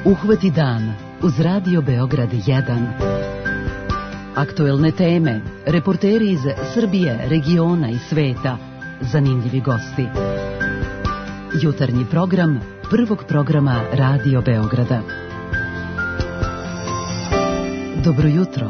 Uhvati dan uz Radio Beograd 1. Aktuelne teme, reporteri iz Srbije, regiona i sveta, zanimljivi gosti. Jutarnji program prvog programa Radio Beograda. Dobro jutro.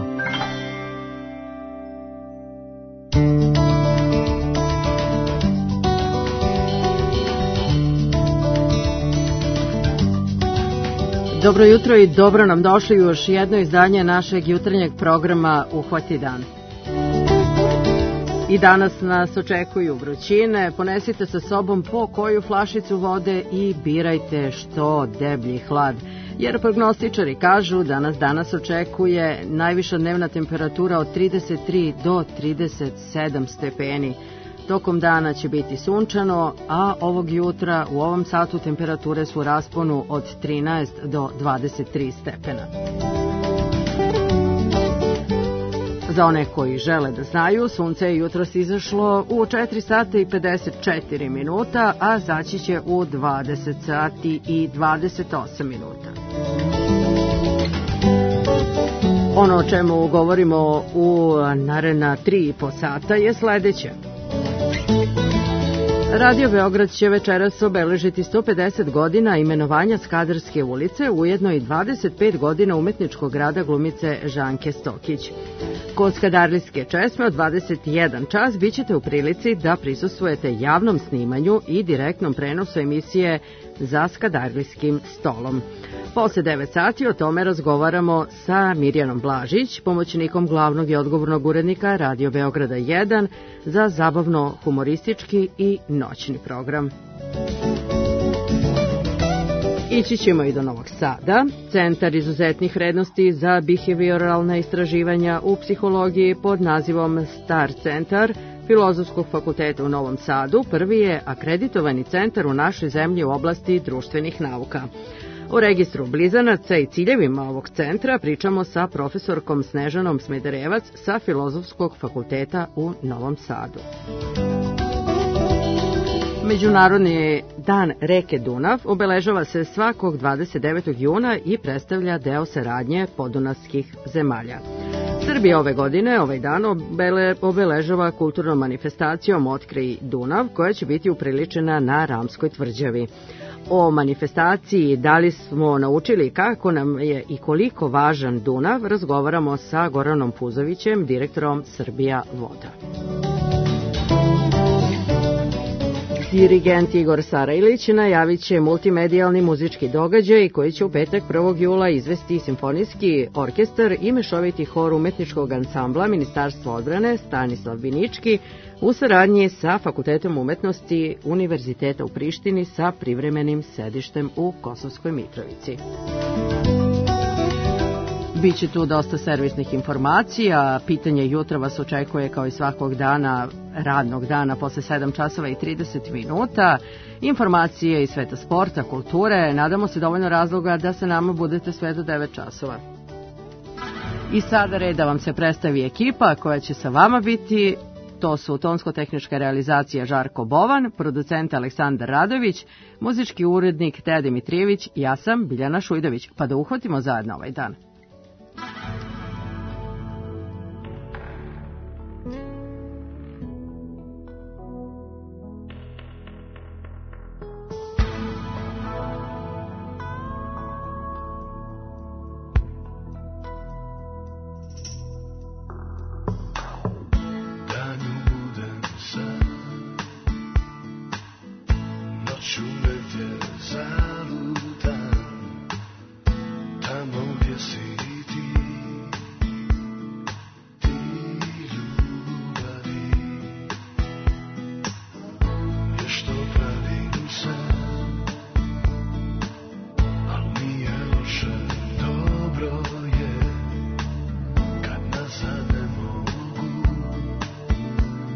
Dobro jutro i dobro nam došli u još jedno izdanje našeg jutarnjeg programa Uhvati dan. I danas nas očekuju vrućine, ponesite sa sobom po koju flašicu vode i birajte što deblji hlad. Jer prognostičari kažu da nas danas očekuje najviša dnevna temperatura od 33 do 37 stepeni. Tokom dana će biti sunčano, a ovog jutra u ovom satu temperature su u rasponu od 13 do 23 stepena. Za one koji žele da znaju, sunce je jutros izašlo u 4 sata i 54 minuta, a zaći će u 20 sati i 28 minuta. Ono o čemu govorimo u naredna 3,5 sata je sledeće. Radio Beograd će večeras obeležiti 150 godina imenovanja Skadarske ulice, ujedno i 25 godina umetničkog rada glumice Žanke Stokić. Kod Skadarlijske česme od 21 čas bit ćete u prilici da prisustvujete javnom snimanju i direktnom prenosu emisije Za Skadarlijskim stolom. Posle 9 sati o tome razgovaramo sa Mirjanom Blažić, pomoćnikom glavnog i odgovornog urednika Radio Beograda 1 za zabavno-humoristički i noćni program. Ići ćemo i do Novog Sada. Centar izuzetnih vrednosti za behavioralna istraživanja u psihologiji pod nazivom STAR centar Filozofskog fakulteta u Novom Sadu prvi je akreditovani centar u našoj zemlji u oblasti društvenih nauka. O registru blizanaca i ciljevima ovog centra pričamo sa profesorkom Snežanom Smederevac sa Filozofskog fakulteta u Novom Sadu. Međunarodni dan reke Dunav obeležava se svakog 29. juna i predstavlja deo saradnje podunavskih zemalja. Srbija ove godine ovaj dan obeležava kulturnom manifestacijom Otkrij Dunav, koja će biti upriličena na Ramskoj tvrđavi. O manifestaciji, da li smo naučili kako nam je i koliko važan Dunav, razgovaramo sa Goranom Puzovićem, direktorom Srbija voda. Dirigent Igor Sarajlić najavit će multimedijalni muzički događaj koji će u petak 1. jula izvesti simfonijski orkestar i mešoviti hor umetničkog ansambla Ministarstva odbrane Stanislav Binički u saradnji sa Fakultetom umetnosti Univerziteta u Prištini sa privremenim sedištem u Kosovskoj Mitrovici. Biće tu dosta servisnih informacija, pitanje jutra vas očekuje kao i svakog dana, radnog dana posle 7 časova i 30 minuta, informacije iz sveta sporta, kulture, nadamo se dovoljno razloga da se nama budete sve do 9 časova. I sada red da vam se predstavi ekipa koja će sa vama biti. To su tonsko-tehnička realizacija Žarko Bovan, producent Aleksandar Radović, muzički urednik Teja Dimitrijević, ja sam Biljana Šujdović, pa da uhvatimo zajedno ovaj dan.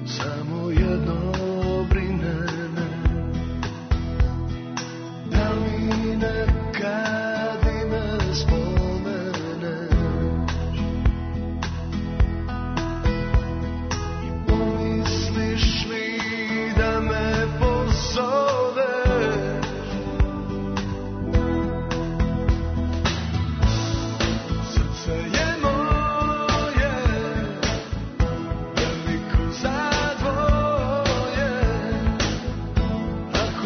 Jedno brine me, da li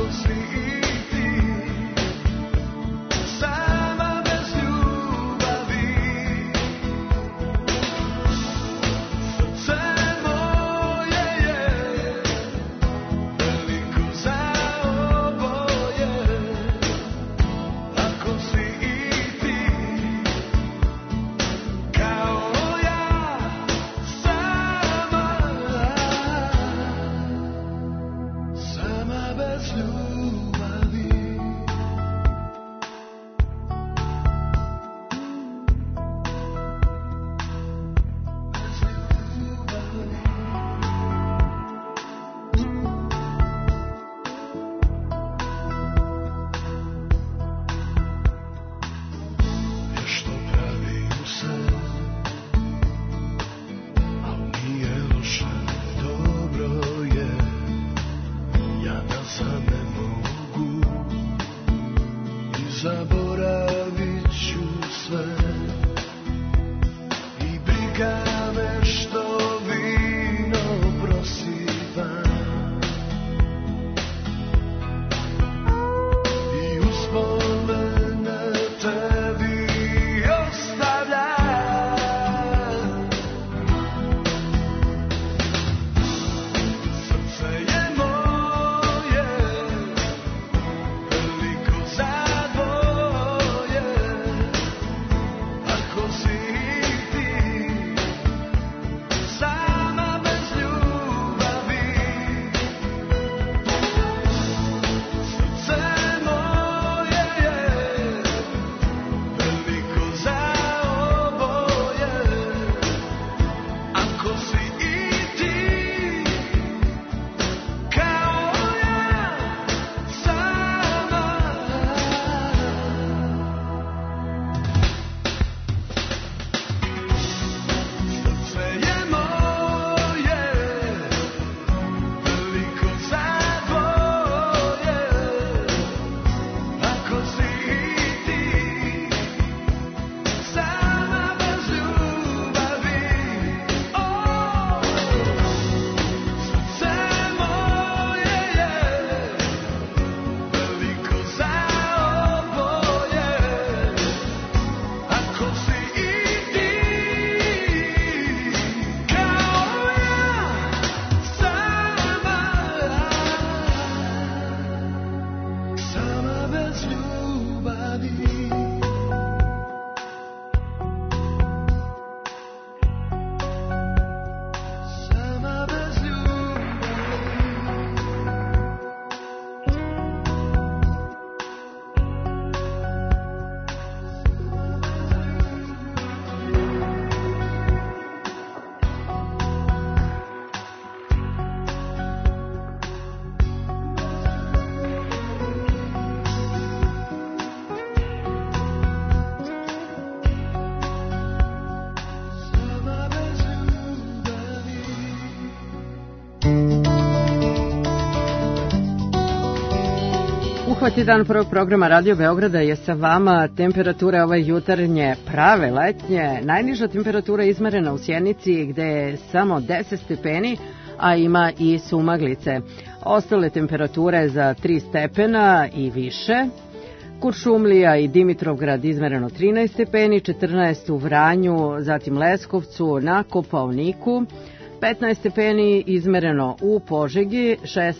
Uhvati dan prvog programa Radio Beograda je sa vama. Temperature ove jutarnje prave letnje. Najniža temperatura izmerena u Sjenici gde je samo 10 stepeni, a ima i sumaglice. Ostale temperature za 3 stepena i više. Kuršumlija i Dimitrovgrad izmereno 13 stepeni, 14 u Vranju, zatim Leskovcu, na Kopaoniku, 15 stepeni izmereno u Požegi,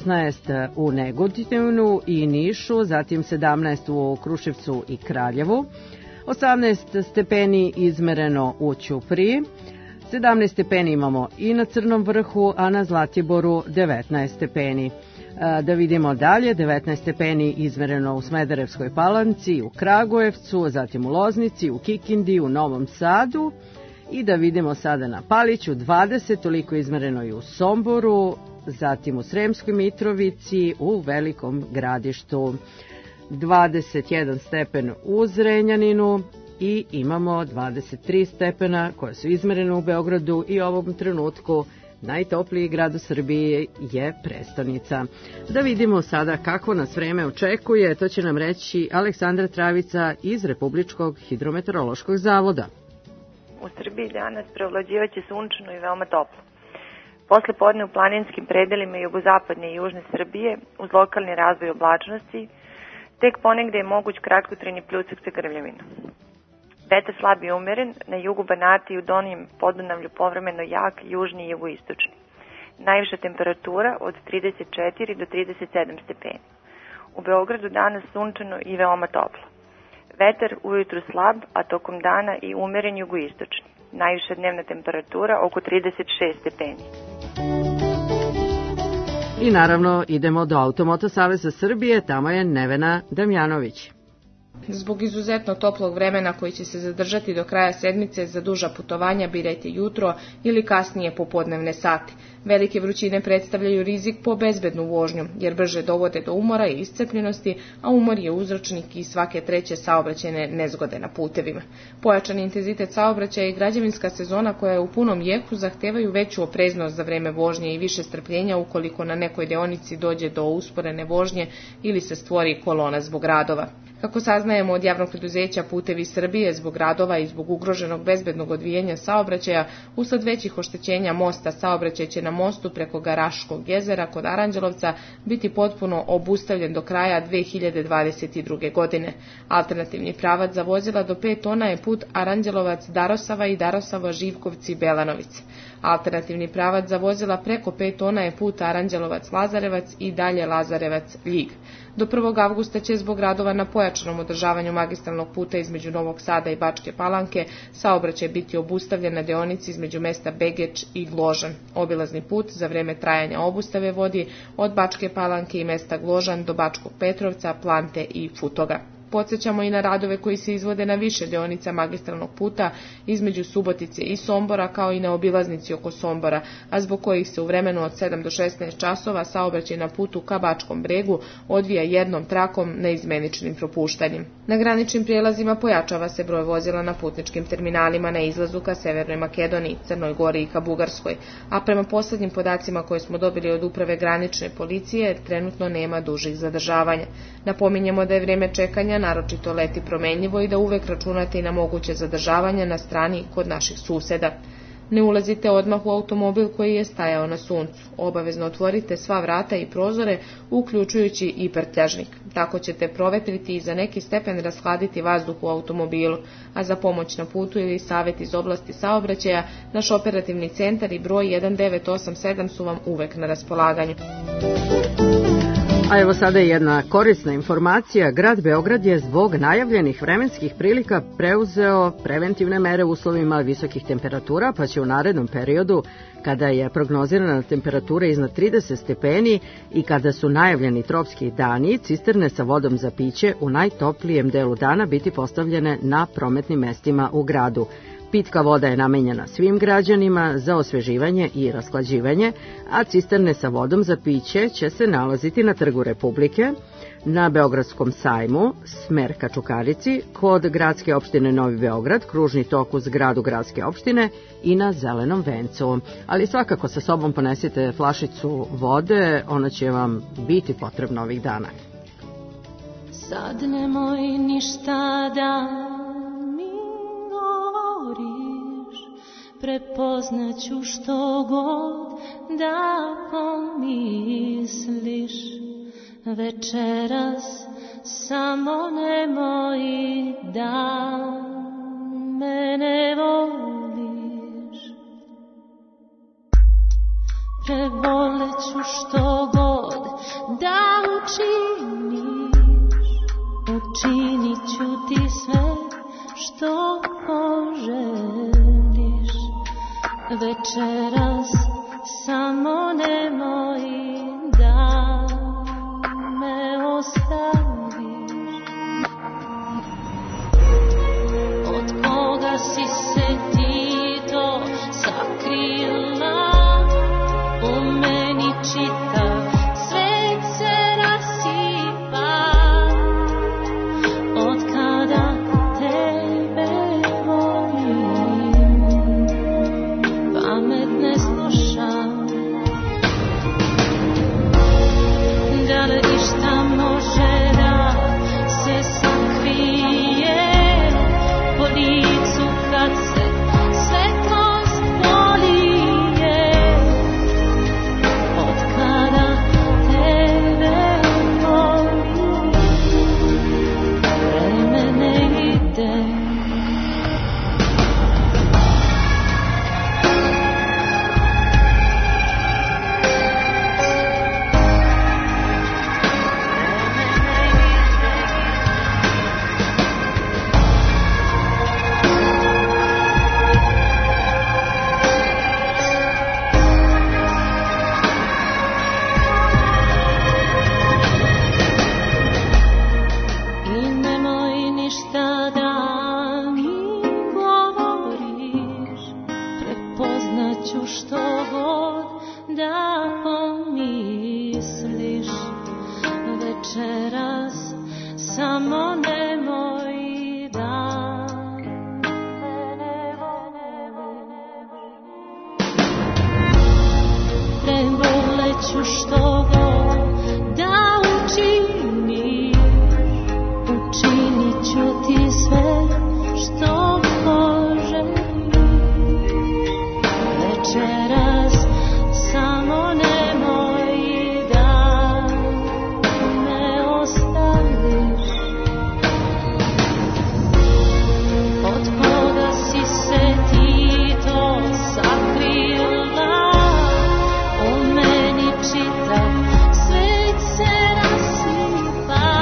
16 u Negodinu i Nišu, zatim 17 u Kruševcu i Kraljevu, 18 stepeni izmereno u Ćupriji, 17 stepeni imamo i na Crnom vrhu, a na Zlatiboru 19 stepeni. Da vidimo dalje, 19 stepeni izmereno u Smederevskoj Palanci, u Kragujevcu, zatim u Loznici, u Kikindi, u Novom Sadu. I da vidimo sada na Paliću 20, toliko izmereno i u Somboru, zatim u Sremskoj Mitrovici, u Velikom Gradištu 21 stepen u Zrenjaninu i imamo 23 stepena koje su izmerene u Beogradu i u ovom trenutku najtopliji grad u Srbiji je prestonica. Da vidimo sada kako nas vreme očekuje, to će nam reći Aleksandra Travica iz Republičkog hidrometeorološkog zavoda. U Srbiji danas preovlađivaće sunčano i veoma toplo. Posle podne u planinskim predelima jugozapadne i južne Srbije uz lokalni razvoj oblačnosti, tek ponegde je moguć kratkotrajni pljusak sa grmljavina. Vetar slab i umeren, na jugu Banata i u donjem Podunavlju povremeno jak, južni i jugoistočni. Najviša temperatura od 34 do 37 stepeni. U Beogradu danas sunčano i veoma toplo. Vetar ujutru slab, a tokom dana i umeren jugoistočni. Najviša dnevna temperatura oko 36 stepeni. I naravno idemo do Automoto saveza Srbije, tamo je Nevena Damjanović. Zbog izuzetno toplog vremena koji će se zadržati do kraja sedmice, za duža putovanja birajte jutro ili kasnije popodnevne sati. Velike vrućine predstavljaju rizik po bezbednu vožnju, jer brže dovode do umora i iscrpljenosti, a umor je uzročnik i svake treće saobraćajne nezgode na putevima. Pojačan intenzitet saobraćaja i građevinska sezona koja je u punom jeku zahtevaju veću opreznost za vreme vožnje i više strpljenja ukoliko na nekoj deonici dođe do usporene vožnje ili se stvori kolona zbog radova. Kako saznajemo od javnog preduzeća Putevi Srbije, zbog radova i zbog ugroženog bezbednog odvijanja saobraćaja, usled većih oštećenja mosta, saobraćaj će na mostu preko Garaškog jezera kod Aranđelovca biti potpuno obustavljen do kraja 2022. godine. Alternativni pravac za vozila do 5 tona je put Aranđelovac-Darosava i Darosava-Živkovci-Belanovice. Alternativni pravac za vozila preko 5 tona je put Aranđelovac-Lazarevac i dalje Lazarevac-Ljig. Do 1. avgusta će zbog radova na pojačanom održavanju magistralnog puta između Novog Sada i Bačke Palanke saobraćaj biti obustavljen na deonici između mesta Begeč i Gložan. Obilazni put za vreme trajanja obustave vodi od Bačke Palanke i mesta Gložan do Bačkog Petrovca, Plante i Futoga. Podsjećamo i na radove koji se izvode na više deonica magistralnog puta između Subotice i Sombora, kao i na obilaznici oko Sombora, a zbog kojih se u vremenu od 7 do 16 časova saobraćaj na putu ka Bačkom Bregu odvija jednom trakom neizmeničnim propuštanjem. Na graničnim prijelazima pojačava se broj vozila na putničkim terminalima na izlazu ka Severnoj Makedoniji, Crnoj Gori i ka Bugarskoj, a prema poslednjim podacima koje smo dobili od Uprave granične policije, trenutno nema dužih zadržavanja. Napominjemo da je vreme čekanja naročito leti promenljivo i da uvek računate i na moguće zadržavanja na strani kod naših suseda. Ne ulazite odmah u automobil koji je stajao na suncu. Obavezno otvorite sva vrata i prozore, uključujući i prtljažnik. Tako ćete provetriti i za neki stepen rashladiti vazduh u automobilu, a za pomoć na putu ili savjet iz oblasti saobraćaja, naš operativni centar i broj 1987 su vam uvek na raspolaganju. A evo sada je jedna korisna informacija. Grad Beograd je zbog najavljenih vremenskih prilika preuzeo preventivne mere u uslovima visokih temperatura, pa će u narednom periodu, kada je prognozirana temperatura iznad 30 stepeni i kada su najavljeni tropski dani, cisterne sa vodom za piće u najtoplijem delu dana biti postavljene na prometnim mestima u gradu. Pitka voda je namenjena svim građanima za osveživanje i rashlađivanje, a cisterne sa vodom za piće će se nalaziti na Trgu Republike, na Beogradskom sajmu, smer ka Čukarici, kod gradske opštine Novi Beograd, kružni tok uz zgradu gradske opštine i na Zelenom vencu. Ali svakako sa sobom ponesite flašicu vode, ona će vam biti potrebna ovih dana. Sad nemoj ništa da prepoznaću što god da pomisliš večeras, samo nemoj da me ne voliš. Preboleću što god da učiniš, učinit ću ti sve što poželiš. Večeras samo nemoj da me ostaviš. Od koga si se ti to sakrila, u meni čitav svet se rasipa. Od kada tebe volim, pamet ne slušam. večeras, samo nemoj da preboleću što god da učiniš, učinit ću ti sve što poželiš. Večeras samo nemoj da me ostaviš. Od koga si se ti to sakrila, o meni čitav svet se rasipa.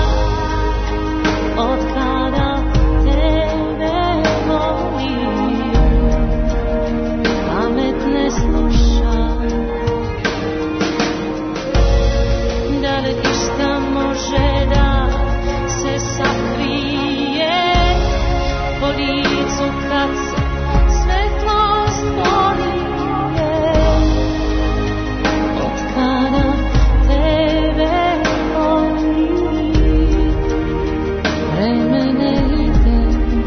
Od kada tebe volim, pamet ne slušam. Da li išta može da se sakrije po licu kad se svetlost polije? Od kada tebe volim, vreme ne ide.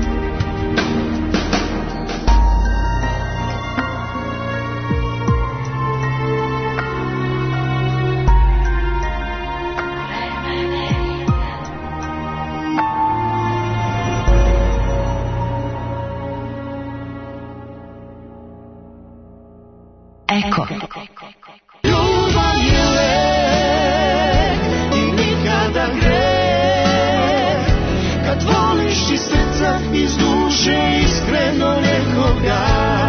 Eko. Ljubav je lek i nikada greh, kad voliš iz srca, iz duše, iskreno nekoga.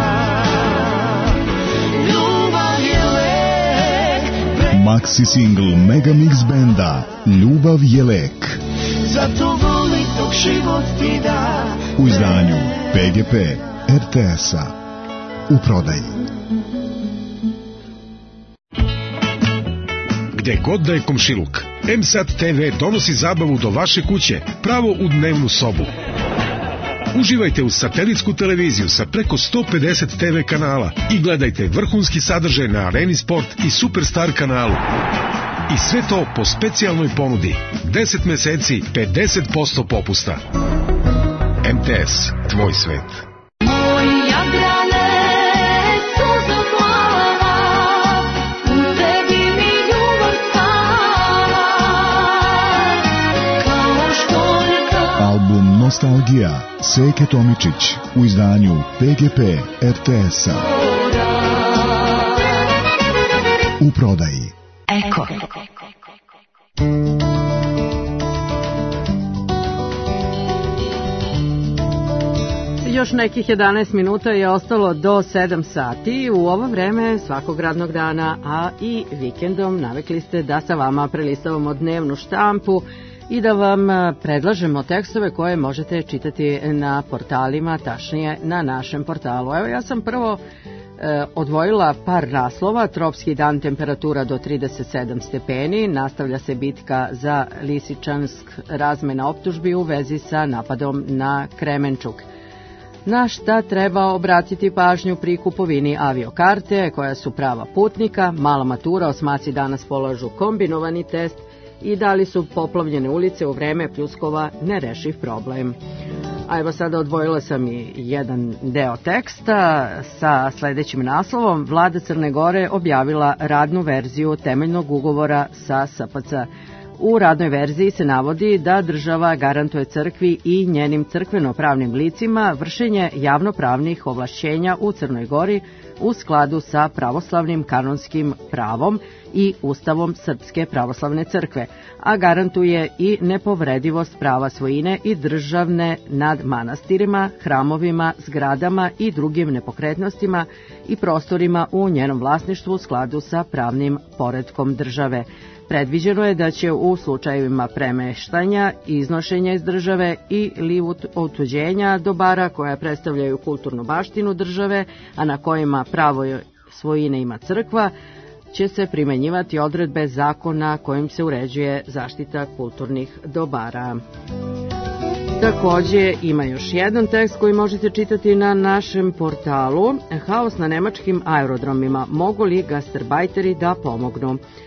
Ljubav je lek, Maxi single Megamix benda Ljubav je lek. zato voli dok život ti da. U izdanju PGP RTS-a. U prodaji. Gde god da je komšiluk, MSAT TV donosi zabavu do vaše kuće, pravo u dnevnu sobu. Uživajte uz satelitsku televiziju sa preko 150 TV kanala i gledajte vrhunski sadržaj na Areni Sport i Superstar kanalu. I sve to po specijalnoj ponudi. 10 meseci, 50% popusta. MTS, tvoj svet. Moj Jadrane, suza plava, u tebi mi ljubav spava, kao školjka. Album Nostalgija Seke Tomičić u izdanju PGP RTS-a. U prodaji. Eko. Još nekih 11 minuta je ostalo do 7 sati. U ovo vreme svakog radnog dana, a i vikendom navikli ste da sa vama prelistavamo dnevnu štampu i da vam predlažemo tekstove koje možete čitati na portalima, tačnije na našem portalu. Evo, ja sam prvo odvojila par naslova. Tropski dan, temperatura do 37 stepeni, nastavlja se bitka za Lisičansk, razmena optužbi u vezi sa napadom na Kremenčuk. Na šta treba obratiti pažnju pri kupovini aviokarte, koja su prava putnika, mala matura, osmaci danas polažu kombinovani test i da li su poplavljene ulice u vreme pljuskova nerešiv problem. A evo sada odvojila sam i jedan deo teksta sa sledećim naslovom. Vlada Crne Gore objavila radnu verziju temeljnog ugovora sa SPC. U radnoj verziji se navodi da država garantuje crkvi i njenim crkveno-pravnim licima vršenje javnopravnih ovlašćenja u Crnoj Gori u skladu sa pravoslavnim kanonskim pravom i Ustavom Srpske pravoslavne crkve, a garantuje i nepovredivost prava svojine i državne nad manastirima, hramovima, zgradama i drugim nepokretnostima i prostorima u njenom vlasništvu u skladu sa pravnim poretkom države. Predviđeno je da će u slučajevima premeštanja, iznošenja iz države ili otuđenja dobara koja predstavljaju kulturnu baštinu države, a na kojima pravo svojine ima crkva, će se primenjivati odredbe zakona kojim se uređuje zaštita kulturnih dobara. Takođe ima još jedan tekst koji možete čitati na našem portalu. Haos na nemačkim aerodromima. Mogu li gastarbajteri da pomognu?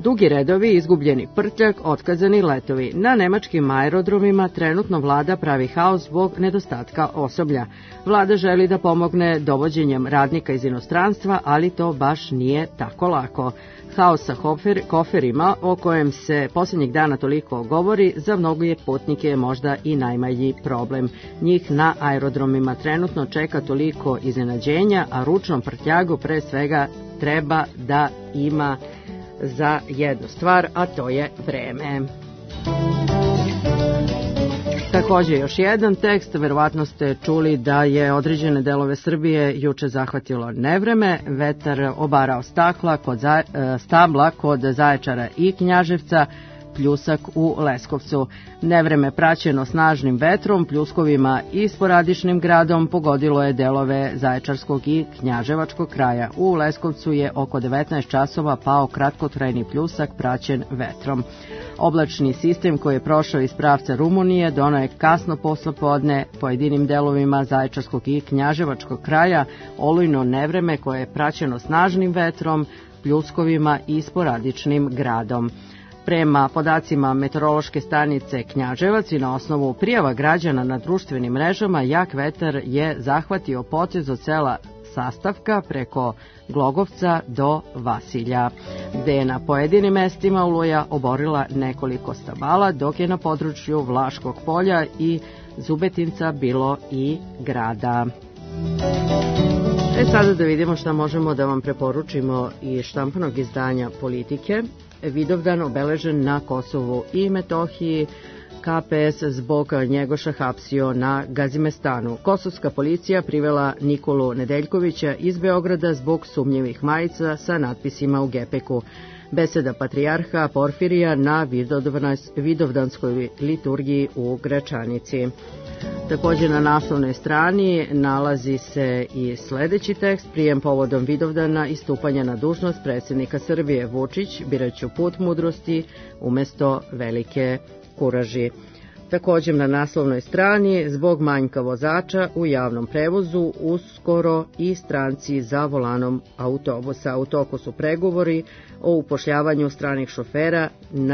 Dugi redovi, izgubljeni prtljak, otkazani letovi. Na nemačkim aerodromima trenutno vlada pravi haos zbog nedostatka osoblja. Vlada želi da pomogne dovođenjem radnika iz inostranstva, ali to baš nije tako lako. Haos sa koferima, o kojem se posljednjih dana toliko govori, za mnoge putnike je možda i najmanji problem. Njih na aerodromima trenutno čeka toliko iznenađenja, a ručnom prtljagu pre svega treba da ima za jednu stvar, a to je vreme. Također još jedan tekst, verovatno ste čuli da je određene delove Srbije juče zahvatilo nevreme, vetar obarao stabla kod Zaječara i Knjaževca, pljusak u Leskovcu. Nevreme praćeno snažnim vetrom, pljuskovima i sporadičnim gradom pogodilo je delove Zaječarskog i Knjaževačkog kraja. U Leskovcu je oko 19 časova pao kratkotrajni pljusak praćen vetrom. Oblačni sistem koji je prošao iz pravca Rumunije donao je kasno poslepodne pojedinim delovima Zaječarskog i Knjaževačkog kraja olujno nevreme koje je praćeno snažnim vetrom, pljuskovima i sporadičnim gradom. Prema podacima meteorološke stanice Knjaževac i na osnovu prijava građana na društvenim mrežama, jak vetar je zahvatio potez od sela Sastavka preko Glogovca do Vasilja, gde je na pojedinim mestima oluja oborila nekoliko stabala, dok je na području Vlaškog polja i Zubetinca bilo i grada. Sada da vidimo šta možemo da vam preporučimo iz štampanog izdanja Politike. Vidovdan obeležen na Kosovu i Metohiji, KPS zbog Njegoša hapsio na Gazimestanu. Kosovska policija privela Nikolu Nedeljkovića iz Beograda zbog sumnjivih majica sa natpisima u gepeku. Beseda patrijarha Porfirija na Vidovdanskoj liturgiji u Gračanici. Također na naslovnoj strani nalazi se i sledeći tekst: prijem povodom Vidovdana i stupanja na dužnost predsjednika Srbije. Vučić: biraću put mudrosti umesto velike kuraži. Također na naslovnoj strani: zbog manjka vozača u javnom prevozu uskoro i stranci za volanom autobusa. U toku su pregovori o upošljavanju stranih šofera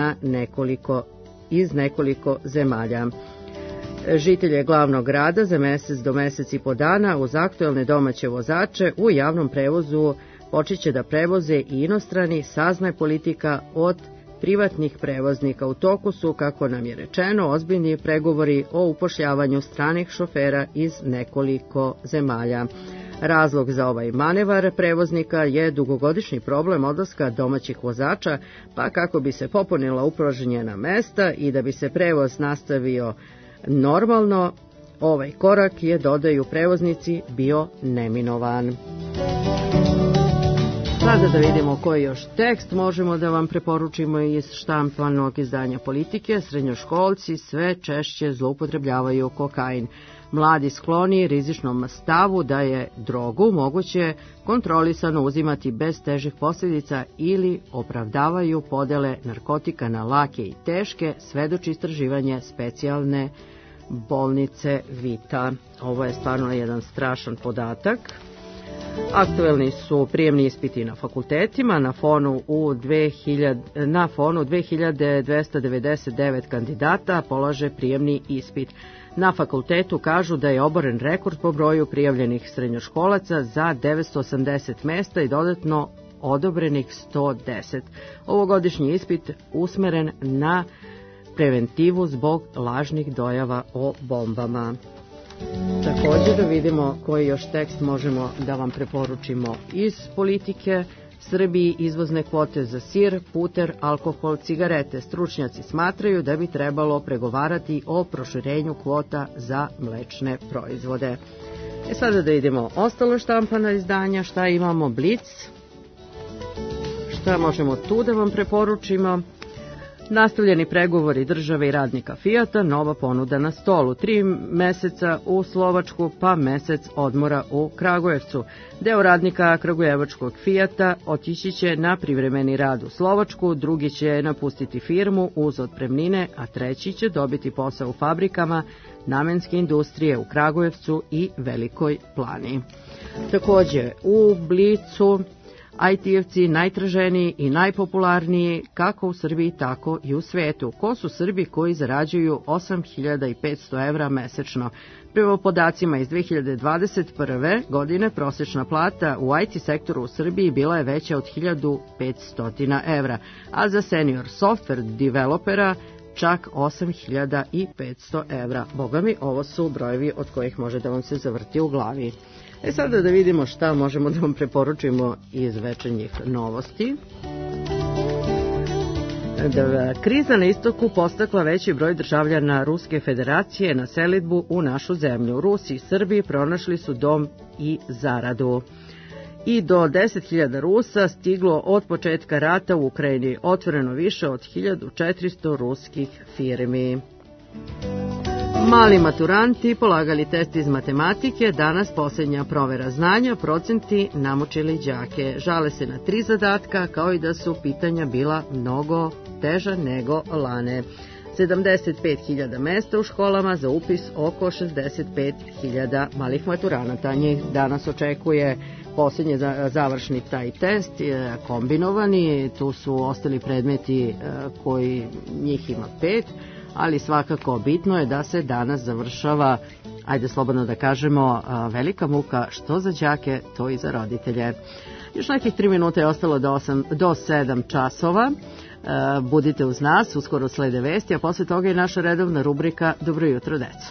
iz nekoliko zemalja. Žitelje glavnog grada za mesec do mesec i po dana uz aktuelne domaće vozače u javnom prevozu počeće da prevoze i inostrani, saznaje Politika od privatnih prevoznika. U toku su, kako nam je rečeno, ozbiljni pregovori o upošljavanju stranih šofera iz nekoliko zemalja. Razlog za ovaj manevar prevoznika je dugogodišnji problem odlaska domaćih vozača, pa kako bi se popunila upražnjena mesta i da bi se prevoz nastavio normalno, ovaj korak je, dodaju prevoznici, bio neminovan. Sada da vidimo koji još tekst možemo da vam preporučimo iz štampanog izdanja Politike. Srednjoškolci sve češće zloupotrebljavaju kokain. Mladi skloni rizičnom stavu da je drogu moguće kontrolisano uzimati bez težih posljedica ili opravdavaju podele narkotika na lake i teške, svedoči istraživanje specijalne bolnice Vita. Ovo je stvarno jedan strašan podatak. Aktuelni su prijemni ispiti na fakultetima. Na fonu 2299 kandidata polaže prijemni ispit. Na fakultetu kažu da je oboren rekord po broju prijavljenih srednjoškolaca za 980 mesta i dodatno odobrenih 110. Ovogodišnji ispit usmeren na preventivu zbog lažnih dojava o bombama. Također da vidimo koji još tekst možemo da vam preporučimo iz Politike. Srbiji izvozne kvote za sir, puter, alkohol, cigarete. Stručnjaci smatraju da bi trebalo pregovarati o proširenju kvota za mlečne proizvode. Sada da vidimo ostalo štampana izdanja. Šta imamo? Blic. Šta možemo tu da vam preporučimo? Nastavljeni pregovori države i radnika Fijata, nova ponuda na stolu. 3 meseca u Slovačku, pa mesec odmora u Kragujevcu. Deo radnika kragujevačkog Fijata otići će na privremeni rad u Slovačku, drugi će napustiti firmu uz otpremnine, a treći će dobiti posao u fabrikama namenske industrije u Kragujevcu i Velikoj Plani. Također u Blicu IT-evci najtraženiji i najpopularniji kako u Srbiji, tako i u svetu. Ko su Srbi koji zarađuju 8.500 evra mesečno? Prema podacima iz 2021. godine prosječna plata u IT sektoru u Srbiji bila je veća od 1.500 evra, a za senior software developera čak 8.500 evra. Boga mi, ovo su brojevi od kojih može da vam se zavrti u glavi. Sada da vidimo šta možemo da vam preporučimo iz večernjih novosti. Kriza na istoku postakla veći broj državljana Ruske federacije na selidbu u našu zemlju. Rusi i Srbi pronašli su dom i zaradu. I do 10.000 Rusa stiglo od početka rata u Ukrajini, otvoreno više od 1.400 ruskih firmi. Mali maturanti polagali test iz matematike, danas posljednja provera znanja, procenti namučili đake. Žale se na 3 zadatka, kao i da su pitanja bila mnogo teža nego lane. 75.000 mesta u školama, za upis oko 65.000 malih maturanata. Njih danas očekuje posljednji završni taj test, kombinovani, tu su ostali predmeti koji njih ima 5, ali svakako bitno je da se danas završava, ajde slobodno da kažemo, velika muka što za đake, to i za roditelje. Još nekih 3 minuta je ostalo do 7 časova. Budite uz nas, uskoro slede vesti, a posle toga je naša redovna rubrika Dobro jutro, deco.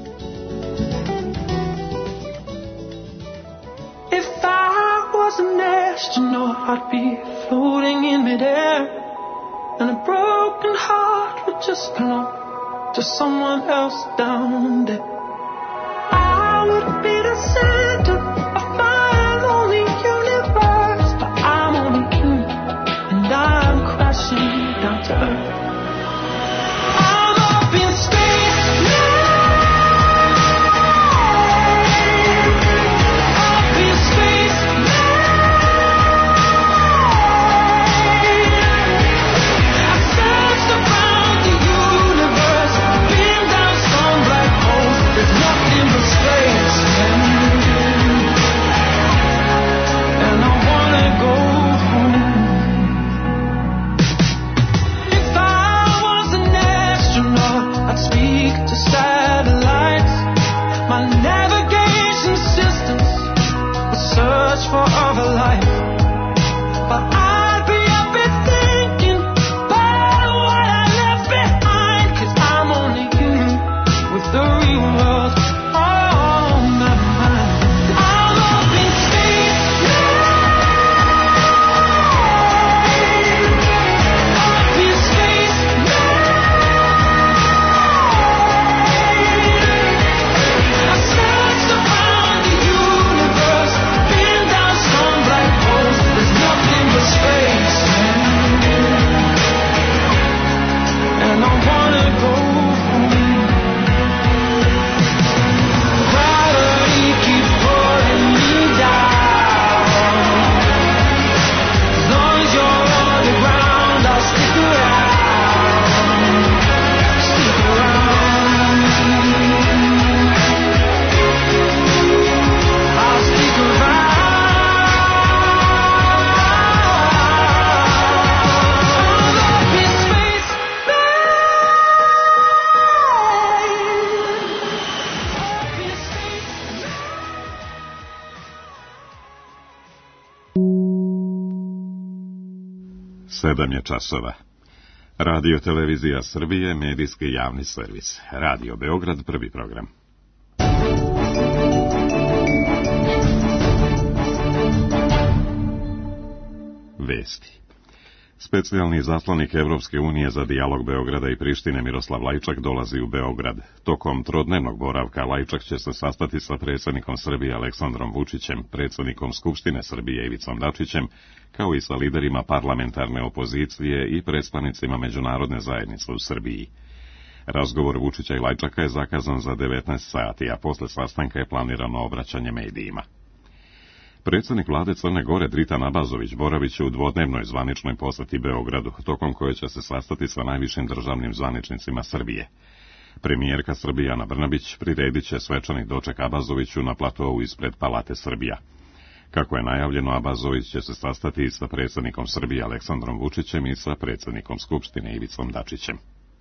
If I was an astronaut, I'd be floating in midair, and a broken heart would just belong to someone else down there. I would be the center of my lonely universe, but I'm only human, and I'm crashing down to earth. I'm up in space now. Up in space now. I searched around the universe, been down some black holes. There's nothing but space, and I wanna go home. If I was an astronaut, I'd speak to satellites. My navigation systems would search for other life, but I'd be up here thinking about what I left behind, 'cause I'm only human with the real world on my mind. I'm up in space now. Up in space now. I searched around the universe, been down some black holes. There's nothing but space, and I wanna go home. Gravity keeps pulling me down. As long as you're on the ground, I'll stick around. Stick around. I'll stick around. I'm up in space, babe. Up in space. 7 je časova. Radio Televizija Srbije, medijski javni servis. Radio Beograd, prvi program. Vesti. Specijalni izaslanik Evropske unije za dijalog Beograda i Prištine Miroslav Lajčak dolazi u Beograd. Tokom trodnevnog boravka Lajčak će se sastati sa predsjednikom Srbije Aleksandrom Vučićem, predsjednikom Skupštine Srbije Ivicom Dačićem, kao i sa liderima parlamentarne opozicije i predstavnicima međunarodne zajednice u Srbiji. Razgovor Vučića i Lajčaka je zakazan za 19 sati, a posle sastanka je planirano obraćanje medijima. Predsjednik vlade Crne Gore Dritan Abazović boravit će u dvodnevnoj zvaničnoj posjeti Beogradu, tokom koje će se sastati sa najvišim državnim zvaničnicima Srbije. Premijerka Srbije Ana Brnabić priredit će svečani doček Abazoviću na platou ispred Palate Srbija. Kako je najavljeno, Abazović će se sastati sa predsjednikom Srbije Aleksandrom Vučićem i sa predsjednikom Skupštine Ivicom Dačićem.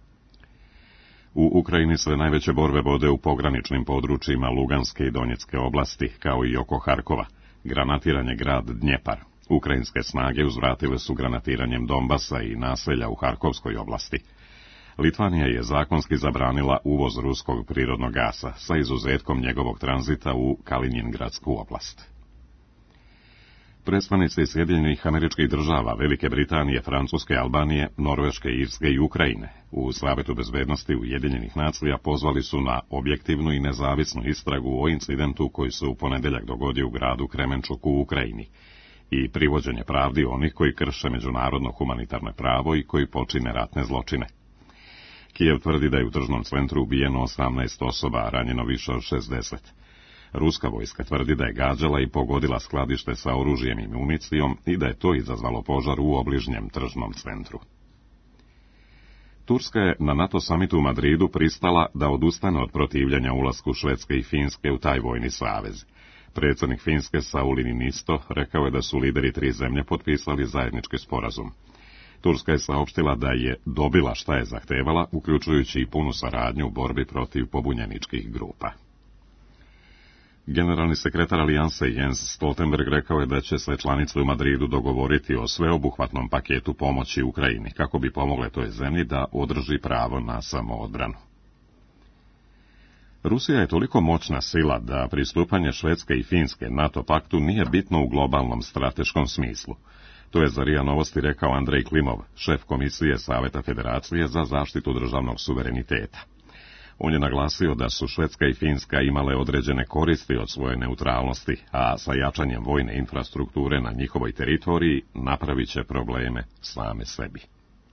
U Ukrajini sve najveće borbe vode u pograničnim područjima Luganske i Donjecke oblasti, kao i oko Harkova. Granatiran je grad Dnjepar. Ukrajinske snage uzvratile su granatiranjem Donbasa i naselja u Harkovskoj oblasti. Litvanija je zakonski zabranila uvoz ruskog prirodnog gasa, sa izuzetkom njegovog tranzita u Kaliningradsku oblast. Predstavnici Sjedinjenih Američkih Država, Velike Britanije, Francuske, Albanije, Norveške, Irske i Ukrajine u Savetu bezbednosti Ujedinjenih nacija pozvali su na objektivnu i nezavisnu istragu o incidentu koji se u ponedeljak dogodio u gradu Kremenčuk u Ukrajini i privođenje pravdi onih koji krše međunarodno humanitarno pravo i koji počine ratne zločine. Kijev tvrdi da je u tržnom centru ubijeno 18 osoba, a ranjeno više od 60. Ruska vojska tvrdi da je gađala i pogodila skladište sa oružjem i municijom i da je to izazvalo požar u obližnjem tržnom centru. Turska je na NATO samitu u Madridu pristala da odustane od protivljenja ulasku Švedske i Finske u taj vojni savez. Predsjednik Finske Sauli Niinisto rekao je da su lideri 3 zemlje potpisali zajednički sporazum. Turska je saopštila da je dobila šta je zahtevala, uključujući i punu saradnju u borbi protiv pobunjeničkih grupa. Generalni sekretar Alijanse Jens Stoltenberg rekao je da će se članice u Madridu dogovoriti o sveobuhvatnom paketu pomoći Ukrajini, kako bi pomogle toj zemlji da održi pravo na samoodbranu. Rusija je toliko moćna sila da pristupanje Švedske i Finske NATO paktu nije bitno u globalnom strateškom smislu. To je za RIA Novosti rekao Andrej Klimov, šef Komisije Saveta Federacije za zaštitu državnog suvereniteta. On je naglasio da su Švedska i Finska imale određene koristi od svoje neutralnosti, a sa jačanjem vojne infrastrukture na njihovoj teritoriji napravit će probleme same sebi.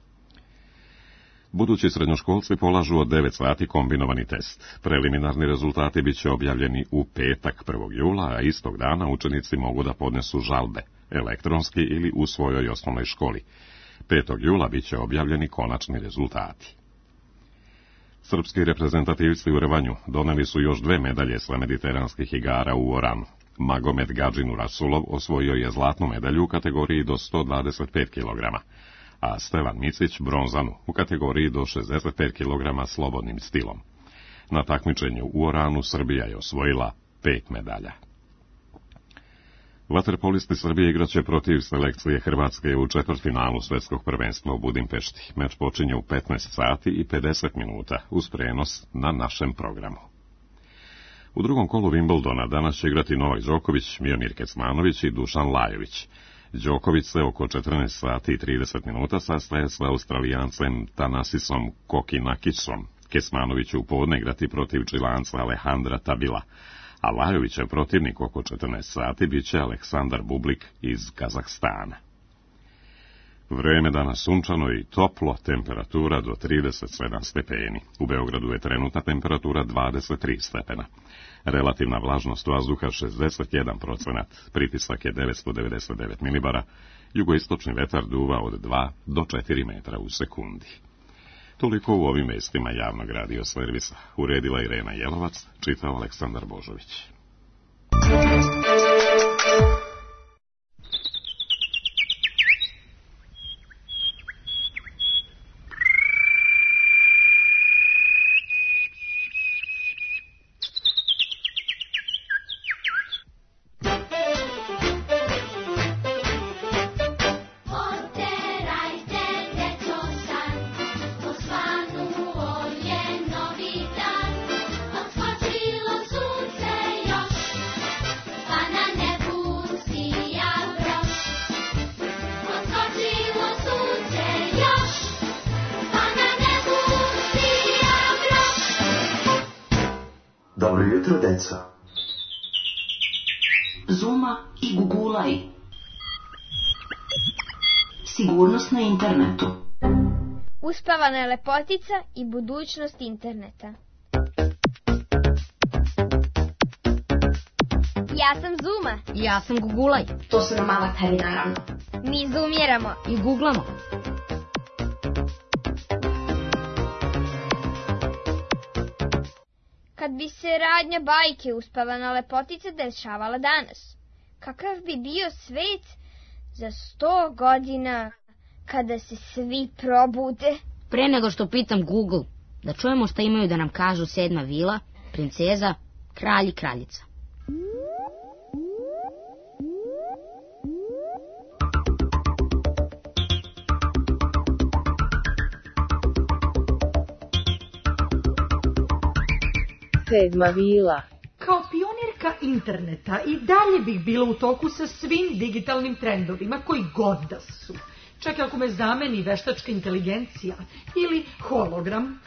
Budući srednjoškolci polažu od 9 sati kombinovani test. Preliminarni rezultati bit će objavljeni u petak 1. jula, a istog dana učenici mogu da podnesu žalbe, elektronski ili u svojoj osnovnoj školi. 5. jula bit će objavljeni konačni rezultati. Srpski reprezentativci u rvanju doneli su još 2 medalje sa mediteranskih igara u Oranu. Magomed Gadžin Rasulov osvojio je zlatnu medalju u kategoriji do 125 kg, a Stevan Micić bronzanu u kategoriji do 65 kg slobodnim stilom. Na takmičenju u Oranu Srbija je osvojila 5 medalja. Vaterpolisti Srbije igraće protiv selekcije Hrvatske u četvrtfinalu svjetskog prvenstva u Budimpešti. Meč počinje u 15 sati i 50 minuta uz prenos na našem programu. U drugom kolu Wimbledona danas će igrati Novak Đoković, Miomir Kecmanović i Dušan Lajović. Đoković se oko 14 sati i 30 minuta sastaje sa Australijancem Tanasisom Kokinakisom. Kecmanović će u podne igrati protiv Čilanca Alejandra Tabila, a Lajovićev protivnik oko 14 sati bit će Aleksandar Bublik iz Kazahstana. Vreme danas sunčano i toplo, temperatura do 37 stepeni. U Beogradu je trenutna temperatura 23 stepena. Relativna vlažnost vazduha 61%, pritisak je 999 milibara, jugoistočni vetar duva od 2 do 4 metra u sekundi. Toliko u ovim vestima javnog radio servisa. Uredila Irena Jelovac, čitao Aleksandar Božović. Dobro jutro, deco. Zuma i Gugulaj. Sigurnost na internetu. Uspavana lepotica i budućnost interneta. Ja sam Zuma. Ja sam Gugulaj. To su nam avatari, naravno. Mi zoomiramo i guglamo. Kad bi se radnja bajke Uspavana lepotica dešavala danas, kakav bi bio svet za 100 godina kada se svi probude. Pre nego što pitam Google, da čujemo šta imaju da nam kažu 7. vila, princeza, kralj i kraljica. Sedma vila. Kao pionirka interneta i dalje bih bila u toku sa svim digitalnim trendovima koji god da su. Čak i ako me zameni veštačka inteligencija ili hologram.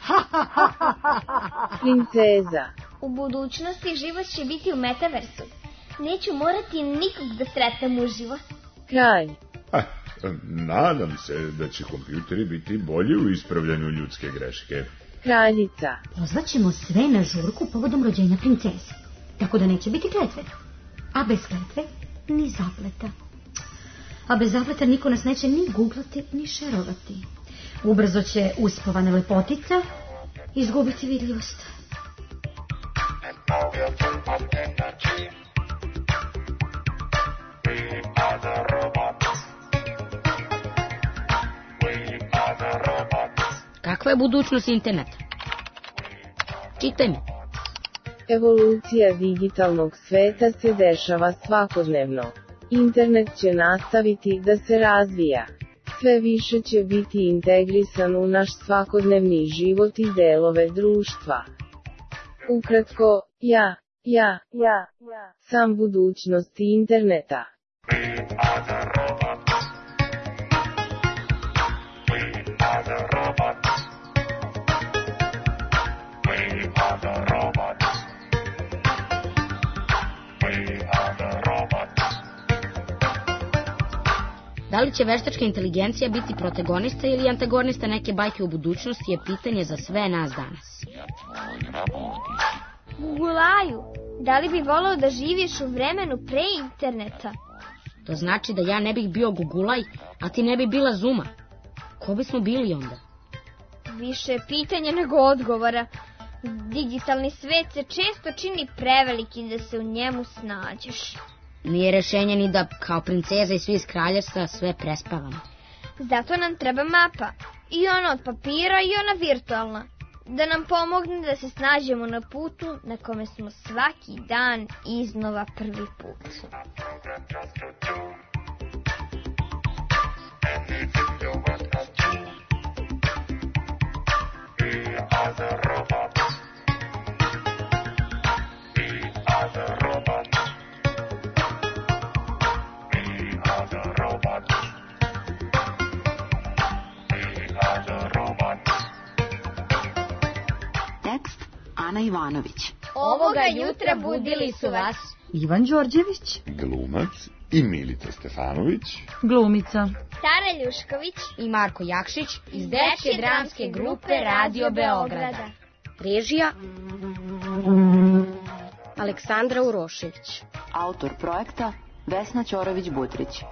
Princeza. U budućnosti život će biti u metaversu. Neću morati nikog da sretnem uživo. Kralj. Nadam se da će kompjuteri biti bolji u ispravljanju ljudske greške. Kraljica. Pozvaćemo sve na žurku povodom rođenja princeze, tako da neće biti kletve. A bez kletve ni zapleta. A bez zapleta niko nas neće ni googlati, ni šerovati. Ubrzo će uspavana lepotica izgubiti vidljivost. Kakva je budućnost interneta? Čitaj mi. Evolucija digitalnog sveta se dešava svakodnevno. Internet će nastaviti da se razvija. Sve više će biti integrisan u naš svakodnevni život i delove društva. Ukratko, ja sam budućnosti interneta. Da li će veštačka inteligencija biti protagonista ili antagonista neke bajke u budućnosti je pitanje za sve nas danas. Gugulaju, da li bi volao da živiš u vremenu pre interneta? To znači da ja ne bih bio Gugulaj, a ti ne bi bila Zuma. Ko bismo bili onda? Više pitanja nego odgovora. Digitalni svet se često čini preveliki da se u njemu snađeš. Nije rešenje ni da kao princeza i svi iz kraljevstva sve prespavamo. Zato nam treba mapa. I ona od papira i ona virtualna. Da nam pomogne da se snađemo na putu na kome smo svaki dan iznova prvi put. Tekst Ana Ivanović. Ovoga jutra budili su vas Ivan Đorđević, glumac, i Milica Stefanović, glumica, Tara Ljušković i Marko Jakšić iz dečje dramske grupe Radio Beograda. Režija Aleksandra Urošević. Autor projekta Vesna Ćorović-Butrić.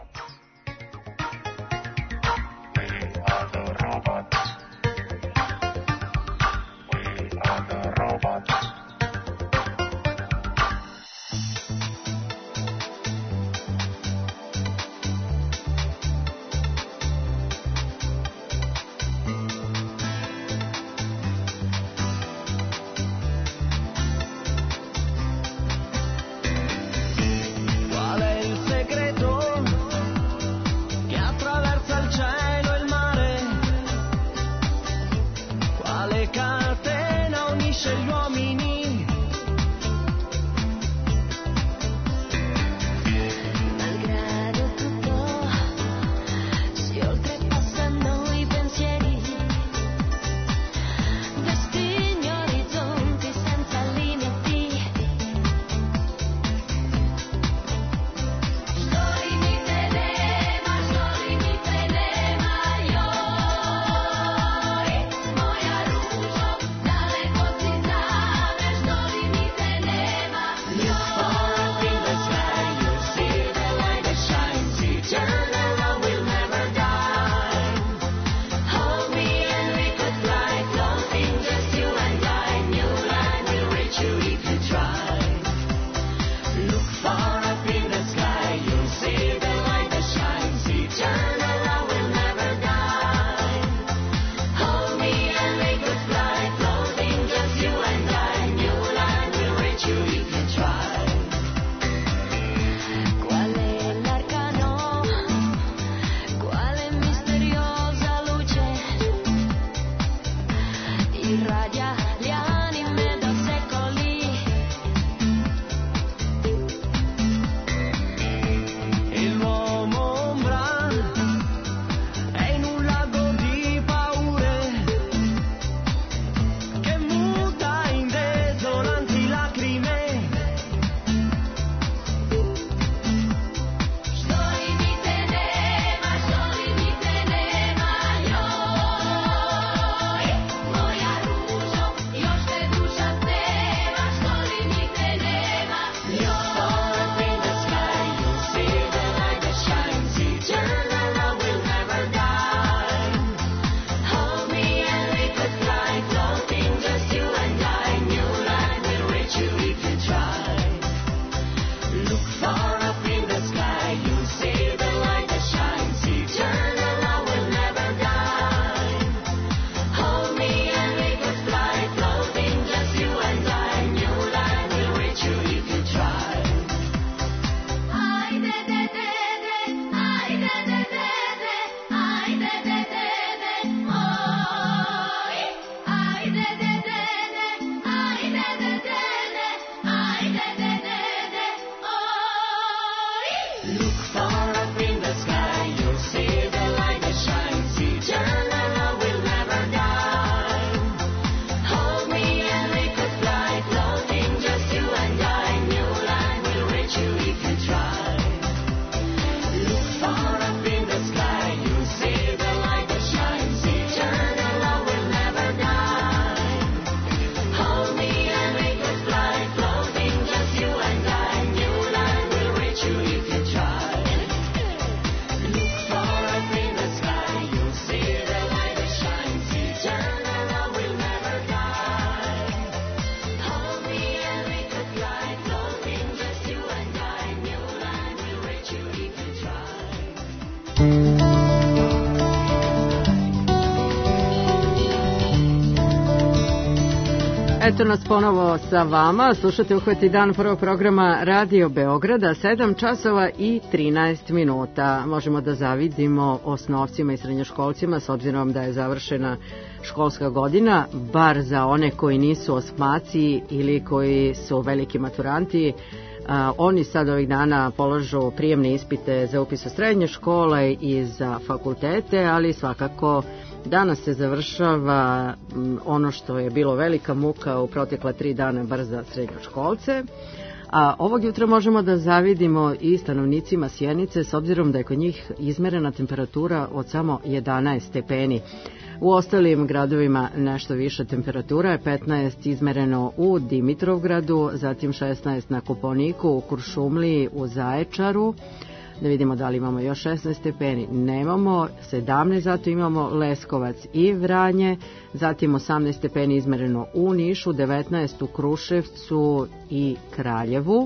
Eto nas ponovo sa vama. Slušate Uhvati dan prvog programa Radio Beograda, 7 časova i 13 minuta. Možemo da zavidimo osnovcima i srednjoškolcima s obzirom da je završena školska godina, bar za one koji nisu osmaci ili koji su veliki maturanti. Oni sad ovih dana polažu prijemne ispite za upis u srednje škole i za fakultete, ali svakako danas se završava ono što je bilo velika muka u protekla 3 dana bar za srednjoškolce. A ovog jutra možemo da zavidimo i stanovnicima Sjenice s obzirom da je kod njih izmerena temperatura od samo 11 stepeni. U ostalim gradovima nešto više temperatura je 15 izmereno u Dimitrovgradu, zatim 16 na Kopaoniku, u Kuršumliji, u Zaječaru. Da vidimo da li imamo još 16 stepeni. Nemamo, 17 zato imamo Leskovac i Vranje, zatim 18 stepeni izmereno u Nišu, 19 u Kruševcu i Kraljevu,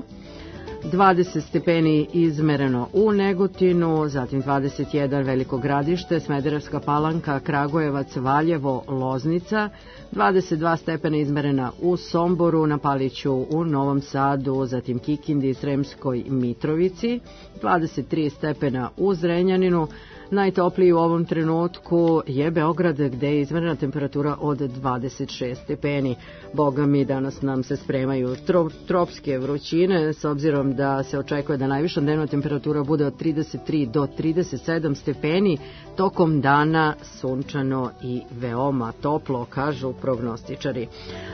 20 stepeni izmereno u Negotinu, zatim 21 Veliko Gradište, Smederevska Palanka, Kragujevac, Valjevo, Loznica, 22 stepena izmerena u Somboru, na Paliću, u Novom Sadu, zatim Kikindi, Sremskoj Mitrovici, 23 stepena u Zrenjaninu. Najtopliji u ovom trenutku je Beograd gde je izmerena temperatura od 26 stepeni. Boga mi, danas nam se spremaju tropske vrućine s obzirom da se očekuje da najviša dnevna temperatura bude od 33 do 37 stepeni, tokom dana sunčano i veoma toplo, kažu prognostičari.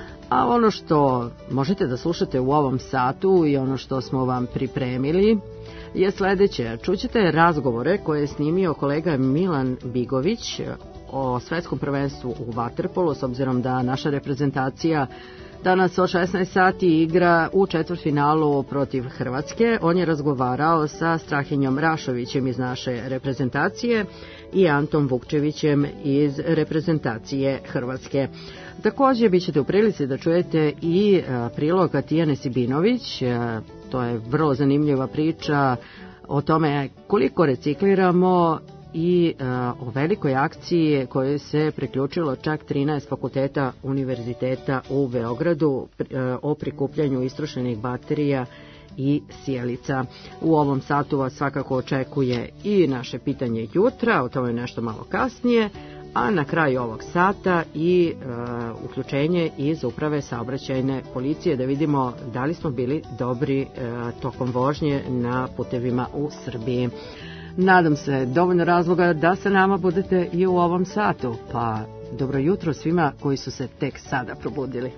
A ono što možete da slušate u ovom satu i ono što smo vam pripremili je sledeće. Čućete razgovore koje je snimio kolega Milan Bigović o svetskom prvenstvu u vaterpolu, s obzirom da naša reprezentacija danas o 16 sati igra u četvrtfinalu protiv Hrvatske. On je razgovarao sa Strahinjom Rašovićem iz naše reprezentacije i Antom Vukčevićem iz reprezentacije Hrvatske. Takođe, bit ćete u prilici da čujete i prilog Tijane Sibinović. To je vrlo zanimljiva priča o tome koliko recikliramo i o velikoj akciji kojoj se priključilo čak 13 fakulteta univerziteta u Beogradu o prikupljanju istrošenih baterija i sjelica. U ovom satu vas svakako očekuje i naše pitanje jutra, o tome nešto malo kasnije, a na kraju ovog sata i uključenje iz Uprave saobraćajne policije da vidimo da li smo bili dobri tokom vožnje na putevima u Srbiji. Nadam se dovoljno razloga da sa nama budete i u ovom satu, pa dobro jutro svima koji su se tek sada probudili.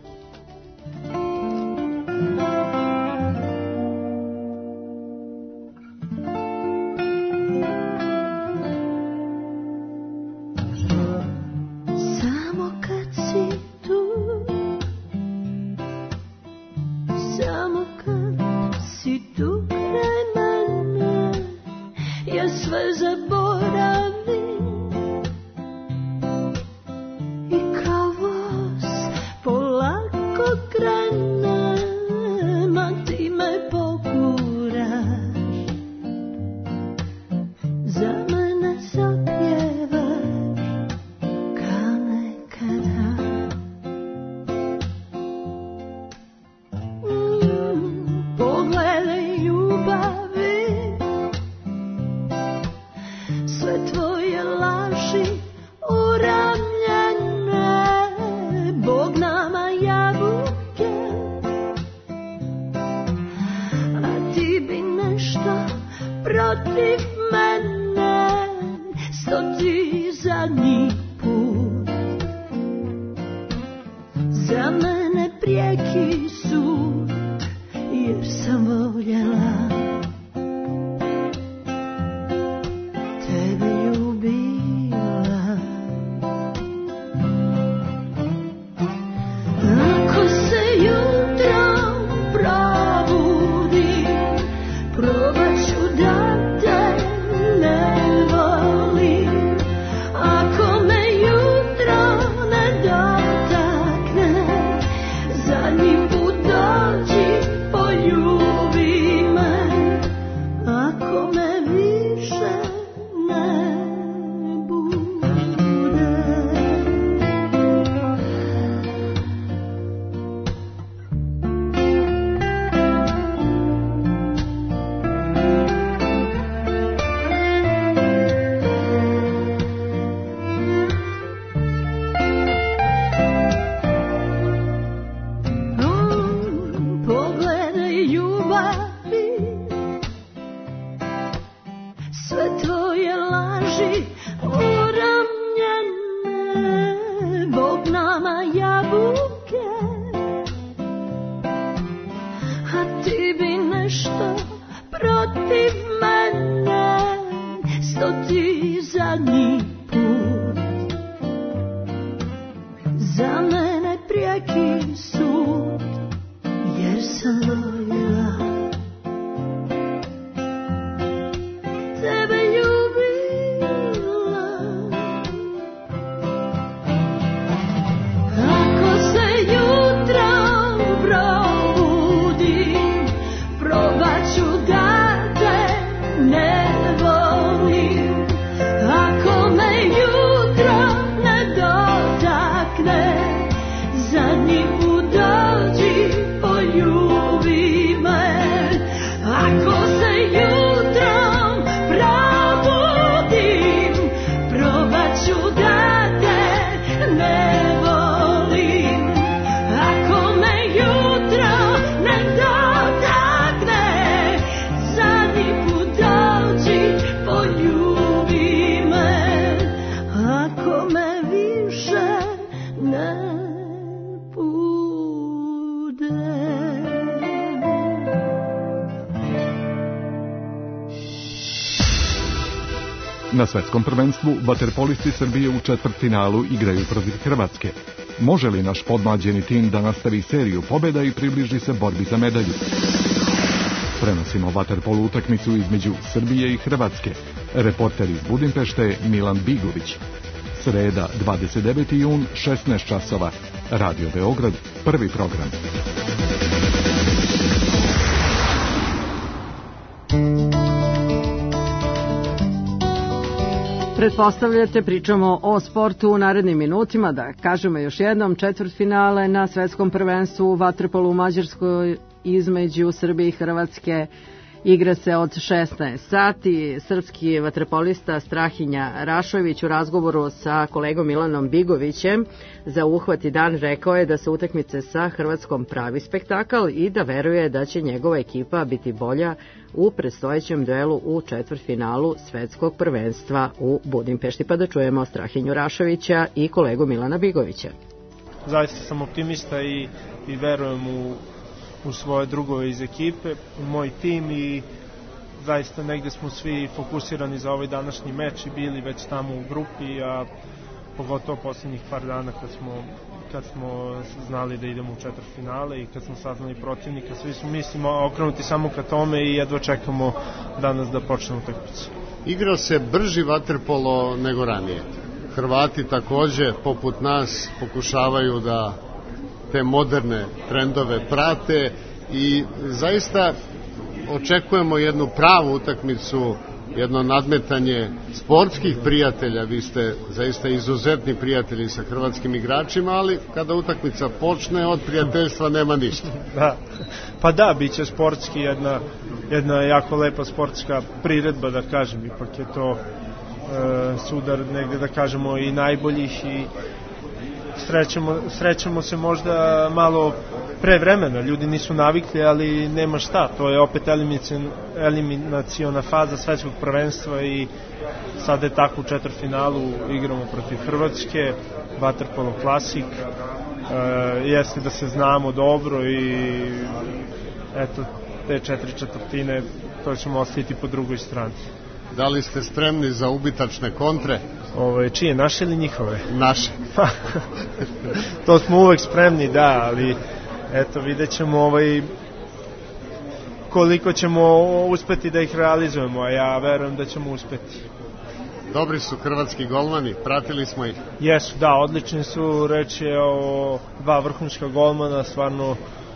Zadnji put dođi, poljubi me. neki sud, jer sam voljela tebe ljubila. Ako se jutrom probudim, probat ću da te ne volim. Ako me jutro ne dotakne, zadnji put dođi, poljubi me. Ako se jutrom probudim, probat ću da te ne volim. Ako me jutro ne dotakne, zadnji put dođi, poljubi me. Ako me više ne bude. Na svetskom prvenstvu vaterpolisti Srbije u četvrtfinalu igraju protiv Hrvatske. Može li naš podmlađeni tim da nastavi seriju pobjeda i približi se borbi za medalju? Prenosimo vaterpolu utakmicu između Srbije i Hrvatske. Reporter iz Budimpešte Milan Bigović. Sreda, 29. jun, 16 časova. Radio Beograd, prvi program. Pretpostavljate, pričamo o sportu u narednim minutima, da kažemo još jednom, četvrtfinale na svetskom prvenstvu u vaterpolu u Mađarskoj između Srbije i Hrvatske igra se od 16 sati. Srpski vaterpolista Strahinja Rašović u razgovoru sa kolegom Milanom Bigovićem za Uhvat i dan rekao je da se utakmice sa Hrvatskom pravi spektakl i da veruje da će njegova ekipa biti bolja u predstojećem duelu u četvrtfinalu svetskog prvenstva u Budimpešti. Pa da čujemo Strahinju Rašovića i kolegu Milana Bigovića. Zaista sam optimista i verujem u svoje drugove iz ekipe, u moj tim i zaista negde smo svi fokusirani za ovaj današnji meč i bili već tamo u grupi, a pogotovo posljednjih par dana kad smo znali da idemo u četvrtfinale i kad smo saznali protivnika, svi smo mislimo okrenuti samo ka tome i jedva čekamo danas da počne utakmica. Igra se brži vaterpolo nego ranije. Hrvati takođe, poput nas, pokušavaju da te moderne trendove prate i zaista očekujemo jednu pravu utakmicu, jedno nadmetanje sportskih prijatelja. Vi ste zaista izuzetni prijatelji sa hrvatskim igračima, ali kada utakmica počne, od prijateljstva nema ništa. Da. Pa da, bit će sportski jedna jako lepa sportska priredba, da kažem, ipak je to sudar negde, da kažemo, i najboljih i srećemo se možda malo pre vremena, ljudi nisu navikli, ali nema šta, to je opet eliminaciona faza svetskog prvenstva i sada je tako u četvrtfinalu, igramo protiv Hrvatske, vaterpolo klasik, jeste da se znamo dobro i eto, te 4 četvrtine, to ćemo ostaviti po drugoj strani. Da li ste spremni za ubitačne kontre? Čije, naše ili njihove? Naše. To smo uvek spremni, da, ali eto, vidjet ćemo koliko ćemo uspeti da ih realizujemo, a ja verujem da ćemo uspeti. Dobri su hrvatski golmani, pratili smo ih. Jesu, da, odlični su, reč je o 2 vrhunska golmana, stvarno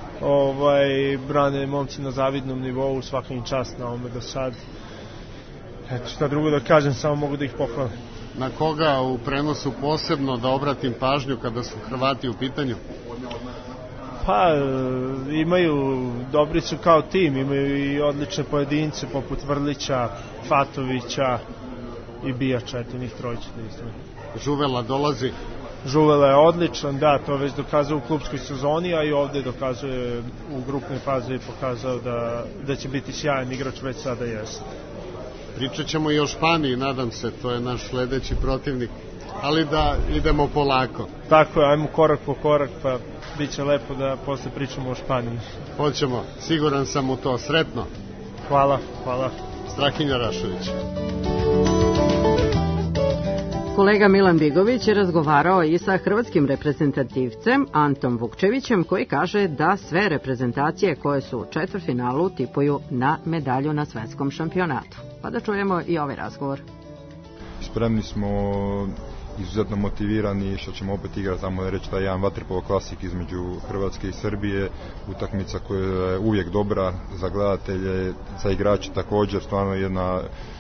brane momci na zavidnom nivou, svaka im čast na ovome do sad. Eto, šta drugo da kažem, samo mogu da ih pohvalim. Na koga u prenosu posebno da obratim pažnju kada su Hrvati u pitanju? Pa, dobri su kao tim, imaju i odlične pojedince poput Vrlića, Fatovića i Bijača, eto njih trojića da izdvojim. Žuvela dolazi? Žuvela je odličan, da, to već dokazao u klubskoj sezoni, a i ovde dokazuje u grupnoj fazi i pokazao da će biti sjajan igrač, već sada jeste. Pričat ćemo i o Španiji, nadam se, to je naš sledeći protivnik, ali da idemo polako. Tako je, ajmo korak po korak, pa bit će lepo da posle pričamo o Španiji. Hoćemo, siguran sam u to, sretno. Hvala, hvala. Strahinja Rašović. Kolega Milan Bigović je razgovarao i sa hrvatskim reprezentativcem Antom Vukčevićem, koji kaže da sve reprezentacije koje su u četvrtfinalu tipuju na medalju na svetskom šampionatu. Pa da čujemo i ovaj razgovor. Spremni smo, izuzetno motivirani što ćemo opet igrati, tamo reći da je jedan vaterpolo klasik između Hrvatske i Srbije, utakmica koja je uvijek dobra za gledatelje, za igrače također, stvarno jedna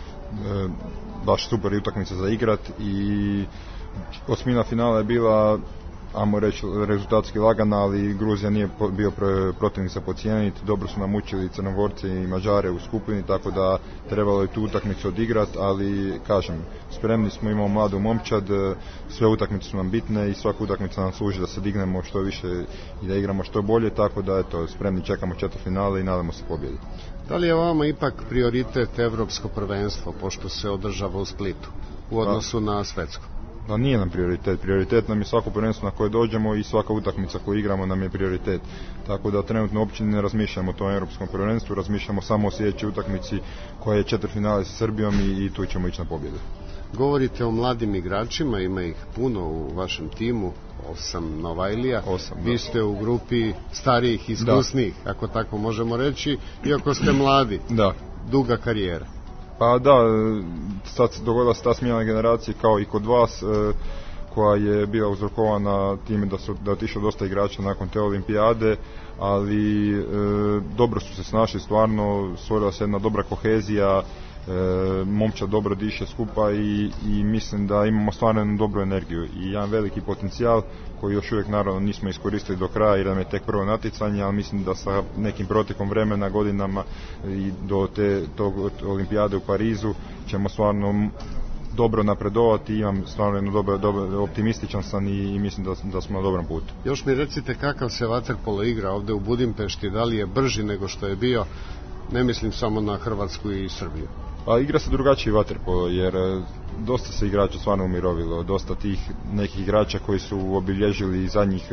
baš super utakmica za igrat i osmina finala je bila, ajmo reći, rezultatski lagana, ali Gruzija nije bio protivnik za podcijeniti, dobro su nam učili Crnogorci i Mađare u skupini, tako da trebalo je tu utakmicu odigrat, ali kažem, spremni smo, imamo mladu momčad, sve utakmice su nam bitne i svaka utakmica nam služi da se dignemo što više i da igramo što bolje, tako da eto, spremni čekamo četvrtfinale i nadamo se pobjedi. Da li je vama ipak prioritet evropsko prvenstvo, pošto se održava u Splitu, u odnosu na svetsko? Da, nije nam prioritet. Prioritet nam je svako prvenstvo na koje dođemo i svaka utakmica koju igramo nam je prioritet. Tako da trenutno uopće ne razmišljamo o tom europskom prvenstvu, razmišljamo samo o sljedećoj utakmici koja je četvrtfinale sa Srbijom i tu ćemo ići na pobjedu. Govorite o mladim igračima, ima ih puno u vašem timu, 8 Novajlija. Vi ste u grupi starijih, iskusnijih, ako tako možemo reći, iako ste mladi. Da. Duga karijera. Pa da, sad se dogodila se ta smjena generacije kao i kod vas, koja je bila uzrokovana time da je otišlo dosta igrača nakon te olimpijade, ali dobro su se snašli, stvarno stvorila se jedna dobra kohezija, momčad dobro diše skupa i mislim da imamo stvarno jednu dobru energiju i jedan veliki potencijal koji još uvijek naravno nismo iskoristili do kraja jer nam je tek prvo natjecanje, ali mislim da sa nekim protekom vremena, godinama i do tog olimpijade u Parizu ćemo stvarno dobro napredovati i imam stvarno jednu dobro, optimističan sam i mislim da smo na dobrom putu. Još mi recite kakav se vaterpolo igra ovdje u Budimpešti, da li je brži nego što je bio, ne mislim samo na Hrvatsku i Srbiju. Pa igra se drugačiji vaterpolo jer dosta se igrača stvarno umirovilo, dosta tih nekih igrača koji su obilježili zadnjih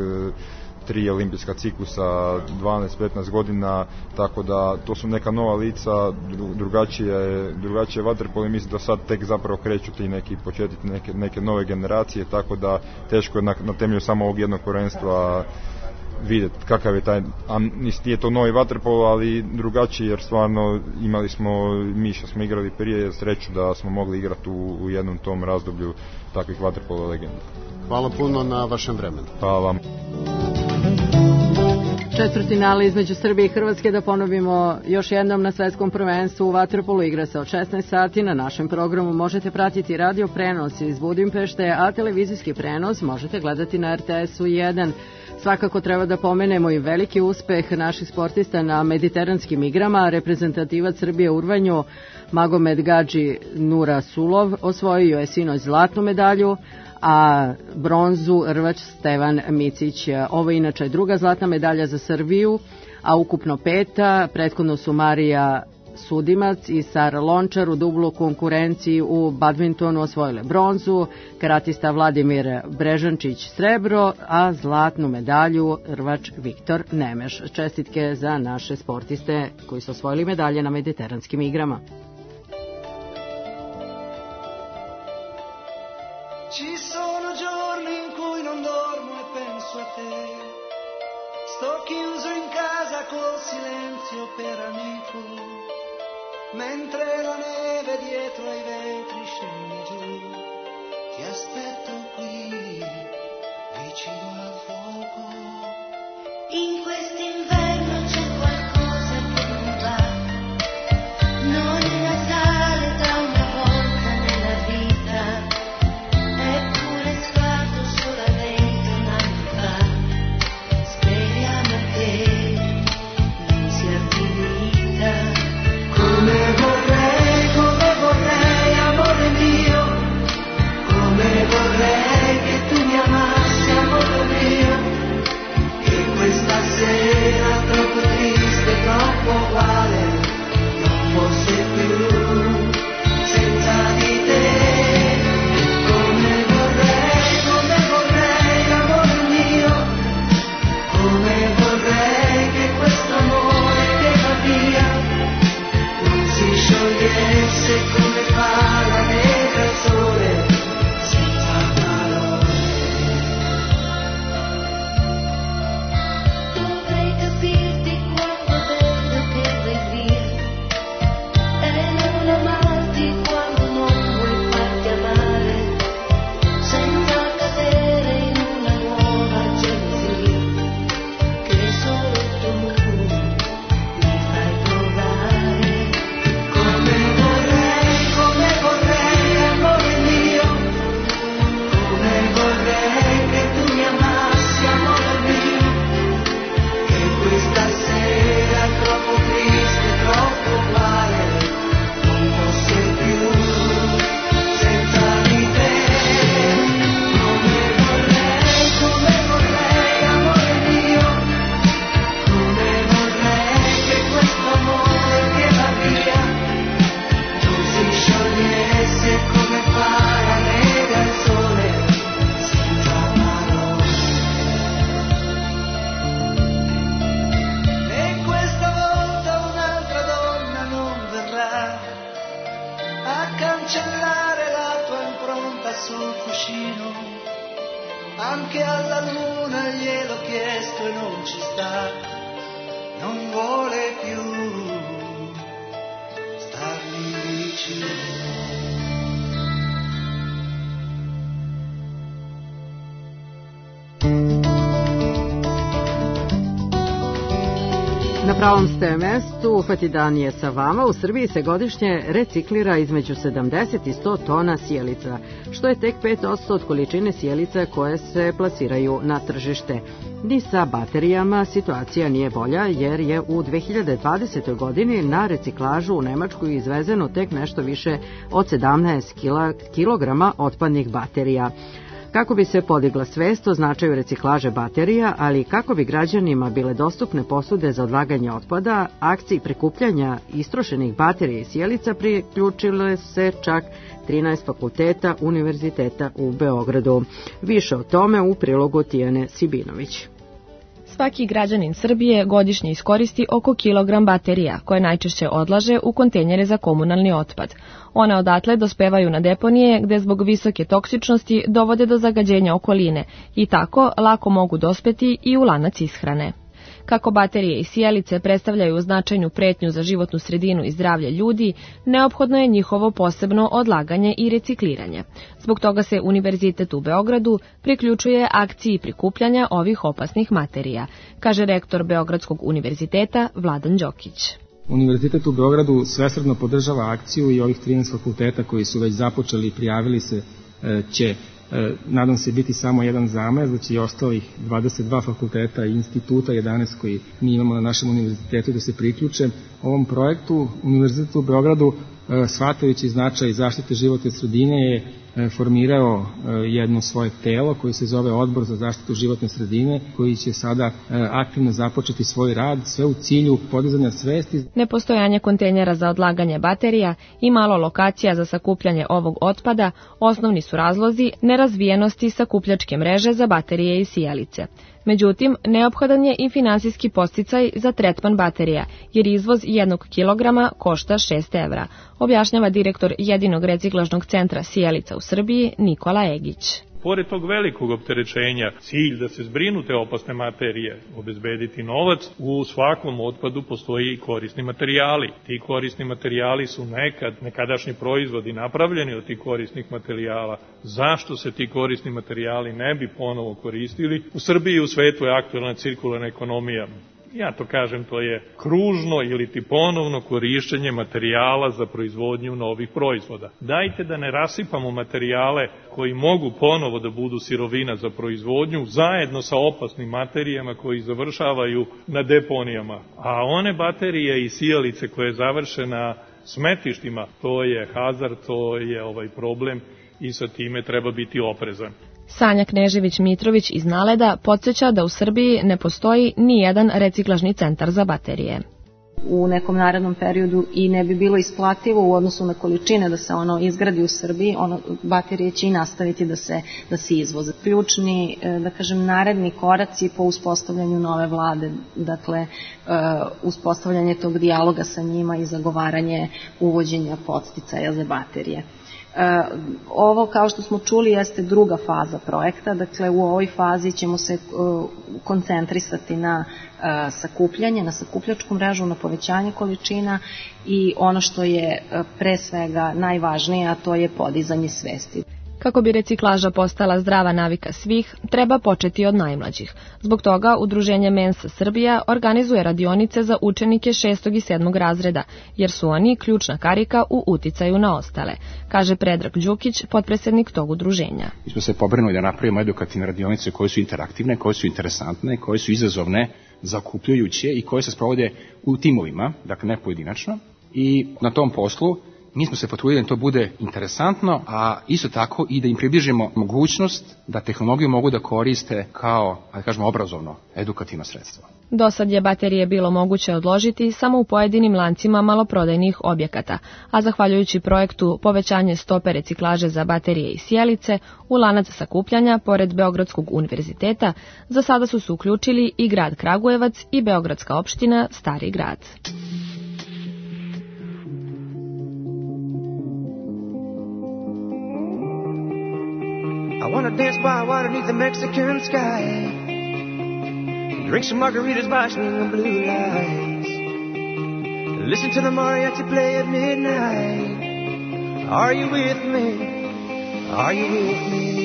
3 olimpijska ciklusa, 12-15 godina, tako da to su neka nova lica, drugačije vaterpolo i mislim da sad tek zapravo kreću ti neki početi neke nove generacije, tako da teško je na temelju samo ovog jednog prvenstva vidjeti kakav je taj, a nije to novi vaterpolo, ali drugačiji jer stvarno imali smo, mi što smo igrali prije, sreću da smo mogli igrati u jednom tom razdoblju takvih vaterpolo legenda. Hvala puno na vašem vremenu. Hvala vam. Četvrtfinale između Srbije i Hrvatske, da ponovimo još jednom, na svetskom prvenstvu u vaterpolu igra se od 16 sati. Na našem programu možete pratiti radio prenos iz Budimpešte, a televizijski prenos možete gledati na RTS-u 1. Svakako treba da pomenemo i veliki uspeh naših sportista na mediteranskim igrama. Reprezentativac Srbije u rvanju Magomed Gadži Nurasulov osvojio je sinoć zlatnu medalju, a bronzu rvač Stevan Micić. Ovo je inače druga zlatna medalja za Srbiju, a ukupno 5. Prethodno su Marija Sudimac i Sara Lončar u dublu konkurenciji u badmintonu osvojile bronzu, karatista Vladimir Brežančić srebro, a zlatnu medalju rvač Viktor Nemeš. Čestitke za naše sportiste koji su osvojili medalje na mediteranskim igrama. Ci sono giorni in cui non dormo e penso a te. Sto chiuso in casa col silenzio per amico. Mentre la neve dietro ai vetri scende giù. Ti aspetto qui, vicino al fuoco. In quest'inverno c'è qualcosa che non va. Non è Natale da una volta nella vita. Eppure sguardo solamente un anno fa. Speriamo che non sia finita. Come vorrei, amore mio. Come vorrei che tu mi amassi, amore mio. Che questa sera troppo triste, troppo uguale, non fosse più senza di te. Come vorrei, amore mio. Come vorrei che questo amore che va via si sciogliesse come fa la neve al sole, senza Na pravom ste mestu, Ufati dan je sa vama. U Srbiji se godišnje reciklira između 70 i 100 tona sjelica, što je tek 5% od količine sjelica koje se plasiraju na tržište. Ni sa baterijama situacija nije bolja, jer je u 2020. godini na reciklažu u Nemačku izvezeno tek nešto više od 17 kilograma otpadnih baterija. Kako bi se podigla svest o značaju reciklaže baterija, ali i kako bi građanima bile dostupne posude za odlaganje otpada, akciji prikupljanja istrošenih baterija i sjelica priključile se čak 13 fakulteta Univerziteta u Beogradu. Više o tome u prilogu Tijane Sibinović. Svaki građanin Srbije godišnje iskoristi oko kilogram baterija, koje najčešće odlaže u kontejnere za komunalni otpad. One odatle dospevaju na deponije, gde zbog visoke toksičnosti dovode do zagađenja okoline i tako lako mogu dospeti i u lanac ishrane. Kako baterije i sjelice predstavljaju značajnu pretnju za životnu sredinu i zdravlje ljudi, neophodno je njihovo posebno odlaganje i recikliranje. Zbog toga se Univerzitet u Beogradu priključuje akciji prikupljanja ovih opasnih materija, kaže rektor Beogradskog univerziteta Vladan Đokić. Univerzitet u Beogradu svesrdno podržava akciju i ovih 13 fakulteta koji su već započeli i prijavili se će, nadam se, biti samo jedan zamez, da će i ostalih 22 fakulteta i instituta, 11 koji mi imamo na našem univerzitetu, da se priključe ovom projektu. Univerzitet u Beogradu, shvatajući značaj zaštite životne sredine, je formirao jedno svoje telo koji se zove Odbor za zaštitu životne sredine, koji će sada aktivno započeti svoj rad, sve u cilju podizanja svesti. Nepostojanje kontejnera za odlaganje baterija i malo lokacija za sakupljanje ovog otpada osnovni su razlozi nerazvijenosti sakupljačke mreže za baterije i sijalice. Međutim, neophodan je i finansijski podsticaj za tretman baterija, jer izvoz 1 kilograma košta 6 evra, objašnjava direktor jedinog reciklažnog centra sijalica u Srbiji Nikola Egić. Pored tog velikog opterećenja, cilj da se zbrinu te opasne materije, obezbediti novac, u svakom otpadu postoji i korisni materijali. Ti korisni materijali su nekadašnji proizvodi napravljeni od tih korisnih materijala. Zašto se ti korisni materijali ne bi ponovo koristili? U Srbiji i u svetu je aktuelna cirkularna ekonomija. Ja to kažem, to je kružno ili ti ponovno korišćenje materijala za proizvodnju novih proizvoda. Dajte da ne rasipamo materijale koji mogu ponovo da budu sirovina za proizvodnju zajedno sa opasnim materijama koji završavaju na deponijama. A one baterije i sijalice koje završe na smetištima, to je hazard, to je problem i sa time treba biti oprezan. Sanja Knežević-Mitrović iz Naleda podsjeća da u Srbiji ne postoji ni jedan reciklažni centar za baterije. U nekom narednom periodu i ne bi bilo isplativo u odnosu na količine da se ono izgradi u Srbiji, baterije će i nastaviti da se izvoze. Ključni, da kažem, naredni koraci po uspostavljanju nove vlade, dakle, uspostavljanje tog dijaloga sa njima i zagovaranje uvođenja podsticaja za baterije. Ovo, kao što smo čuli, jeste druga faza projekta, dakle u ovoj fazi ćemo se koncentrisati na sakupljanje, na sakupljačku mrežu, na povećanje količina i ono što je pre svega najvažnije, a to je podizanje svesti. Kako bi reciklaža postala zdrava navika svih, treba početi od najmlađih. Zbog toga Udruženje Mensa Srbija organizuje radionice za učenike 6. i 7. razreda, jer su oni ključna karika u uticaju na ostale, kaže Predrag Đukić, potpredsednik tog udruženja. Mi smo se pobrinuli da napravimo edukativne radionice koje su interaktivne, koje su interesantne, koje su izazovne, zakupljujuće i koje se sprovode u timovima, dakle ne pojedinačno. I na tom poslu mi smo se potrudili da to bude interesantno, a isto tako i da im približimo mogućnost da tehnologiju mogu da koriste kao, da kažemo, obrazovno, edukativno sredstvo. Do sad je baterije bilo moguće odložiti samo u pojedinim lancima maloprodajnih objekata, a zahvaljujući projektu povećanje stope reciklaže za baterije i sjelice, u lanac sakupljanja, pored Beogradskog univerziteta, za sada su se uključili i grad Kragujevac i Beogradska opština Stari grad. I wanna dance by water beneath the Mexican sky, drink some margaritas by swinging blue lights, listen to the mariachi play at midnight. Are you with me? Are you with me?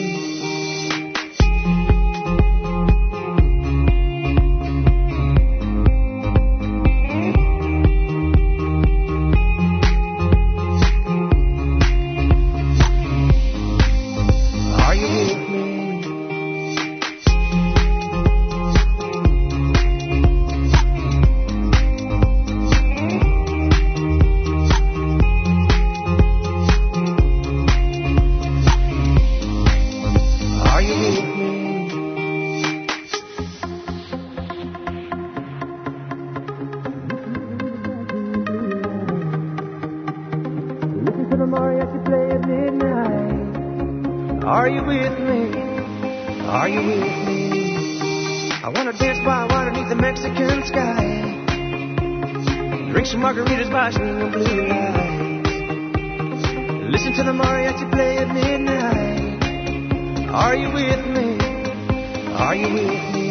Are you with me? Are you with me? I wanna dance by water beneath the Mexican sky. Drink some margaritas by swinging blue lights. Listen to the mariachi play at midnight. Are you with me? Are you with me?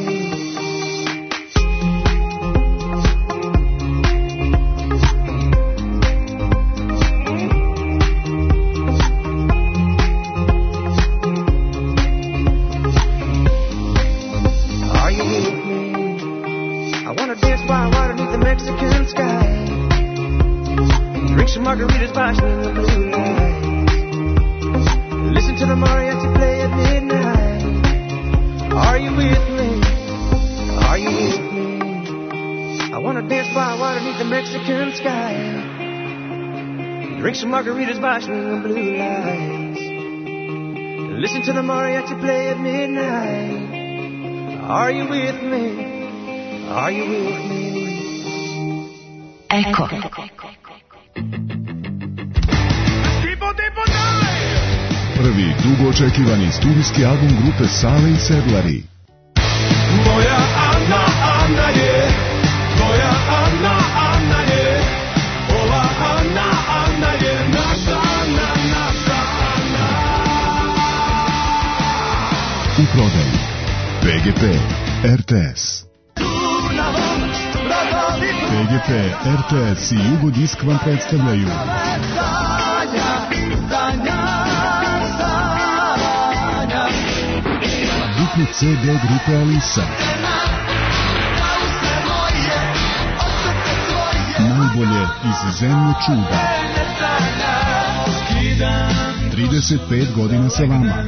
Margaritas by swinging blue lights. Listen to the mariachi play at midnight. Are you with me? Are you with me? I wanna dance by water beneath the Mexican sky. Drink some margaritas by swinging blue lights. Listen to the mariachi play at midnight. Are you with me? Are you with me? Eko. Prvi dugo očekivani studijski album grupe Sale i Sedlari. Moja Ana, Ana je, tvoja Ana, Ana je, ova Ana, Ana je, naša Ana, naša Ana. U prodaju PGP RTS. PGP RTS i Jugodisk vam predstavljaju dupli CD grupe Alisa. Najbolje iz zemlje čuda. 35 godina sa vama.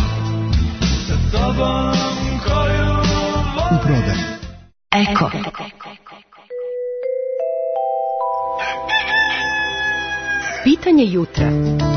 U prodaju. Eko. Pitanje jutra.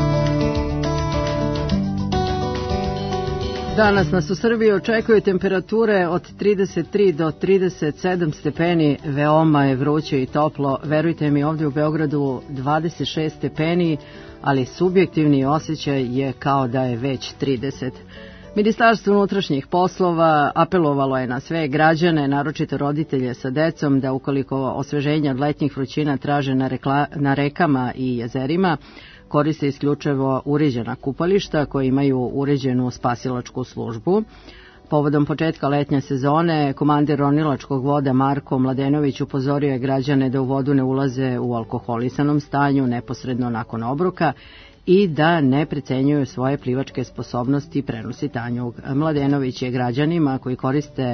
Danas nas u Srbiji očekuju temperature od 33 do 37 stepeni, veoma je vruće i toplo. Verujte mi, ovdje u Beogradu 26 stepeni, ali subjektivni osjećaj je kao da je već 30. Ministarstvo unutrašnjih poslova apelovalo je na sve građane, naročito roditelje sa decom, da ukoliko osveženje od letnjih vrućina traže na rekama i jezerima, koriste isključivo uređena kupališta koje imaju uređenu spasilačku službu. Povodom početka letnje sezone, komandir ronilačkog voda Marko Mladenović upozorio je građane da u vodu ne ulaze u alkoholisanom stanju neposredno nakon obroka i da ne precenjuju svoje plivačke sposobnosti prenosi tanjug. Mladenović je građanima koji koriste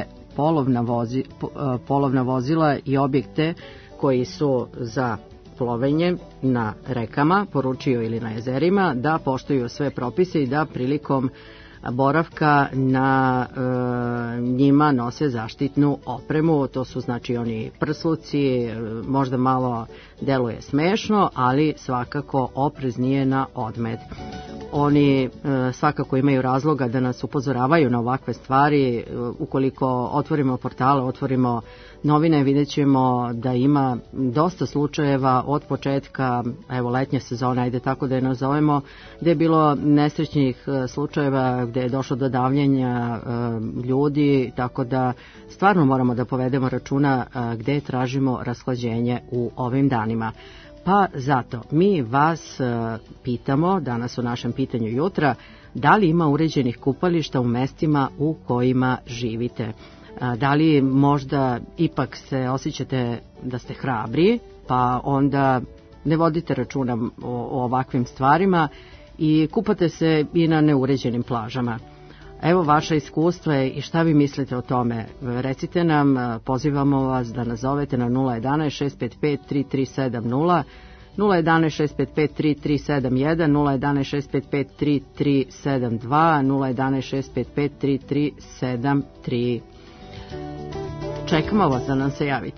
polovna vozila i objekte koji su za plovenje na rekama, poručio ili na jezerima, da poštuju sve propise i da prilikom boravka na njima nose zaštitnu opremu. To su znači oni prsluci, možda malo deluje smešno, ali svakako opreznije na odmet. Oni svakako imaju razloga da nas upozoravaju na ovakve stvari. Ukoliko otvorimo portale, otvorimo novine, vidjet ćemo da ima dosta slučajeva od početka letnje sezone, ajde tako da je nazovemo, gde je bilo nesrećnih slučajeva gde je došlo do davljenja ljudi, tako da stvarno moramo da povedemo računa gde tražimo rashlađenje u ovim danima. Pa zato mi vas pitamo danas u našem pitanju jutra, da li ima uređenih kupališta u mestima u kojima živite? Da li možda ipak se osjećate da ste hrabri, pa onda ne vodite računa o ovakvim stvarima i kupate se i na neuređenim plažama? Evo vaša iskustva i šta vi mislite o tome. Recite nam, pozivamo vas da nazovete na 011 655 3370, 011 655 3371, 011 655 3372, 011 655 3373. Čekamo vas da nam se javite.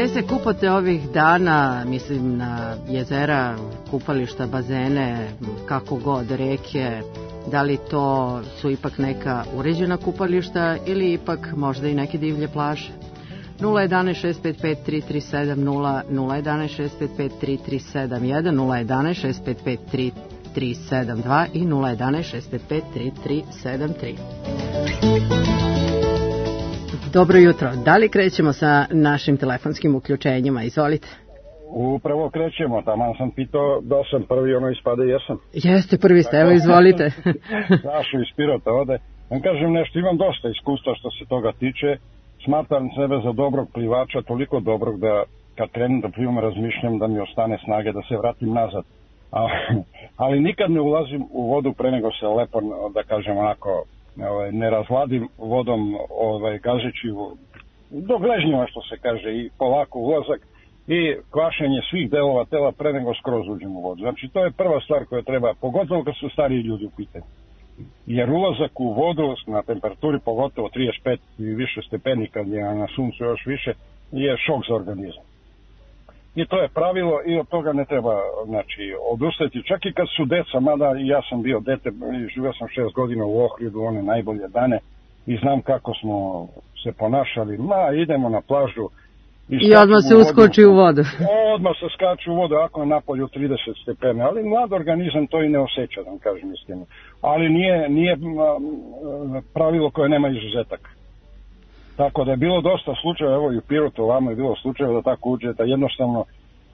Gde se kupate ovih dana, mislim na jezera, kupališta, bazene, kako god, reke, da li to su ipak neka uređena kupališta ili ipak možda i neke divlje plaže? 011 655 3370, 011 655 3371, 011 655 3372 i 011 655 3373. Dobro jutro. Da li krećemo sa našim telefonskim uključenjima? Izvolite. Upravo krećemo. Taman sam pitao da sam prvi, ono ispade jesam. Jeste, prvi ste, evo izvolite. Sašu iz Pirota ode. Vam kažem nešto, imam dosta iskustva što se toga tiče. Smatram sebe za dobrog plivača, toliko dobrog da kad krenem da plivam razmišljam da mi ostane snage da se vratim nazad. Ali nikad ne ulazim u vodu pre nego se lepo, da kažem onako, ne razladim vodom gazeći do gležnjeva što se kaže i polako ulazak i kvašenje svih delova tela pre nego skroz uđem u vodu. Znači to je prva stvar koja treba, pogotovo kad su stariji ljudi u pitanju. Jer ulazak u vodu na temperaturi pogotovo 35 i više stepeni kad je na suncu još više je šok za organizam. I to je pravilo i od toga ne treba odustati. Čak i kad su deca, mada i ja sam bio dete, živio sam 6 godina u Ohridu, one najbolje dane i znam kako smo se ponašali. Idemo na plažu i odmah se uskoči u vodu. Odmah se skače u vodu ako je napolju 30 stepeni, ali mlad organizam to i ne osjeća, da vam kažem istinu. Ali nije pravilo koje nema izuzetaka. Tako da je bilo dosta slučajeva, evo i u Pirotu ovamo je bilo slučajeva da tako uđe, da jednostavno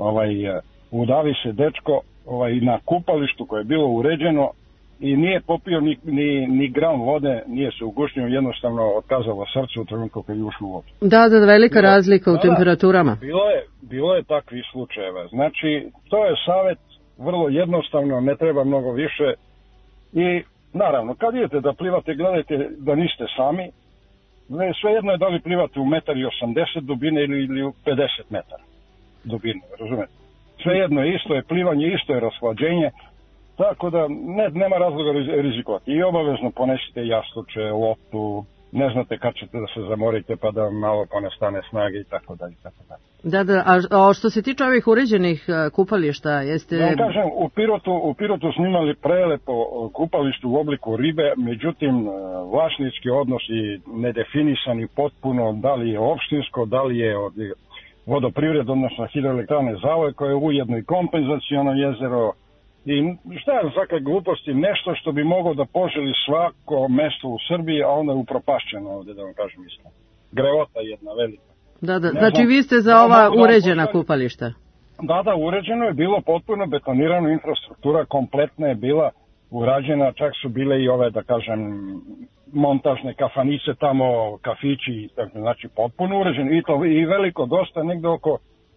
udavi se dečko na kupalištu koje je bilo uređeno i nije popio ni gram vode, nije se ugušnio, jednostavno otkazalo srce u trenutku kad je ušlo u vodu. Da, velika razlika u temperaturama. Bilo je takvih slučajeva. Znači, to je savjet vrlo jednostavno, ne treba mnogo više i naravno, kad idete da plivate, gledajte da niste sami. Svejedno je da li plivate u 1,80 m dubine ili u 50 metara dubine, razumete? Svejedno je, isto je plivanje, isto je rashlađenje, tako da nema razloga rizikovati. I obavezno ponesite jastuče, loptu, ne znate kad ćete da se zamorite pa da malo ponestane snage i tako dalje. Da, a što se tiče ovih uređenih kupališta, jeste... Da kažem, u Pirotu smo imali prelepo kupalište u obliku ribe, međutim, vlasnički odnosi nedefinisani potpuno, da li je opštinsko, da li je od vodoprivrede, odnosno hidroelektrane Zavoj, koje je ujedno i kompenzaciono jezero, i šta je svake gluposti, nešto što bi moglo da poželi svako mesto u Srbiji, a onda je upropašćeno ovdje, da vam kažem iskreno. Grevota jedna velika. Da, znači vi ste za ova uređena kupališta? Da, uređeno je bilo potpuno betonirano, infrastruktura kompletna je bila urađena, čak su bile i ove, da kažem, montažne kafanice tamo, kafići, znači potpuno uređeno i veliko, dosta, negde oko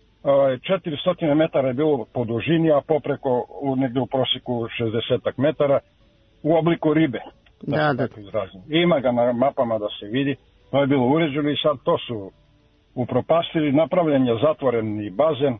400 metara je bilo po dužini, a popreko negde u prosjeku 60 metara u obliku ribe. Da. Ima ga na mapama da se vidi, to je bilo uređeno i sad to su upropastili, napravljen je zatvoreni bazen,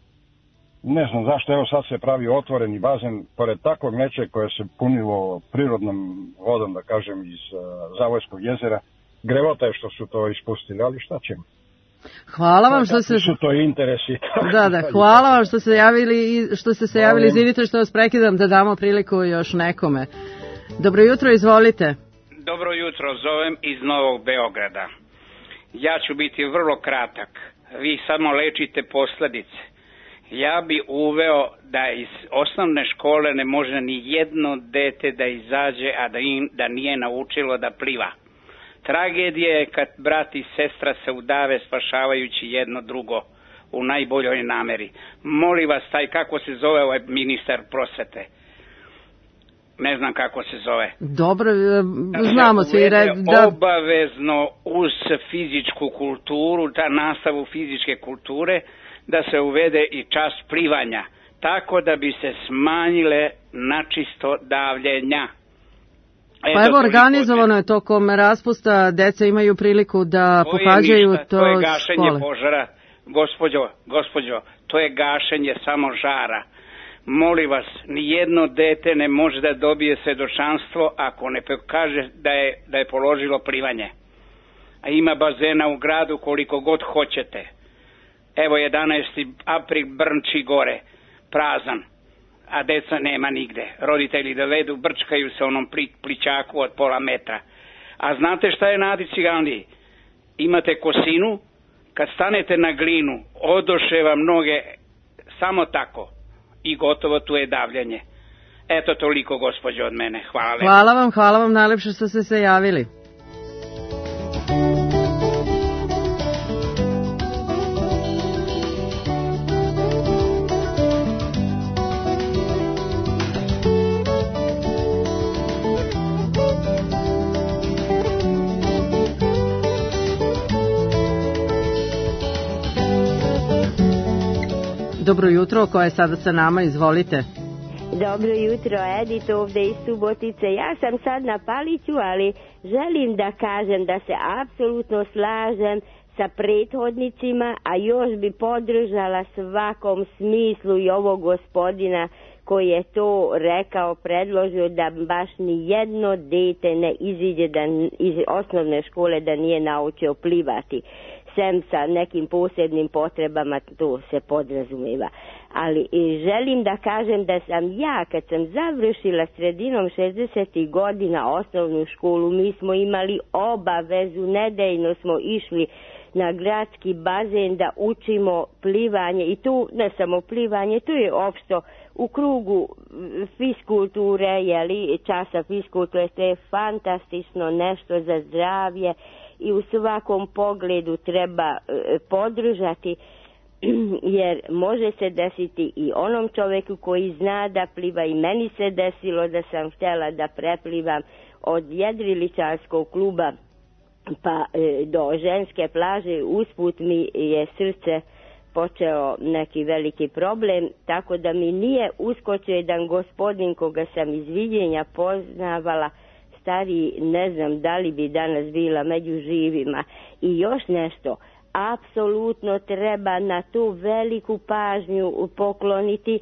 ne znam zašto, evo sad se pravi otvoreni bazen, pored takvog nečeg koje se punilo prirodnom vodom, da kažem, iz Zavojskog jezera. Grevota je što su to ispustili, ali šta ćemo? Hvala vam što su to interesi. Da, hvala vam što ste se javili, izvinite što vas prekidam, da damo priliku još nekome. Dobro jutro, izvolite. Dobro jutro, zovem iz Novog Beograda. Ja ću biti vrlo kratak. Vi samo lečite posledice. Ja bi uveo da iz osnovne škole ne može ni jedno dete da izađe, a da nije naučilo da pliva. Tragedija je kad brat i sestra se udave spašavajući jedno drugo u najboljoj nameri. Molim vas, kako se zove ovaj ministar prosvete? Ne znam kako se zove. Dobro, znamo svi. Obavezno uz fizičku kulturu, nastavu fizičke kulture, da se uvede i čas plivanja, tako da bi se smanjile načisto davljenja. Pa evo, organizovano je tokom raspusta, deca imaju priliku da pohađaju to škole. To je gašenje požara, gospođo, to je gašenje samo žara. Molim vas, nijedno dete ne može da dobije svedočanstvo ako ne pokaže da je položilo plivanje. A ima bazena u gradu koliko god hoćete. Evo 11. april brnči gore, prazan, a deca nema nigde. Roditelji dovedu, brčkaju se onom plićaku od pola metra. A znate šta je na Adi Cigandiji? Imate kosinu, kad stanete na glinu, odoše vam noge samo tako i gotovo tu je davljanje. Eto toliko, gospođo, od mene. Hvala lepo. Hvala vam najlepše što ste se javili. Dobro jutro, ko je sada sa nama, izvolite. Dobro jutro, Edith, ovde iz Subotice. Ja sam sad na Paliću, ali želim da kažem da se apsolutno slažem sa prethodnicima, a još bi podržala svakom smislu i ovog gospodina koji je to rekao, predložio da baš ni jedno dete ne iziđe iz osnovne škole da nije naučio plivati. Sem sa nekim posebnim potrebama, to se podrazumeva. Ali želim da kažem da sam ja, kad sam završila sredinom 60. godina osnovnu školu, mi smo imali obavezu, nedeljno smo išli na gradski bazen da učimo plivanje. I tu ne samo plivanje, tu je opšto u krugu fiskulture, jeli, časa fiskulture, to je fantastično nešto za zdravlje i u svakom pogledu treba podržati, jer može se desiti i onom čoveku koji zna da pliva. I meni se desilo da sam htjela da preplivam od jedriličarskog kluba pa do ženske plaže. Usput mi je srce počeo neki veliki problem, tako da mi nije uskočio jedan gospodin koga sam iz viđenja poznavala, stariji, ne znam da li bi danas bila među živima. I još nešto, apsolutno treba na tu veliku pažnju pokloniti.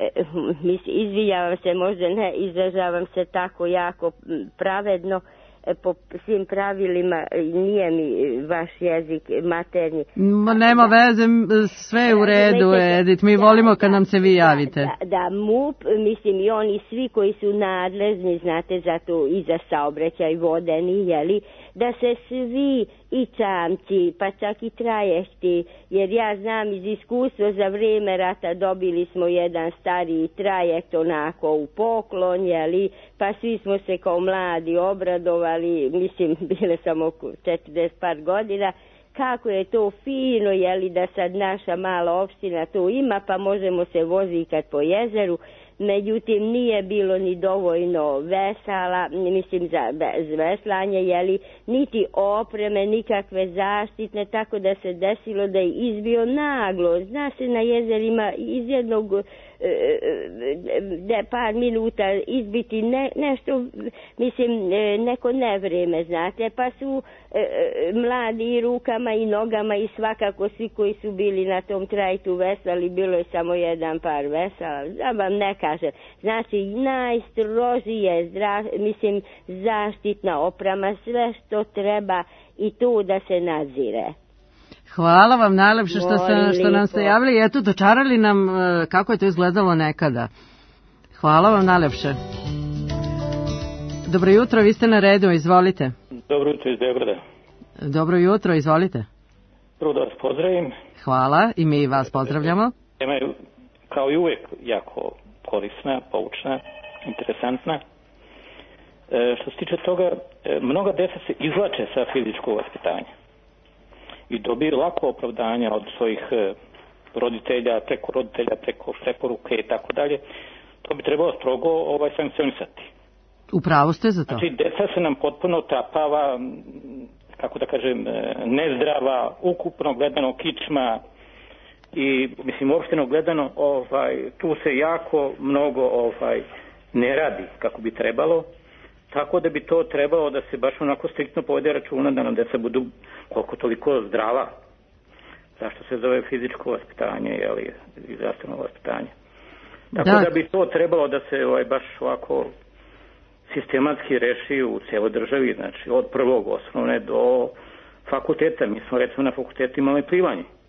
Izvinjavam se, možda ne izražavam se tako jako pravedno, po svim pravilima, nije mi vaš jezik maternji. Nema veze, sve je u redu, Edith, mi volimo kad nam se vi javite. Da MUP, mislim i oni svi koji su nadležni, znate, za to i za saobraćaj vodeni, jeli, da se svi i čamci, pa čak i trajekti, jer ja znam iz iskustva za vrijeme rata dobili smo jedan stariji trajekt onako u poklon, jeli, pa svi smo se kao mladi obradovali, mislim, bile sam oko 40 par godina, kako je to fino, jeli, da sad naša mala opština to ima, pa možemo se voziti po jezeru. Međutim, nije bilo ni dovoljno vesala, mislim za veslanje, jeli, niti opreme, nikakve zaštitne, tako da se desilo da je izbio naglo. Zna se na jezerima iz jednog par minuta izbiti nešto, mislim, neko nevreme, znate, pa su mladi i rukama i nogama i svakako svi koji su bili na tom trajektu veslali, bilo je samo jedan par vesala, da vam ne kažem. Znači, najstrožije, mislim, zaštitna oprema, sve što treba i to da se nadzire. Hvala vam najlepše što nam ste javili. Eto, dočarali nam kako je to izgledalo nekada. Hvala vam najlepše. Dobro jutro, vi ste na redu, izvolite. Dobro jutro iz Beograda. Dobro jutro, izvolite. Prvo da vas pozdravim. Hvala, i mi vas pozdravljamo. Tema je kao i uvijek jako korisna, poučna, interesantna. Što se tiče toga, mnoga deca se izvlače sa fizičkog vaspitanja i dobiju lako opravdanja od svojih roditelja, preko preporuke i tako dalje. To bi trebalo strogo sankcionisati. Upravo ste za to. Znači, deca se nam potpuno tapava, kako da kažem, nezdrava, ukupno gledano kičma i, mislim, uopšteno gledano, tu se jako mnogo ne radi kako bi trebalo. Tako da bi to trebalo da se baš onako striktno povede računa da nam deca budu koliko toliko zdrava. Zašto se zove fizičko vaspitanje, jeli, i zdravstveno vaspitanje. Tako da bi to trebalo da se baš ovako sistematski reši u cijeloj državi, znači od prvog osnovne do fakulteta. Mi smo recimo na fakultetu imali plivanje.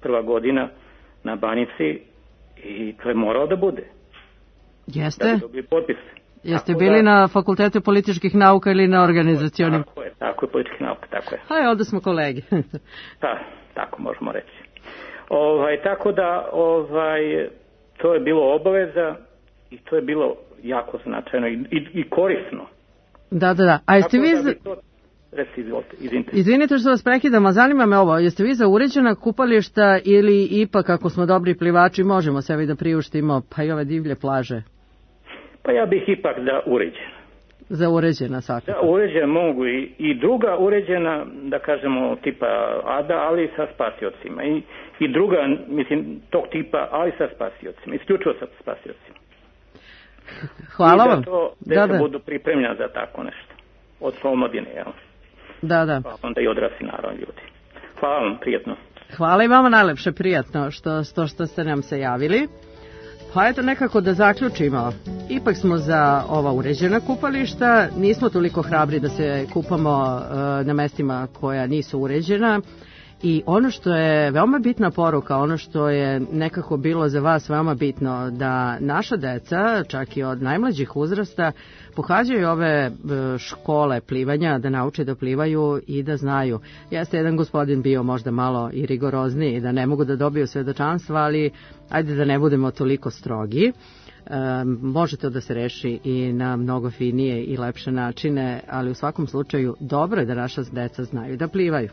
prva godina na Banjici i to je morao da bude. Jeste? Da bi dobili potpis. Jeste bili na Fakultetu političkih nauka ili na organizacionim? Tako je, političkih nauka, tako je. Aj, ovdje smo kolegi. Tako možemo reći. Tako da, to je bilo obaveza i to je bilo jako značajno i korisno. Da. A jeste vi... Izvinite što vas prekidam, a zanima me ovo, jeste vi za uređena kupališta ili ipak ako smo dobri plivači možemo sebi da priuštimo pa i ove divlje plaže? Pa ja bih ipak da uređena. Za uređena svakako. Da, uređena mogu i druga uređena, da kažemo tipa Ada, ali sa spasiocima. I druga, mislim, tog tipa, ali sa spasiocima. Isključivo sa spasiocima. Hvala vam. I da se budu pripremljeni za tako nešto. Od omladine, jel? Da. Pa onda i odrasli naravno ljudi. Hvala vam, prijatno. Hvala i vama najlepše, prijatno što ste nam se javili. Pa eto nekako da zaključimo. Ipak smo za ova uređena kupališta, nismo toliko hrabri da se kupamo na mestima koja nisu uređena. I ono što je veoma bitna poruka, ono što je nekako bilo za vas veoma bitno, da naša deca, čak i od najmlađih uzrasta, pohađaju ove škole plivanja, da nauče da plivaju i da znaju. Jeste jedan gospodin bio možda malo i rigorozniji, da ne mogu da dobiju svedočanstva, ali ajde da ne budemo toliko strogi. Može to da se reši i na mnogo finije i lepše načine, ali u svakom slučaju dobro je da naša deca znaju da plivaju.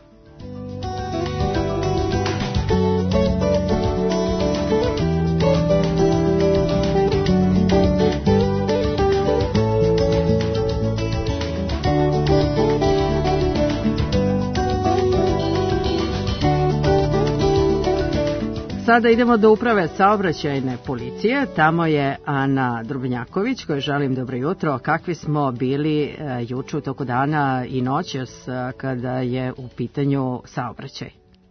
Sada idemo do uprave saobraćajne policije, tamo je Ana Drobnjaković, kojoj želim dobro jutro. Kakvi smo bili juče u toku dana i noćas kada je u pitanju saobraćaj?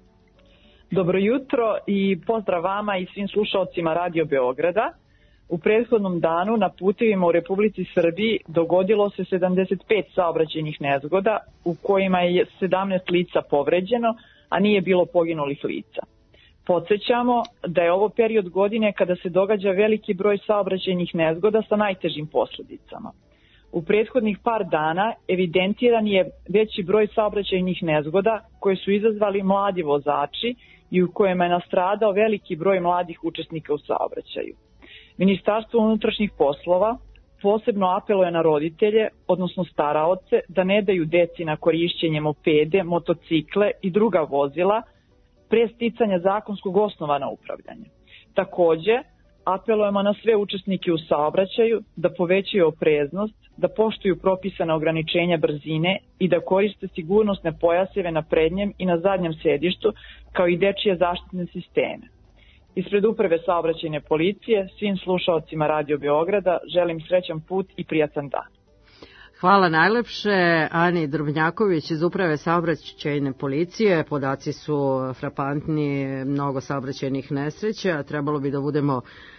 Dobro jutro i pozdrav vama i svim slušalcima Radio Beograda. U prethodnom danu na putevima u Republici Srbiji dogodilo se 75 saobraćajnih nezgoda u kojima je 17 lica povređeno, a nije bilo poginulih lica. Podsjećamo da je ovo period godine kada se događa veliki broj saobraćajnih nezgoda sa najtežim posljedicama. U prethodnih par dana evidentiran je veći broj saobraćajnih nezgoda koje su izazvali mladi vozači i u kojima je nastradao veliki broj mladih učesnika u saobraćaju. Ministarstvo unutrašnjih poslova posebno apeluje na roditelje, odnosno staraoce, da ne daju deci na korišćenje mopede, motocikle i druga vozila pre sticanja zakonskog osnova na upravljanje. Takođe, apelujemo na sve učesnike u saobraćaju da povećaju opreznost, da poštuju propisana ograničenja brzine i da koriste sigurnosne pojaseve na prednjem i na zadnjem sedištu, kao i dečije zaštitne sisteme. Ispred uprave saobraćajne policije, svim slušalcima Radio Beograda želim srećan put i prijatan dan. Hvala najlepše Ani Drobnjaković iz uprave saobraćajne policije. Podaci su frapantni, mnogo saobraćajnih nesreća, trebalo bi da budemo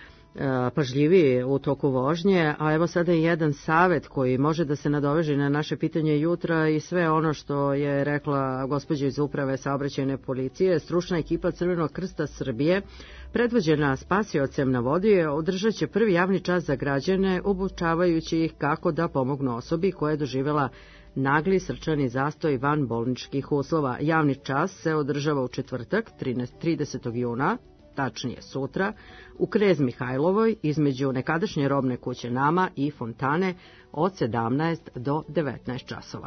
pažljiviji u toku vožnje, a evo sada je jedan savet koji može da se nadoveže na naše pitanje jutra i sve ono što je rekla gospođa iz uprave saobraćajne policije. Stručna ekipa Crvenog krsta Srbije, predvođena spasiocem na vodi, održat će prvi javni čas za građane, obučavajući ih kako da pomognu osobi koja je doživjela nagli srčani zastoj van bolničkih uslova. Javni čas se održava u četvrtak, 30. juna, tačnije sutra, u Knez Mihajlovoj između nekadašnje robne kuće Nama i Fontane od 17 do 19 časova.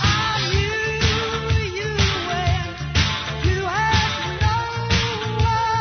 You had no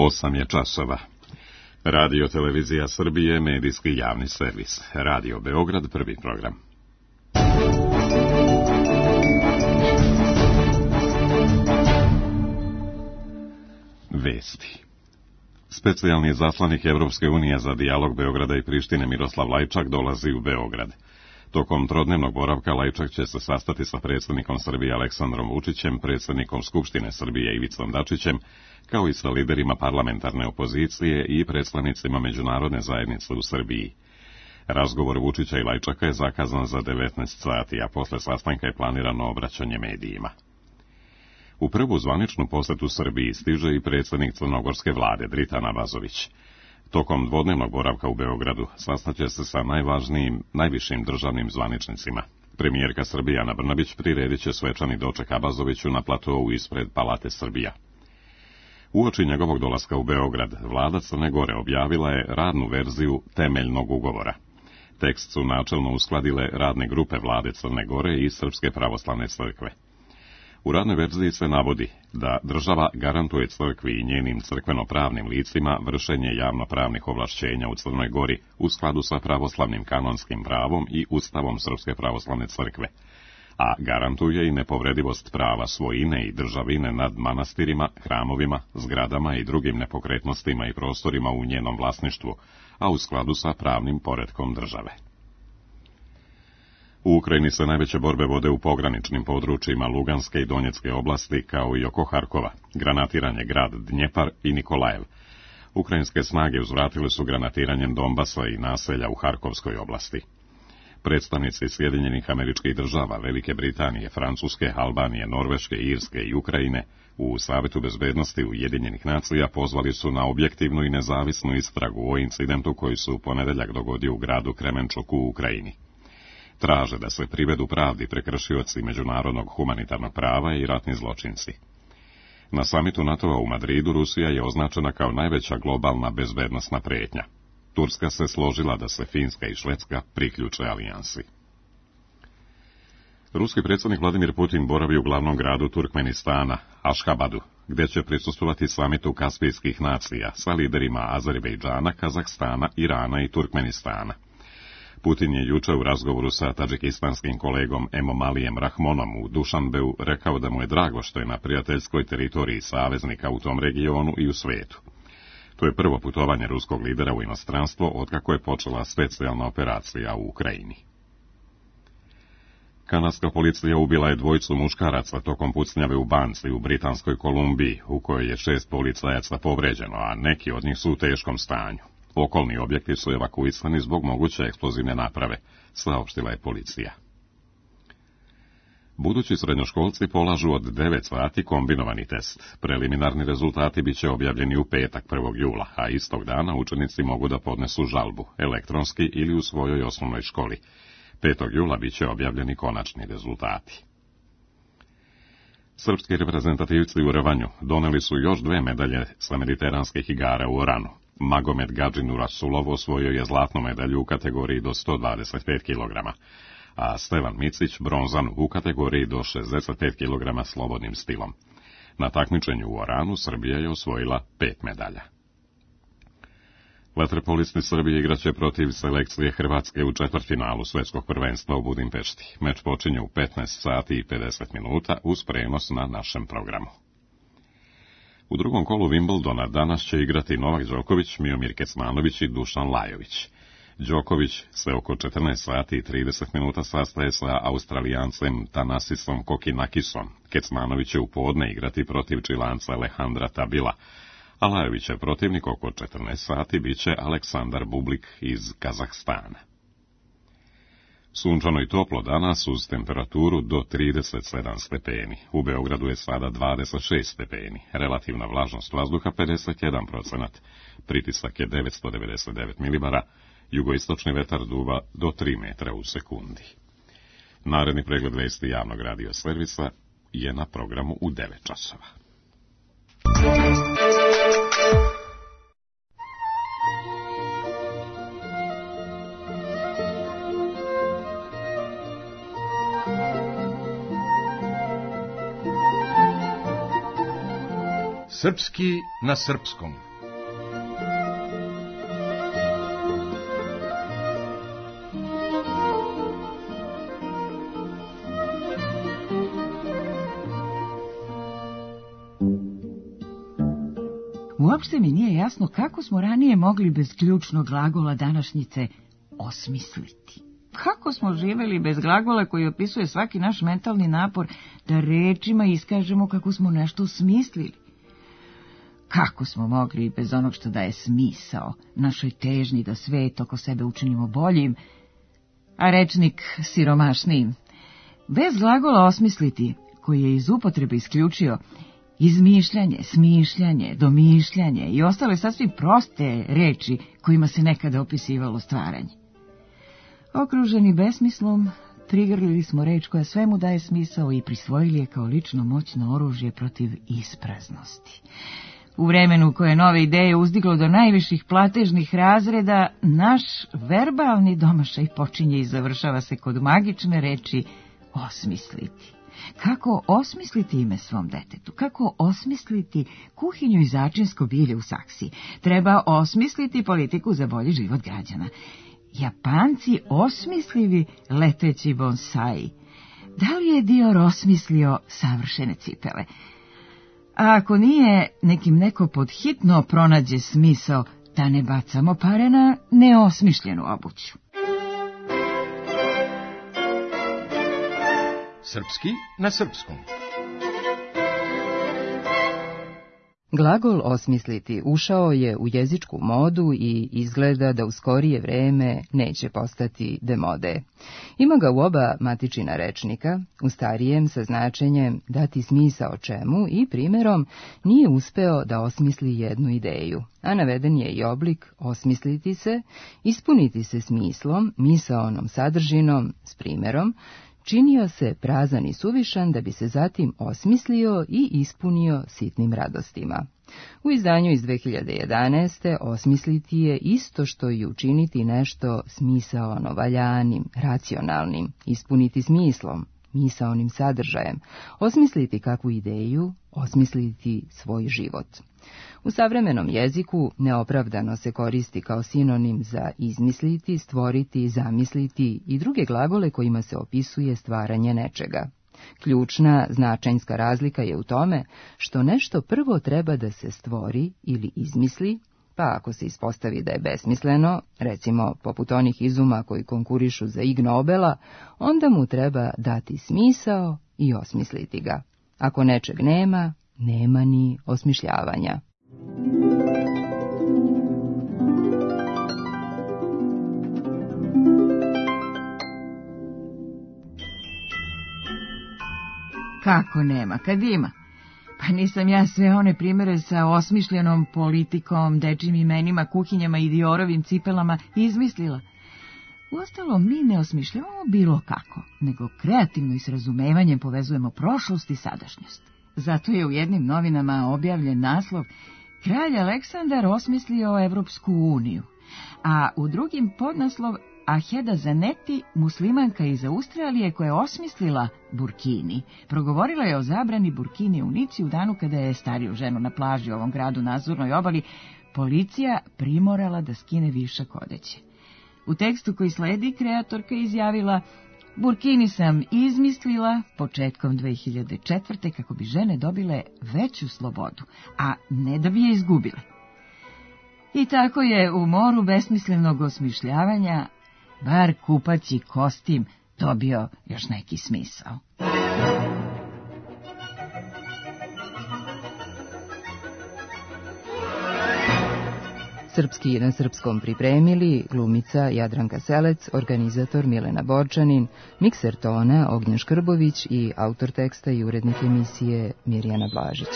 8 je časova. Radio Televizija Srbije, medijski javni servis. Radio Beograd, prvi program. Vesti. Specijalni zaslanik Evropske unije za dijalog Beograda i Prištine Miroslav Lajčak dolazi u Beograd. Tokom trodnevnog boravka Lajčak će se sastati sa predsjednikom Srbije Aleksandrom Vučićem, predsjednikom Skupštine Srbije Ivicom Dačićem, kao i sa liderima parlamentarne opozicije i predstavnicima međunarodne zajednice u Srbiji. Razgovor Vučića i Lajčaka je zakazan za 19 sati, a posle sastanka je planirano obraćanje medijima. U prvu zvaničnu posetu Srbiji stiže i predsjednik crnogorske vlade Dritan Abazović. Tokom dvodnevnog boravka u Beogradu sastaće se sa najvišim državnim zvaničnicima. Premijerka Srbije Ana Brnabić priredit će svečani doček Abazoviću na platovu ispred Palate Srbija. Uoči njegovog dolaska u Beograd, vlada Crne Gore objavila je radnu verziju temeljnog ugovora. Tekst su načelno uskladile radne grupe vlade Crne Gore i Srpske pravoslavne crkve. U radnoj verziji se navodi da država garantuje crkvi i njenim crkveno-pravnim licima vršenje javnopravnih ovlašćenja u Crnoj Gori u skladu sa pravoslavnim kanonskim pravom i Ustavom Srpske pravoslavne crkve, a garantuje i nepovredivost prava svojine i državine nad manastirima, hramovima, zgradama i drugim nepokretnostima i prostorima u njenom vlasništvu, a u skladu sa pravnim poretkom države. U Ukrajini se najveće borbe vode u pograničnim područjima Luganske i Donjecke oblasti, kao i oko Harkova, granatiran je grad Dnjepar i Nikolajev. Ukrajinske snage uzvratile su granatiranjem Donbasa i naselja u Harkovskoj oblasti. Predstavnici Sjedinjenih Američkih Država, Velike Britanije, Francuske, Albanije, Norveške, Irske i Ukrajine u Savetu bezbednosti Ujedinjenih nacija pozvali su na objektivnu i nezavisnu istragu o incidentu koji su u ponedeljak dogodio u gradu Kremenčuk u Ukrajini. Traže da se privedu pravdi prekršioci međunarodnog humanitarnog prava i ratni zločinci. Na samitu NATO-a u Madridu Rusija je označena kao najveća globalna bezbednosna prijetnja. Turska se složila da se Finska i Švedska priključe alijansi. Ruski predsjednik Vladimir Putin boravi u glavnom gradu Turkmenistana, Ašhabadu, gdje će prisustvovati samitu Kaspijskih nacija sa liderima Azerbejdžana, Kazahstana, Irana i Turkmenistana. Putin je juče u razgovoru sa tadžikistanskim kolegom Emomalijem Rahmonom u Dušanbeu rekao da mu je drago što je na prijateljskoj teritoriji saveznika u tom regionu i u svijetu. To je prvo putovanje ruskog lidera u inostranstvo otkako je počela specijalna operacija u Ukrajini. Kanadska policija ubila je dvojicu muškaraca tokom pucnjave u banci u Britanskoj Kolumbiji, u kojoj je 6 policajaca povređeno, a neki od njih su u teškom stanju. Okolni objekti su evakuisani zbog moguće eksplozivne naprave, saopštila je policija. Budući srednjoškolci polažu od 9 sati kombinovani test. Preliminarni rezultati bit će objavljeni u petak 1. jula, a istog dana učenici mogu da podnesu žalbu, elektronski ili u svojoj osnovnoj školi. 5. jula bit će objavljeni konačni rezultati. Srpski reprezentativci u rvanju doneli su još 2 medalje sa mediteranskih igara u Oranu. Magomed Gadžin Rasulov osvojio je zlatnu medalju u kategoriji do 125 kg, a Stevan Micić bronzanu u kategoriji do 65 kg slobodnim stilom. Na takmičenju u Oranu Srbija je osvojila 5 medalja. Vaterpolisti Srbije igraće protiv selekcije Hrvatske u četvrtfinalu svjetskog prvenstva u Budimpešti. Meč počinje u 15 sati i 50 minuta uz prenos na našem programu. U drugom kolu Wimbledona danas će igrati Novak Đoković, Miomir Kecmanović i Dušan Lajović. Đoković se oko 14 sati i 30 minuta sastaje sa Australijancem Tanasisom Kokinakisom. Kecmanović će u podne igrati protiv Čilanca Alejandra Tabila, a Lajovićev protivnik oko 14 sati bit će Aleksandar Bublik iz Kazahstana. Sunčano i toplo danas uz temperaturu do 37 stepeni. U Beogradu je sada 26 stepeni. Relativna vlažnost vazduha 51%. Pritisak je 999 milibara. Jugoistočni vetar duva do 3 metra u sekundi. Naredni pregled vesti javnog radio servisa je na programu u 9 časova. Srpski na srpskom. Uopšte mi nije jasno kako smo ranije mogli bez ključnog glagola današnjice osmisliti. Kako smo živeli bez glagola koji opisuje svaki naš mentalni napor da rečima iskažemo kako smo nešto smislili? Kako smo mogli bez onog što daje smisao našoj težnji da svet oko sebe učinimo boljim, a rečnik siromašnijim? Bez glagola osmisliti, koji je iz upotrebe isključio izmišljanje, smišljanje, domišljanje i ostale sasvim proste reči kojima se nekada opisivalo stvaranje. Okruženi besmislom, prigrlili smo reč koja svemu daje smisao i prisvojili je kao lično moćno oružje protiv ispraznosti. U vremenu koje nove ideje uzdiglo do najviših platežnih razreda, naš verbalni domašaj počinje i završava se kod magične reči osmisliti. Kako osmisliti ime svom detetu? Kako osmisliti kuhinju i začinsko bilje u saksiji? Treba osmisliti politiku za bolji život građana. Japanci osmislili leteći bonsai. Da li je Dior osmislio savršene cipele? A ako nije, nekim neko podhitno pronađe smisao da ne bacamo pare na neosmišljenu obuću. Srpski na srpskom. Glagol osmisliti ušao je u jezičku modu i izgleda da u skorije vreme neće postati demode. Ima ga u oba matičina rečnika, u starijem sa značenjem dati smisao čemu i primjerom nije uspeo da osmisli jednu ideju, a naveden je i oblik osmisliti se, ispuniti se smislom, misaonom sadržinom, s primjerom, činio se prazan i suvišan da bi se zatim osmislio i ispunio sitnim radostima. U izdanju iz 2011. osmisliti je isto što i učiniti nešto smisaono valjanim, racionalnim, ispuniti smislom, misaonim sadržajem, osmisliti kakvu ideju, osmisliti svoj život. U savremenom jeziku neopravdano se koristi kao sinonim za izmisliti, stvoriti, zamisliti i druge glagole kojima se opisuje stvaranje nečega. Ključna značajnska razlika je u tome što nešto prvo treba da se stvori ili izmisli, pa ako se ispostavi da je besmisleno, recimo poput onih izuma koji konkurišu za Ig Nobela, onda mu treba dati smisao i osmisliti ga. Ako nečeg nema, nema ni osmišljavanja. Kako nema, kad ima? Pa nisam ja sve one primjere sa osmišljenom politikom, dečjim imenima, kuhinjama i Diorovim cipelama izmislila. Uostalom, mi ne osmišljavamo bilo kako, nego kreativno i s razumevanjem povezujemo prošlost i sadašnjost. Zato je u jednim novinama objavljen naslov Kralj Aleksandar osmislio Evropsku uniju, a u drugim podnaslov Aheda Zanetti, muslimanka iz Australije koja je osmislila burkini. Progovorila je o zabrani burkini u Nici u danu kada je stariju ženu na plaži u ovom gradu na Azurnoj obali policija primorala da skine višak odeće. U tekstu koji sledi kreatorka izjavila: burkini sam izmislila početkom 2004. kako bi žene dobile veću slobodu, a ne da bi je izgubile. I tako je u moru besmislenog osmišljavanja bar kupaći kostim dobio još neki smisao. Srpski na srpskom pripremili glumica Jadranka Selec, organizator Milena Borčanin, mikser tona Ognjen Škrbović i autor teksta i urednik emisije Mirjana Blažić.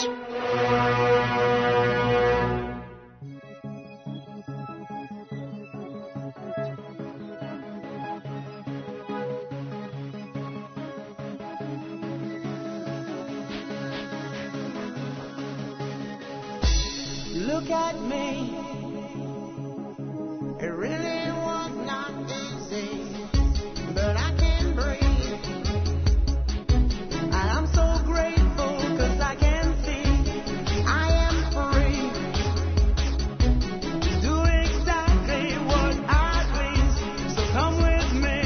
Look at me. It really was not easy, but I can breathe. And I'm so grateful 'cause I can see I am free to do exactly what I please. So come with me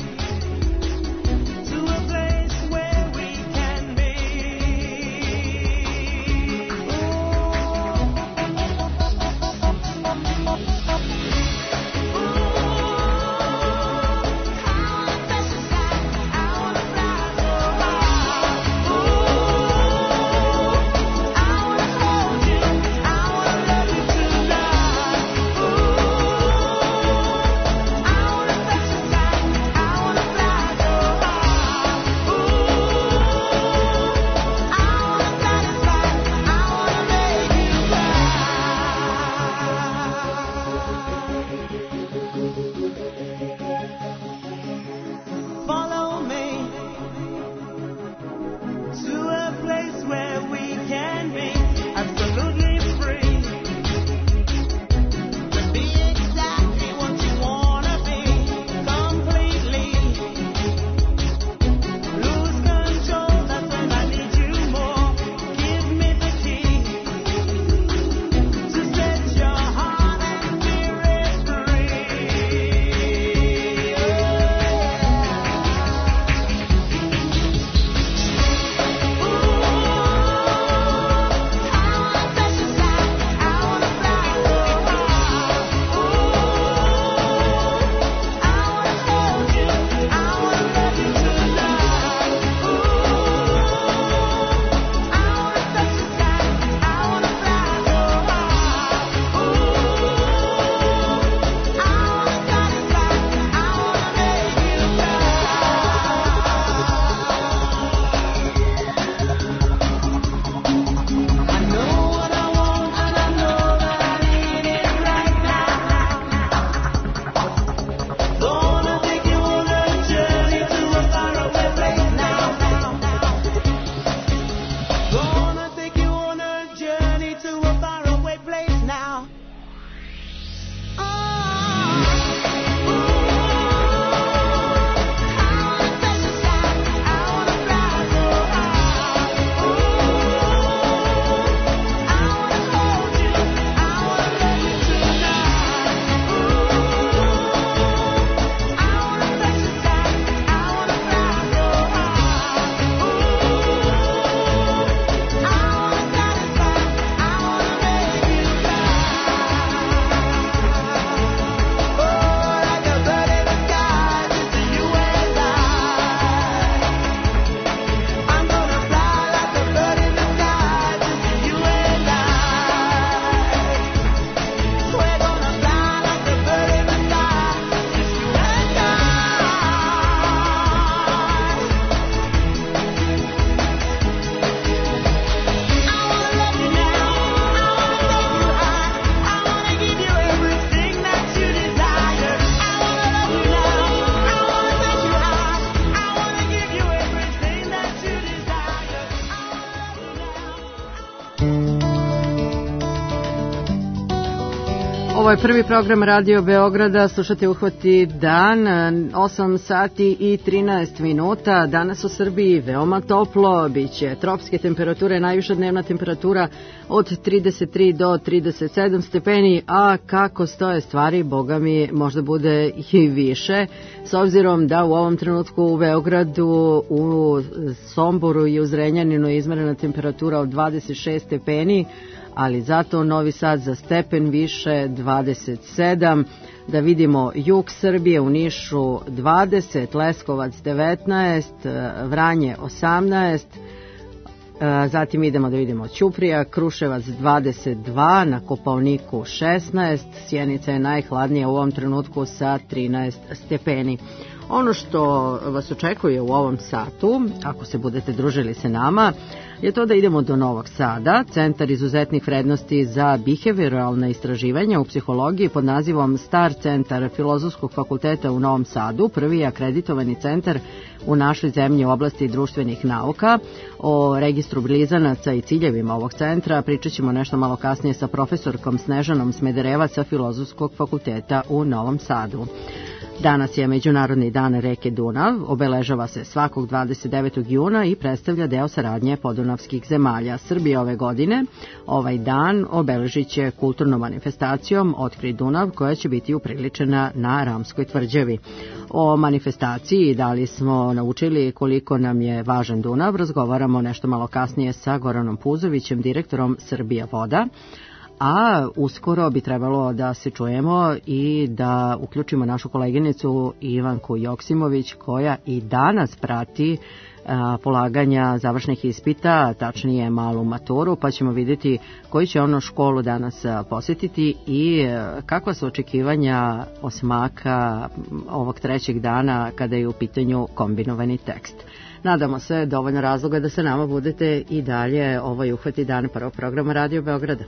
to a place where we can be. Ooh. Ovo je prvi program Radio Beograda, slušate Uhvati dan, 8 sati i 13 minuta. Danas u Srbiji veoma toplo, bit će tropske temperature, najviša dnevna temperatura od 33 do 37 stepeni, a kako stoje stvari, boga mi, možda bude i više, s obzirom da u ovom trenutku u Beogradu, u Somboru i u Zrenjaninu je izmerena temperatura od 26 stepeni, ali zato Novi Sad za stepen više 27, da vidimo jug Srbije, u Nišu 20, Leskovac 19, Vranje 18, zatim idemo da vidimo Ćuprija, Kruševac 22, na Kopaoniku 16, Sjenica je najhladnija u ovom trenutku sa 13 stepeni. Ono što vas očekuje u ovom satu, ako se budete družili sa nama, je to da idemo do Novog Sada, centar izuzetnih vrednosti za bihevioralne istraživanja u psihologiji pod nazivom Star centar Filozofskog fakulteta u Novom Sadu, prvi akreditovani centar u našoj zemlji u oblasti društvenih nauka. O registru blizanaca i ciljevima ovog centra pričat ćemo nešto malo kasnije sa profesorkom Snežanom Smederevac sa Filozofskog fakulteta u Novom Sadu. Danas je Međunarodni dan reke Dunav, obeležava se svakog 29. juna i predstavlja deo saradnje podunavskih zemalja. Srbija ove godine ovaj dan obeležit će kulturnom manifestacijom Otkri Dunav, koja će biti upriličena na Ramskoj tvrđavi. O manifestaciji, da li smo naučili koliko nam je važan Dunav, razgovaramo nešto malo kasnije sa Goranom Puzovićem, direktorom Srbija voda. A uskoro bi trebalo da se čujemo i da uključimo našu koleginicu Ivanku Joksimović, koja i danas prati polaganja završnih ispita, tačnije malu maturu, pa ćemo vidjeti koju će ono školu danas posjetiti i kakva su očekivanja osmaka ovog trećeg dana kada je u pitanju kombinovani tekst. Nadamo se dovoljno razloga da sa nama budete i dalje. Ovo je Uhvati dan prvog programa Radio Beograda.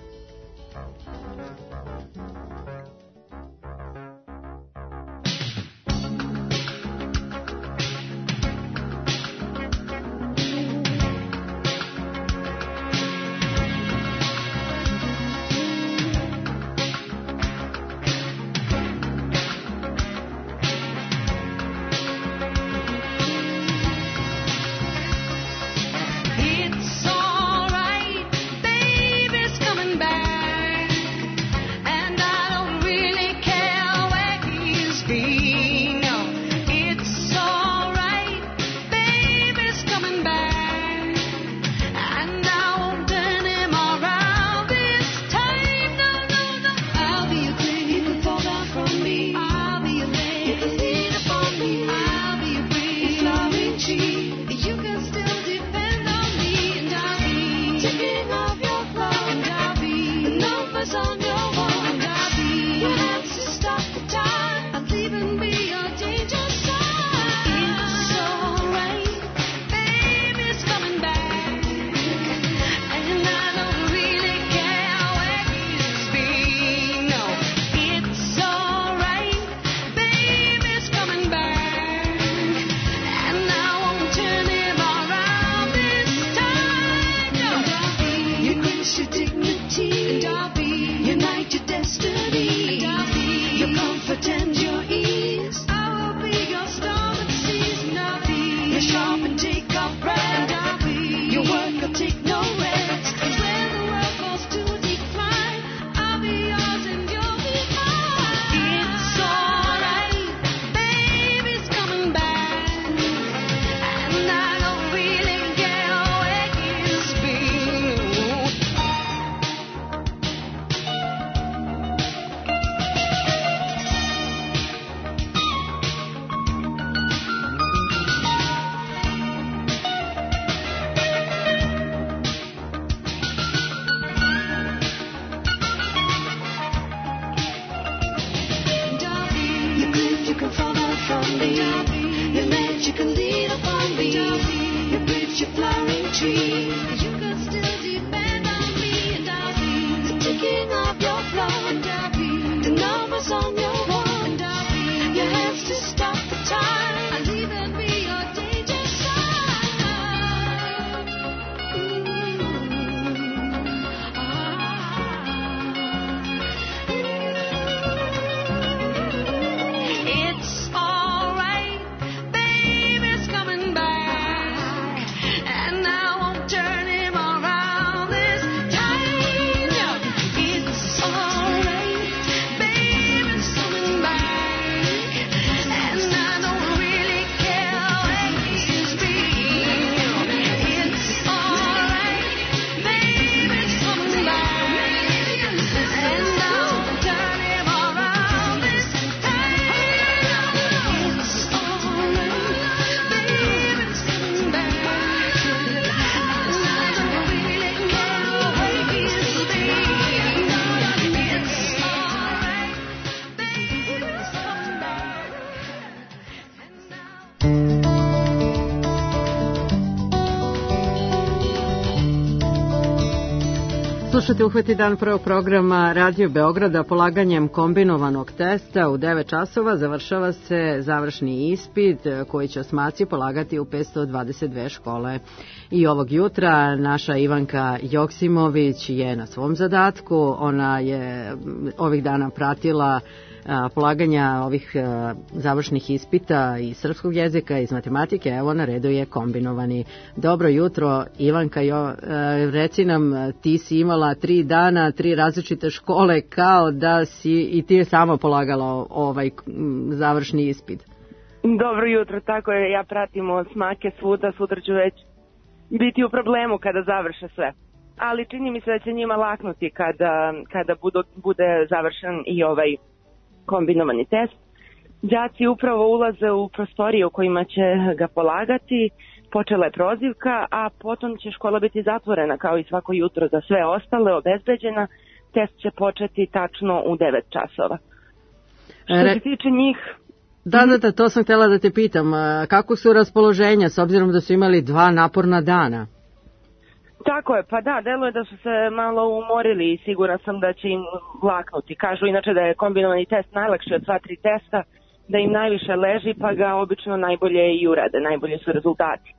Slušate Uhvati dan prvog programa Radio Beograda. Polaganjem kombinovanog testa u 9 časova završava se završni ispit koji će osmaci polagati u 522 škole. I ovog jutra naša Ivanka Joksimović je na svom zadatku. Ona je ovih dana pratila polaganja ovih završnih ispita iz srpskog jezika, iz matematike. Evo na redu je kombinovani. Dobro jutro, Ivanka, reci nam, ti si imala 3 dana, 3 različite škole, kao da si i ti je sama polagala ovaj završni ispit. Dobro jutro, tako je, ja pratim od smake svuda, sutra ću već biti u problemu kada završe sve. Ali čini mi se da će njima laknuti kada bude završen i ovaj kombinovani test. Đaci upravo ulaze u prostorije u kojima će ga polagati, počela je prozivka, a potom će škola biti zatvorena kao i svako jutro za sve ostale, obezbeđena. Test će početi tačno u 9 časova. Što se tiče njih... Da, to sam htjela da te pitam. Kako su raspoloženja s obzirom da su imali 2 naporna dana? Tako je, pa da, deluje da su se malo umorili i sigurna sam da će im laknuti. Kažu inače da je kombinovani test najlakši od sva 3 testa, da im najviše leži, pa ga obično najbolje i urade, najbolje su rezultati.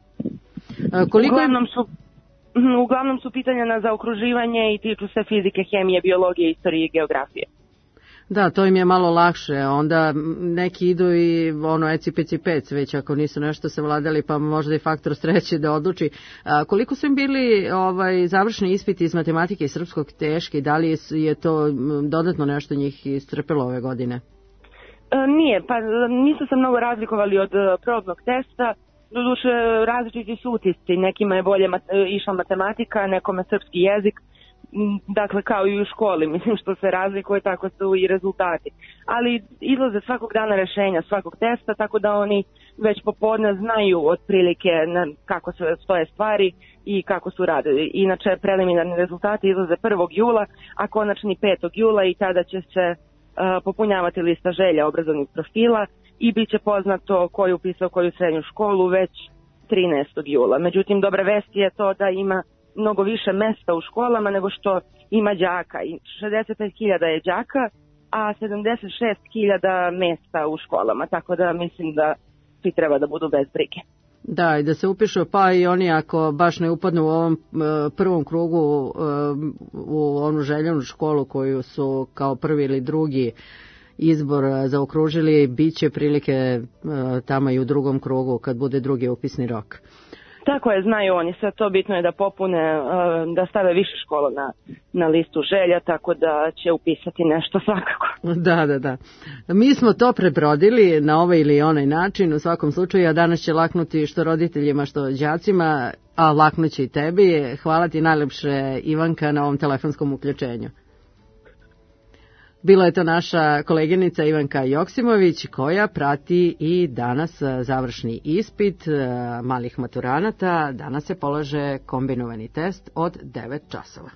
Uglavnom su pitanja na zaokruživanje i tiču se fizike, hemije, biologije, istorije i geografije. Da, to im je malo lakše, onda neki idu i eci-peci-pec, već ako nisu nešto savladali, pa možda i faktor sreće da odluči. Koliko su im bili završni ispiti iz matematike i srpskog teški, da li je to dodatno nešto njih istrpelo ove godine? Nije, pa nisu se mnogo razlikovali od probnog testa, doduše različiti su utisci, nekima je bolje išla matematika, nekome srpski jezik. Dakle, kao i u školi, mislim što se razlikuje, tako su i rezultati. Ali izlaze svakog dana rešenja svakog testa, tako da oni već popodne znaju otprilike kako se stoje stvari i kako su radili. Inače, preliminarni rezultati izlaze 1. jula, a konačni 5. jula i tada će se popunjavati lista želja obrazovnih profila i bit će poznato ko je upisao koju srednju školu već 13. jula. Međutim, dobra vest je to da ima mnogo više mesta u školama nego što ima đaka. 65.000 je đaka, a 76.000 mesta u školama, tako da mislim da svi treba da budu bez brige. Da, i da se upišu, pa i oni ako baš ne upadnu u ovom prvom krugu u onu željenu školu koju su kao prvi ili drugi izbor zaokružili, bit će prilike tamo i u drugom krugu kad bude drugi upisni rok. Tako je, znaju oni sve to, bitno je da popune, da stave više škola na listu želja, tako da će upisati nešto svakako. Da. Mi smo to prebrodili na ovaj ili onaj način, u svakom slučaju, a danas će laknuti što roditeljima, što đacima, a laknuće i tebi. Hvala ti najlepše, Ivanka, na ovom telefonskom uključenju. Bila je to naša koleginica Ivanka Joksimović koja prati i danas završni ispit malih maturanata. Danas se polaže kombinovani test od 9 časova.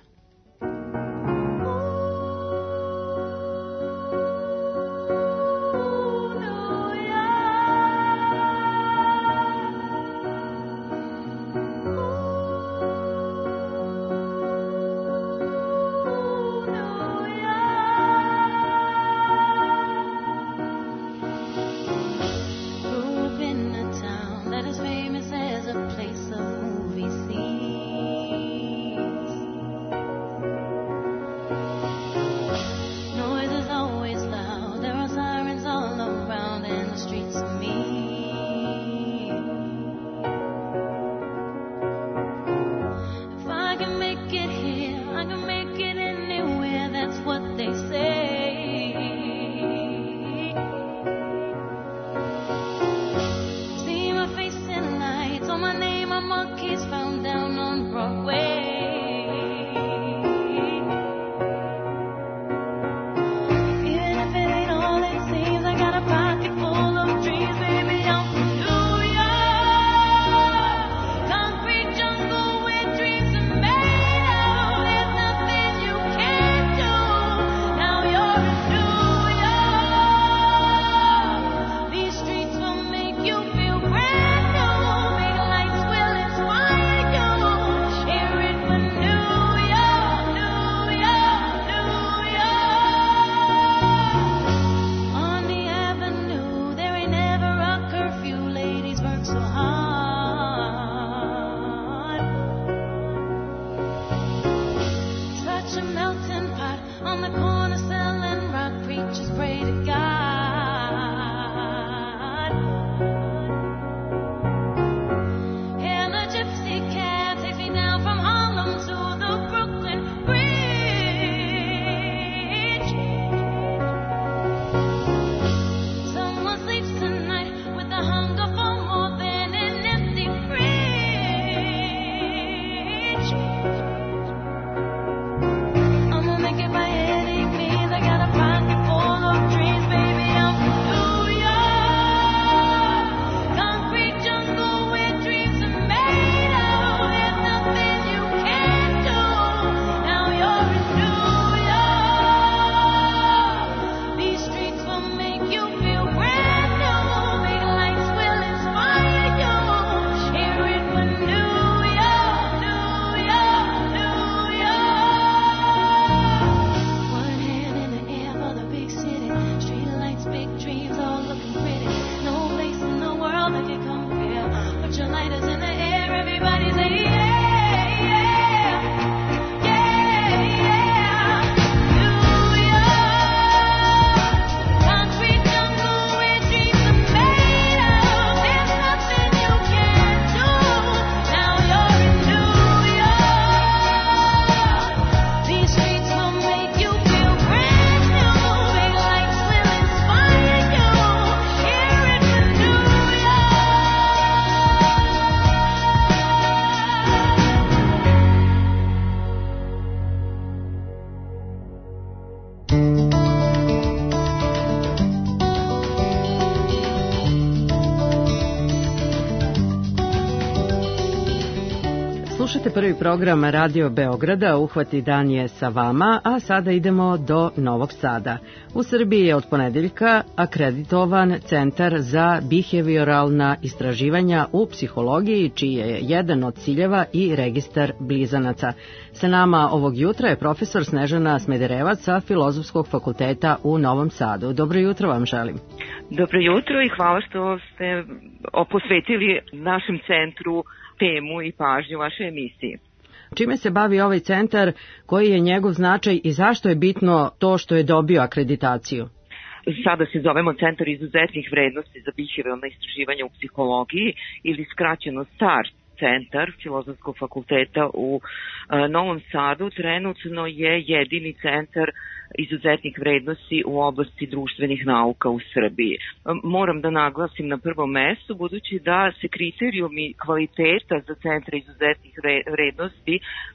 Slušajte prvi program Radio Beograda, Uhvati dan je sa vama, a sada idemo do Novog Sada. U Srbiji je od ponedeljka akreditovan Centar za bihevioralna istraživanja u psihologiji, čiji je jedan od ciljeva i registar blizanaca. Sa nama ovog jutra je profesor Snežana Smederevac sa Filozofskog fakulteta u Novom Sadu. Dobro jutro vam želim. Dobro jutro i hvala što ste posvetili našem centru temu i pažnju vaše emisije. Čime se bavi ovaj centar, koji je njegov značaj i zašto je bitno to što je dobio akreditaciju? Sada se zovemo Centar izuzetnih vrednosti za bihevioralna istraživanja u psihologiji ili skraćeno STAR centar Filozofskog fakulteta u Novom Sadu. Trenutno je jedini centar izuzetnih vrednosti u oblasti društvenih nauka u Srbiji. Moram da naglasim na prvom mestu, budući da se kriterijumi kvaliteta za centre izuzetnih vrednosti,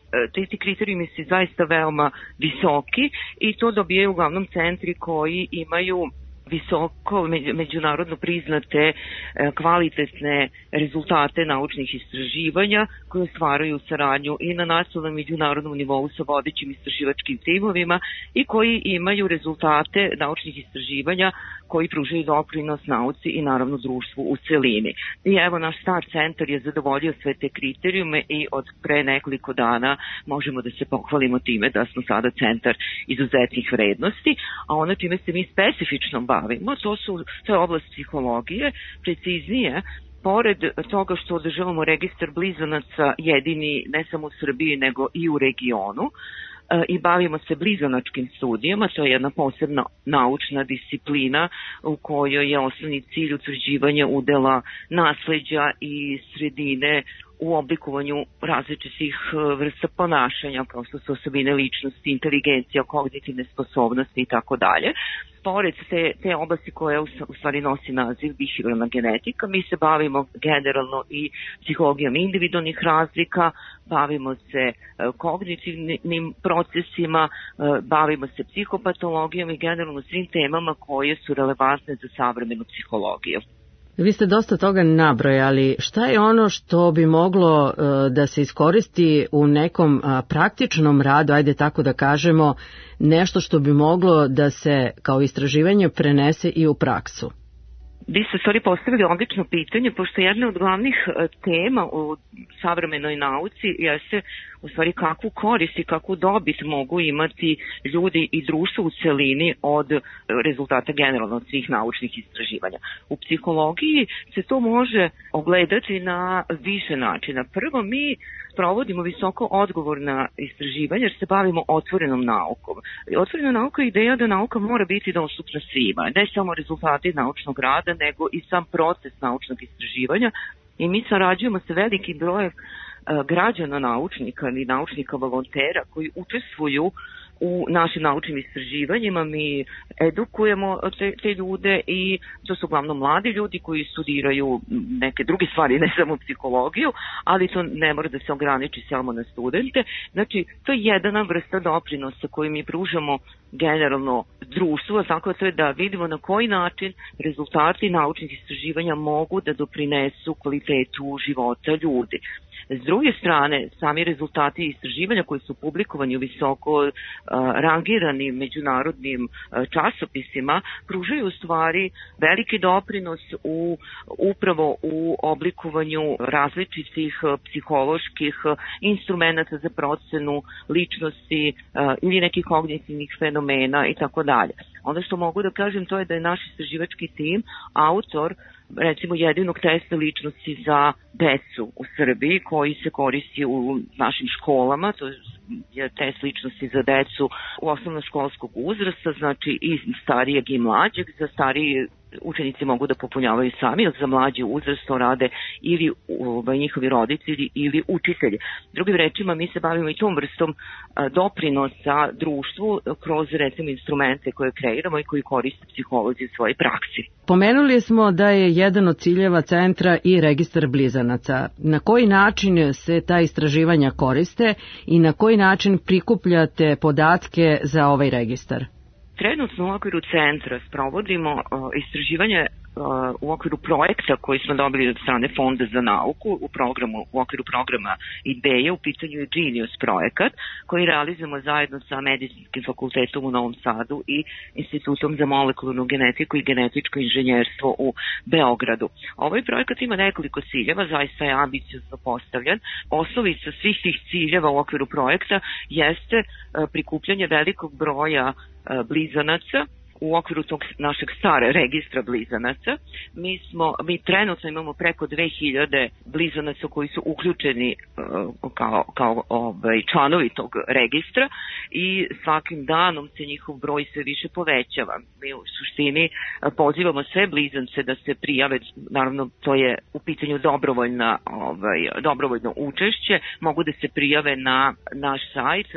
ti kriterijumi su zaista veoma visoki i to dobijaju uglavnom centri koji imaju visoko međunarodno priznate kvalitetne rezultate naučnih istraživanja koje stvaraju saradnju i na nacionalnom i međunarodnom nivou sa vodećim istraživačkim timovima i koji imaju rezultate naučnih istraživanja koji pružaju doprinos nauci i naravno društvu u celini. I evo, naš STAR centar je zadovoljio sve te kriterijume i od pre nekoliko dana možemo da se pohvalimo time da smo sada centar izuzetnih vrednosti, a ono čime se mi specifično bavimo, to je oblast psihologije, preciznije, pored toga što održavamo registar blizanaca jedini ne samo u Srbiji nego i u regionu, i bavimo se blizanačkim studijama, to je jedna posebna naučna disciplina u kojoj je osnovni cilj utvrđivanje udela nasleđa i sredine u oblikovanju različitih vrsta ponašanja, kao što su osobine ličnosti, inteligencija, kognitivne sposobnosti i tako dalje. Pored te oblasti koja u stvari nosi naziv bihevioralna genetika, mi se bavimo generalno i psihologijom individualnih razlika, bavimo se kognitivnim procesima, bavimo se psihopatologijom i generalno svim temama koje su relevantne za savremenu psihologiju. Vi ste dosta toga nabrojali. Šta je ono što bi moglo da se iskoristi u nekom praktičnom radu, ajde tako da kažemo, nešto što bi moglo da se kao istraživanje prenese i u praksu? Vi ste stvari postavili odlično pitanje, pošto jedna od glavnih tema u savremenoj nauci jeste u stvari kakvu korist i kakvu dobit mogu imati ljudi i društvo u celini od rezultata generalno svih naučnih istraživanja. U psihologiji se to može ogledati na više načina. Prvo, mi provodimo visoko odgovorna istraživanja jer se bavimo otvorenom naukom. Otvorena nauka je ideja da nauka mora biti dostupna svima, ne samo rezultati naučnog rada, nego i sam proces naučnog istraživanja i mi sarađujemo sa velikim brojem građana naučnika ili naučnika volontera koji učestvuju u našim naučnim istraživanjima. Mi edukujemo te ljude i to su uglavnom mladi ljudi koji studiraju neke druge stvari, ne samo psihologiju, ali to ne mora da se ograniči samo na studente. Znači, to je jedna vrsta doprinosa koju mi pružamo generalno društvu, a tako to je da vidimo na koji način rezultati naučnih istraživanja mogu da doprinesu kvalitetu života ljudi. S druge strane, sami rezultati istraživanja koji su publikovani u visoko rangiranim međunarodnim časopisima pružaju u stvari veliki doprinos upravo u oblikovanju različitih psiholoških instrumenta za procenu ličnosti ili nekih kognitivnih fenomena i tako dalje. Ono što mogu da kažem to je da je naš istraživački tim autor recimo jedinog testa ličnosti za decu u Srbiji koji se koristi u našim školama, to je test ličnosti za decu u osnovnoškolskog uzrasta, znači i starijeg i mlađeg. Za stariji učenici mogu da popunjavaju sami, jer za mlađi uzrast to rade ili njihovi roditelji ili učitelji. Drugim rečima, mi se bavimo i tom vrstom doprinosa društvu kroz recimo instrumente koje kreiramo i koji koriste psiholozi u svojoj praksi. Pomenuli smo da je jedan od ciljeva centra i registar blizanaca. Na koji način se ta istraživanja koriste i na koji način prikupljate podatke za ovaj registar? Trenutno u okviru centra sprovodimo istraživanje u okviru projekta koji smo dobili od strane Fonda za nauku u okviru programa IDEA, u pitanju je Genius projekat koji realizujemo zajedno sa Medicinskim fakultetom u Novom Sadu i Institutom za molekularnu genetiku i genetičko inženjerstvo u Beogradu. Ovaj projekat ima nekoliko ciljeva, zaista je ambiciozno postavljen. Osnovica svih tih ciljeva u okviru projekta jeste prikupljanje velikog broja blizanaca u okviru tog našeg stare registra blizanaca. Mi trenutno imamo preko 2000 blizanaca koji su uključeni kao članovi tog registra i svakim danom se njihov broj sve više povećava. Mi u suštini pozivamo sve blizance da se prijave, naravno to je u pitanju dobrovoljno učešće, mogu da se prijave na naš sajt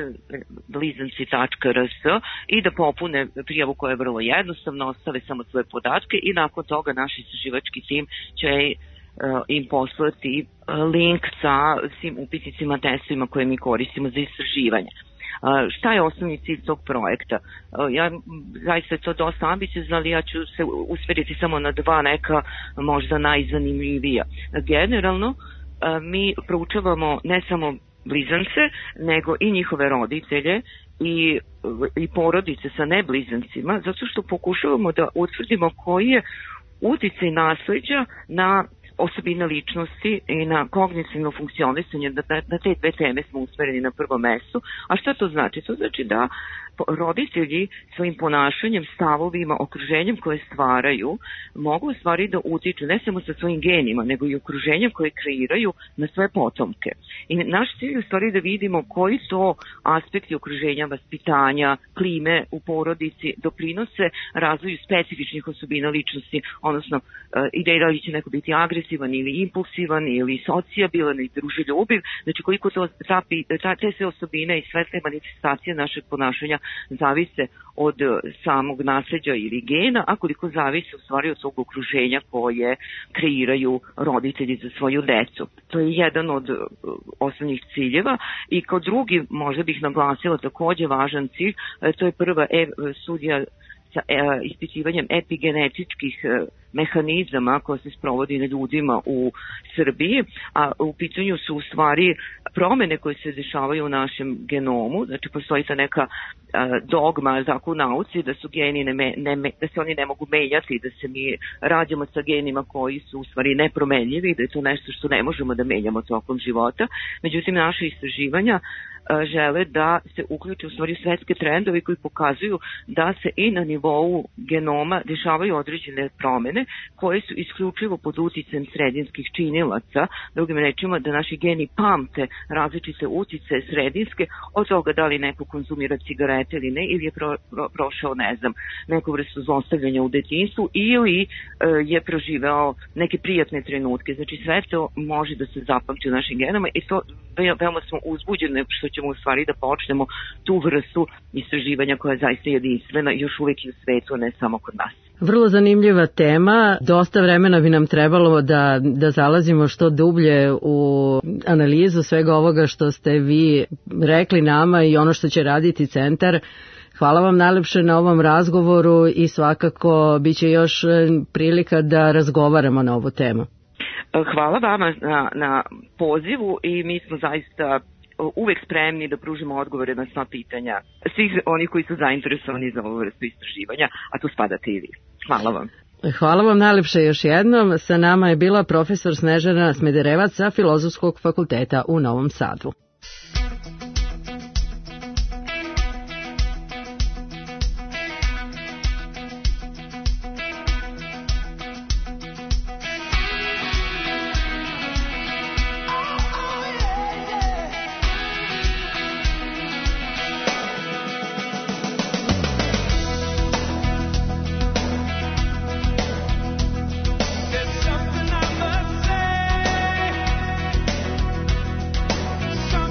blizanci.rs i da popune prijavu koja je vrlo jednostavno, ostave samo svoje podatke i nakon toga naš istraživački tim će im poslati link sa svim upisnicima, testovima koje mi koristimo za istraživanje. Šta je osnovni cilj tog projekta? Zaista je to dosta ambiciozno, ali ja ću se usmeriti samo na dva neka možda najzanimljivija. Generalno, mi proučavamo ne samo blizance, nego i njihove roditelje i porodice sa neblizancima, zato što pokušavamo da utvrdimo koji je uticaj nasleđa na osobine ličnosti i na kognitivno funkcionisanje. Na te dve teme smo usmereni na prvom mestu. A šta to znači? To znači da roditelji svojim ponašanjem, stavovima, okruženjem koje stvaraju mogu u stvari da utiču ne samo sa svojim genima, nego i okruženjem koje kreiraju na svoje potomke. I naš cilj je u stvari da vidimo koji to aspekti okruženja, vaspitanja, klime u porodici doprinose razvoju specifičnih osobina ličnosti, odnosno ideja da li će neko biti agresivan ili impulsivan ili socijabilan ili druželjubiv, znači koliko to te sve osobine i sve te manifestacije našeg ponašanja zavise od samog nasleđa ili gena, a koliko zavise u stvari od tog okruženja koje kreiraju roditelji za svoju decu. To je jedan od osnovnih ciljeva i kao drugi možda bih naglasila takođe važan cilj, to je prva studija sa ispitivanjem epigenetičkih mehanizama koja se sprovodi na ljudima u Srbiji, a u pitanju su u stvari promene koje se dešavaju u našem genomu, znači postoji ta neka dogma tako u nauci da su geni da se oni ne mogu menjati, da se mi rađamo sa genima koji su u stvari nepromenljivi, da je to nešto što ne možemo da menjamo tokom života. Međutim, naše istraživanja žele da se uključe u stvari svetske trendovi koji pokazuju da se i na nivou genoma dešavaju određene promene koje su isključivo pod uticajem sredinskih činilaca, drugim rečima da naši geni pamte različite uticaje sredinske od toga da li neko konzumira cigarete ili ne, ili je prošao, ne znam, neku vrstu zlostavljanja u detinjstvu ili je proživeo neke prijatne trenutke. Znači sve to može da se zapamti u našim genama i to veoma smo uzbuđeni što ćemo u stvari da počnemo tu vrstu istraživanja koja je zaista jedinstvena još uvek i u svetu, a ne samo kod nas. Vrlo zanimljiva tema, dosta vremena bi nam trebalo da zalazimo što dublje u analizu svega ovoga što ste vi rekli nama i ono što će raditi centar. Hvala vam najlepše na ovom razgovoru i svakako bit će još prilika da razgovaramo na ovu temu. Hvala vama na pozivu i mi smo zaista uvek spremni da pružimo odgovore na sva pitanja svih onih koji su zainteresovani za ovu vrstu istraživanja, a tu spadate i vi. Hvala vam. Hvala vam najlepše još jednom. Sa nama je bila profesor Snežana Smederevac sa Filozofskog fakulteta u Novom Sadu. Some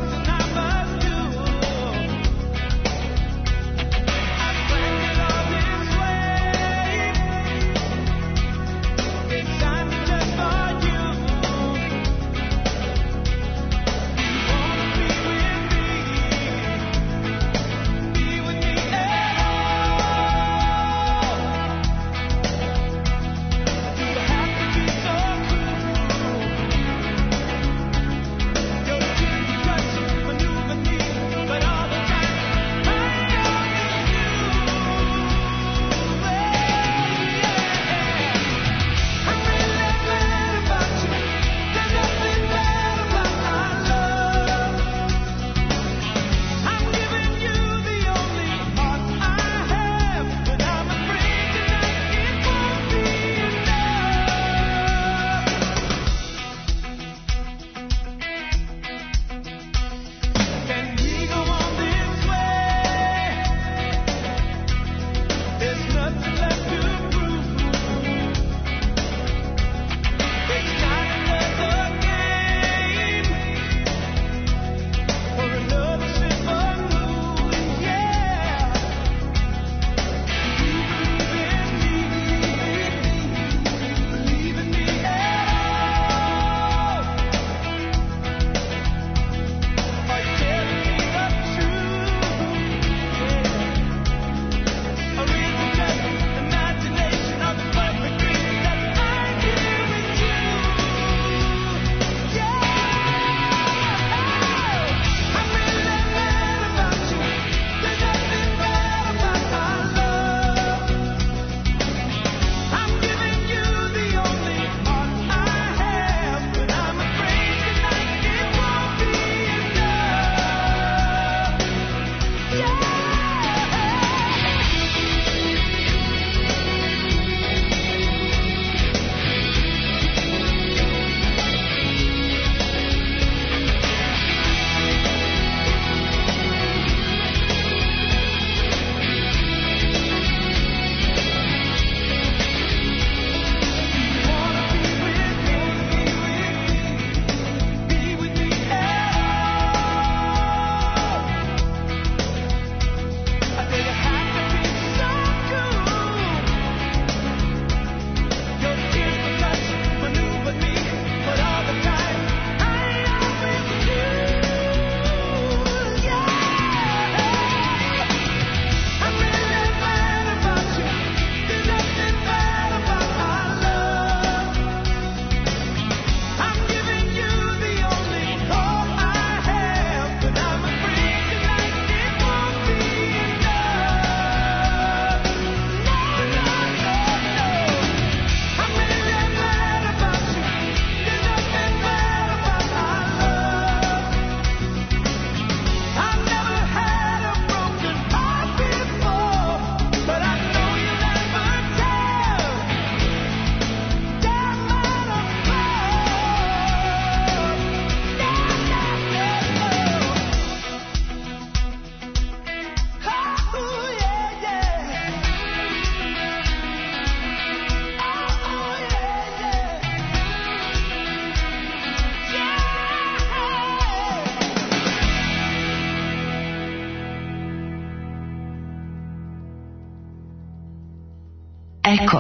Eko.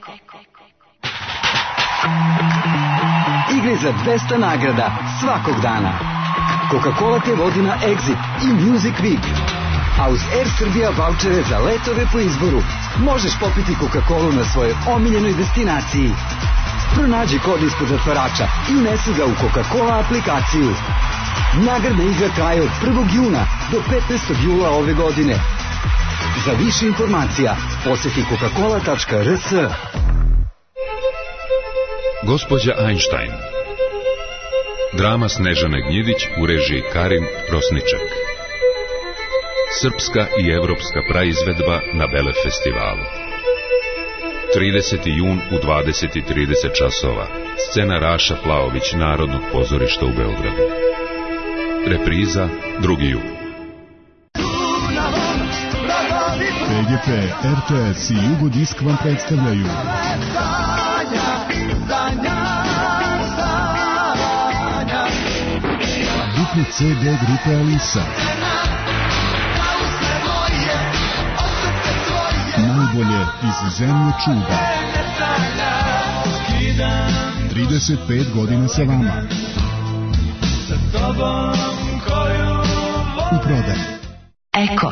Igre za 200 nagrada svakog dana. Coca-Cola te vodi na Exit i Music Week. A uz Air Srbija vaučere za letove po izboru možeš popiti Coca-Colu na svojoj omiljenoj destinaciji. Pronađi kod ispod zatvarača i unesi ga u Coca-Cola aplikaciju. Nagradna igra traje od 1. juna do 15. jula ove godine. Za više informacija posjeti coca-cola.rs. Gospođa Einstein. Drama Snežane Gnjidić u režiji Karin Rosniček. Srpska i evropska praizvedba na Bele festivalu. 30. jun u 20:30 časova. Scena Raša Plaović Narodnog pozorišta u Beogradu. Repriza 2. jun. PGP, RTS i Jugodisk vam predstavljaju dupli CD grupe Alisa. Najbolje iz zemlje čuda. 35 godina sa vama. U prodaju. Eko.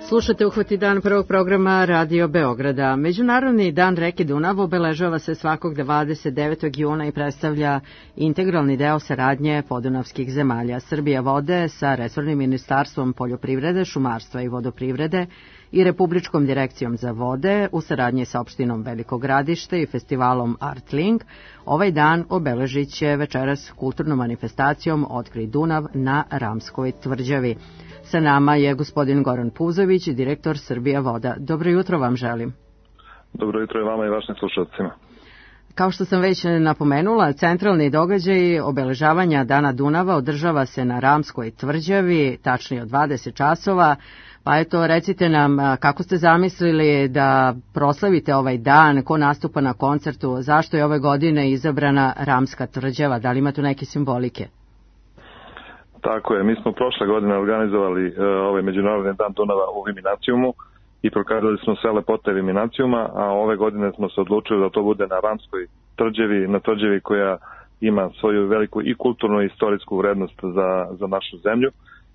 Slušate Uhvati dan prvog programa Radio Beograda. Međunarodni dan reke Dunav obeležava se svakog 29. juna i predstavlja integralni deo saradnje podunavskih zemalja. Srbija vode sa resornim ministarstvom poljoprivrede, šumarstva i vodoprivrede i Republičkom direkcijom za vode u saradnji sa opštinom Veliko Gradište i festivalom Artling ovaj dan obeležit će večeras kulturnom manifestacijom Otkrij Dunav na Ramskoj tvrđavi. Sa nama je gospodin Goran Puzović, direktor Srbija voda. Dobro jutro vam želim. Dobro jutro i vama i vašim slušalcima. Kao što sam već napomenula, centralni događaj obeležavanja Dana Dunava održava se na Ramskoj tvrđavi, tačnije od 20 časova. Pa eto, recite nam kako ste zamislili da proslavite ovaj dan, ko nastupa na koncertu, zašto je ove godine izabrana Ramska tvrđava, da li ima tu neke simbolike? Tako je, mi smo prošle godine organizovali ovaj Međunarodni dan Dunava u Viminacijumu i prokazali smo sve lepote Viminacijuma, a ove godine smo se odlučili da to bude na Ramskoj tvrđavi, na tvrđavi koja ima svoju veliku i kulturnu i istorijsku vrednost za našu zemlju.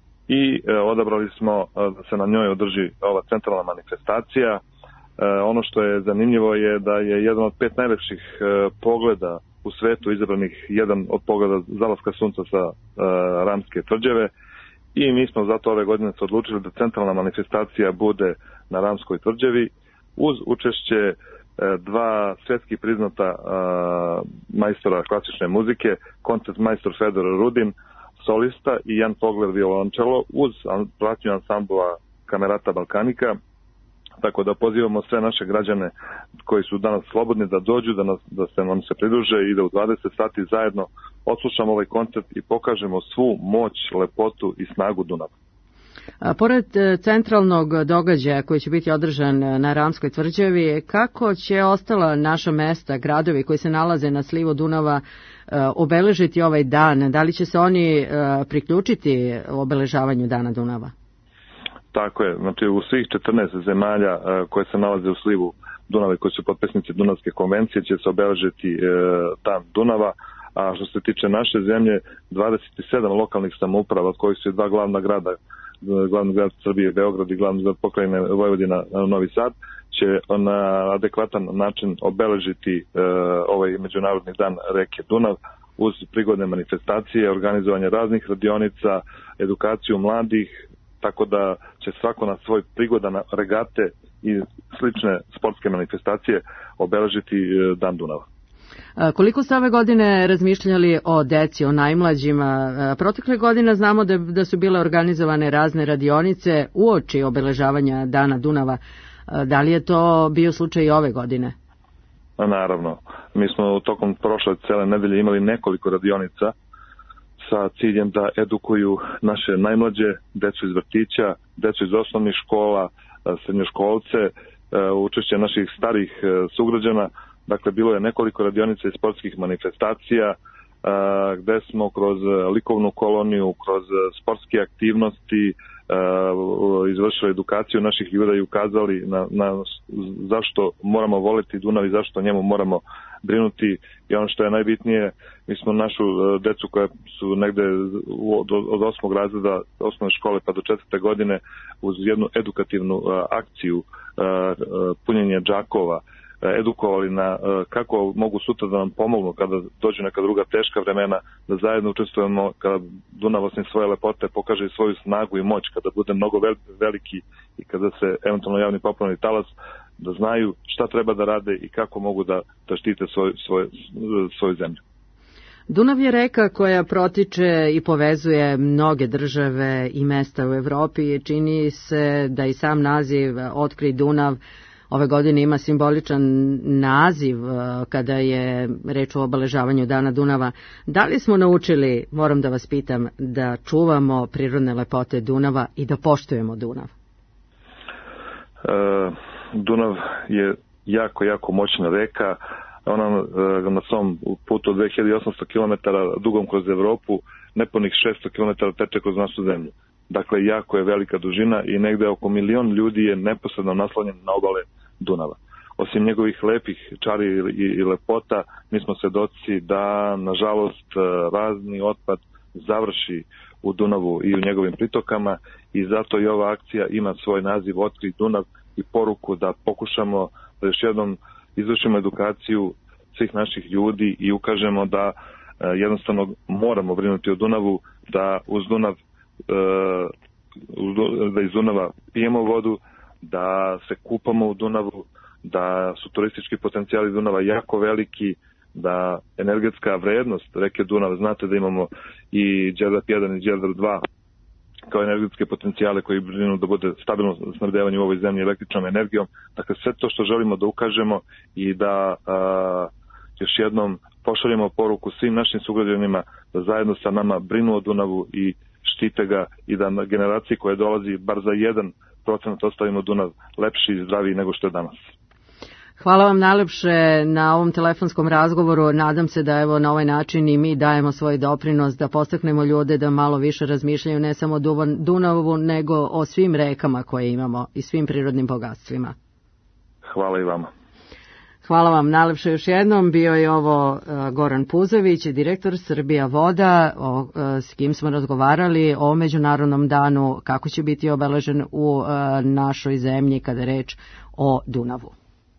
I odabrali smo da se na njoj održi ova centralna manifestacija. Ono što je zanimljivo je da je jedan od 5 najlepših pogleda u svetu izabranih, jedan od pogleda zalaska sunca sa Ramske tvrđave, i mi smo zato ove godine se odlučili da centralna manifestacija bude na Ramskoj tvrđavi uz učešće 2 svjetski priznata majstora klasične muzike, koncert majstor Fedor Rudin, solista, i Jan Pogler violončelo uz pratnju ansambla Kamerata Balkanika. Tako da pozivamo sve naše građane koji su danas slobodni da dođu, da se nam se pridruže i da u 20 sati zajedno odslušamo ovaj koncert i pokažemo svu moć, lepotu i snagu Dunava. Pored centralnog događaja koji će biti održan na Ramskoj tvrđavi, kako će ostala naša mesta, gradovi koji se nalaze na slivu Dunava obeležiti ovaj dan? Da li će se oni priključiti obeležavanju Dana Dunava? Tako je, znači u svih 14 zemalja koje se nalaze u slivu Dunava i koji su potpisnici Dunavske konvencije će se obeležiti dan Dunava, a što se tiče naše zemlje, 27 lokalnih samouprava, od kojih su 2 glavna grada, glavni grad Srbije Beograd i glavni grad pokrajine Vojvodina Novi Sad, će na adekvatan način obeležiti ovaj Međunarodni dan reke Dunav uz prigodne manifestacije, organizovanje raznih radionica, edukaciju mladih, tako da će svako na svoj prigodan regate i slične sportske manifestacije obeležiti dan Dunava. Koliko ste ove godine razmišljali o deci, o najmlađima? Protekle godine znamo da su bile organizovane razne radionice uoči obeležavanja Dana Dunava. Da li je to bio slučaj i ove godine? Naravno. Mi smo tokom prošle cele nedelje imali nekoliko radionica sa ciljem da edukuju naše najmlađe, decu iz vrtića, decu iz osnovnih škola, srednjoškolce, učešće naših starih sugrađana. Dakle, bilo je nekoliko radionica i sportskih manifestacija gde smo kroz likovnu koloniju, kroz sportske aktivnosti izvršili edukaciju naših ljuda i ukazali na zašto moramo voliti Dunav i zašto njemu moramo brinuti. I ono što je najbitnije, mi smo našu decu koja su negde od 8. razreda osnovne škole pa do 4. godine uz jednu edukativnu akciju punjenje džakova edukovali na kako mogu sutra da nam pomognu kada dođe neka druga teška vremena, da zajedno učestvujemo kada Dunav osim svoje lepote pokaže svoju snagu i moć, kada bude mnogo veliki i kada se eventualno javni poplavni talas, da znaju šta treba da rade i kako mogu da štite svoju zemlju. Dunav je reka koja protiče i povezuje mnoge države i mesta u Evropi. Čini se da i sam naziv Otkrij Dunav ove godine ima simboličan naziv kada je reč o obeležavanju Dana Dunava. Da li smo naučili, moram da vas pitam, da čuvamo prirodne lepote Dunava i da poštujemo Dunav? Dunav je jako moćna reka. Ona na svom putu od 2800 km dugom kroz Evropu nepunih 600 km teče kroz našu zemlju. Dakle, jako je velika dužina i negde oko 1 milion ljudi je neposredno naslonjen na obale Dunava. Osim njegovih lepih čari i lepota, mi smo svedoci da, nažalost, razni otpad završi u Dunavu i u njegovim pritokama i zato i ova akcija ima svoj naziv Otkri Dunav i poruku da pokušamo da još jednom izvršimo edukaciju svih naših ljudi i ukažemo da jednostavno moramo brinuti o Dunavu, da uz Dunav da iz Dunava pijemo vodu, da se kupamo u Dunavu, da su turistički potencijali Dunava jako veliki, da energetska vrednost reke Dunav, znate da imamo i Đerdap 1 i Đerdap 2 kao energetske potencijale koji brinu da bude stabilno snabdevanje u ovoj zemlji električnom energijom. Dakle, sve to što želimo da ukažemo i da još jednom pošaljemo poruku svim našim sugrađanima da zajedno sa nama brinu o Dunavu i štite ga i da na generaciji koje dolazi bar za 1% ostavimo Dunav lepši i zdraviji nego što je danas. Hvala vam najlepše na ovom telefonskom razgovoru. Nadam se da evo na ovaj način i mi dajemo svoj doprinos da podstaknemo ljude da malo više razmišljaju ne samo o Dunavu nego o svim rekama koje imamo i svim prirodnim bogatstvima. Hvala i vama. Hvala vam najlepše još jednom. Bio je ovo Goran Puzović, direktor Srbija voda, s kim smo razgovarali o Međunarodnom danu, kako će biti obeležen u našoj zemlji kada je reč o Dunavu.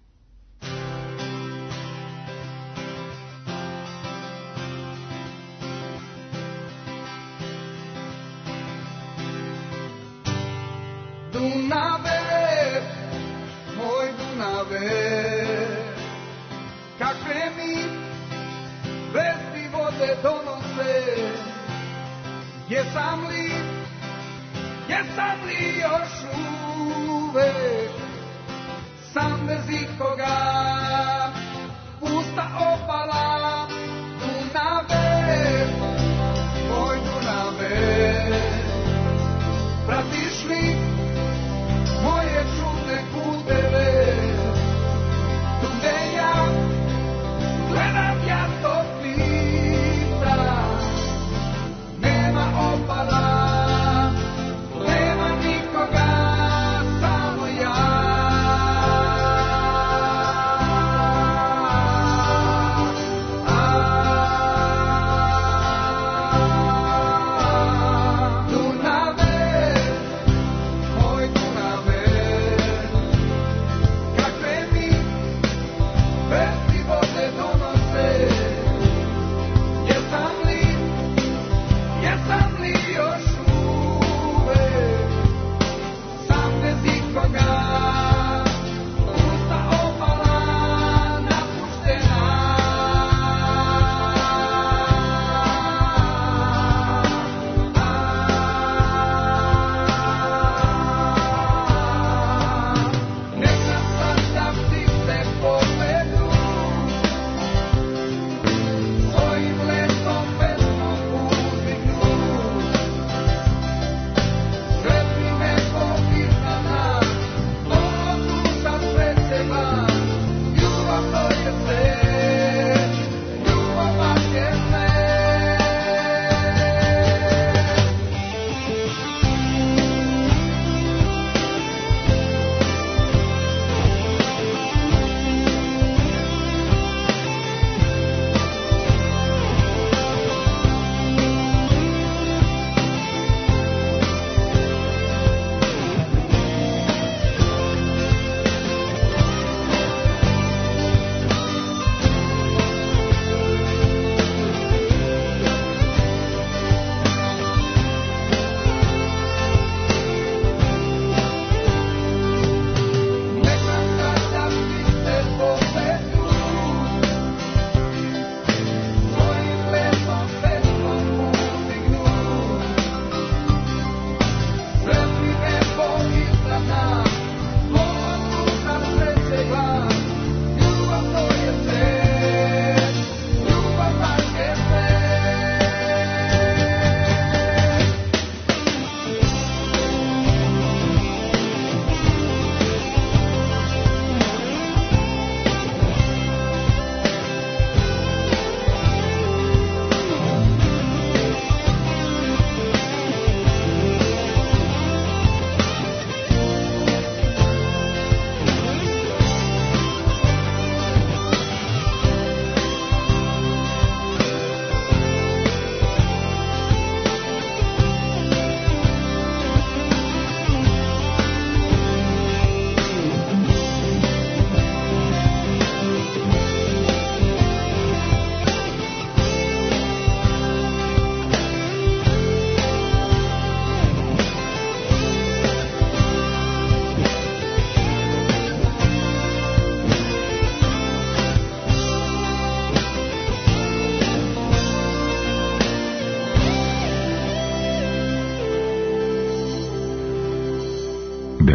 Dunave, moj Dunave, kakve mi vesti vode donose, jesam li još uvek sam bez ikoga, pusta opala. Dunave, moj Dunave, pratiš li moje čudne puteve, gde ja gledam, ja to pitam, nema opala, nema nikoga, samo ja.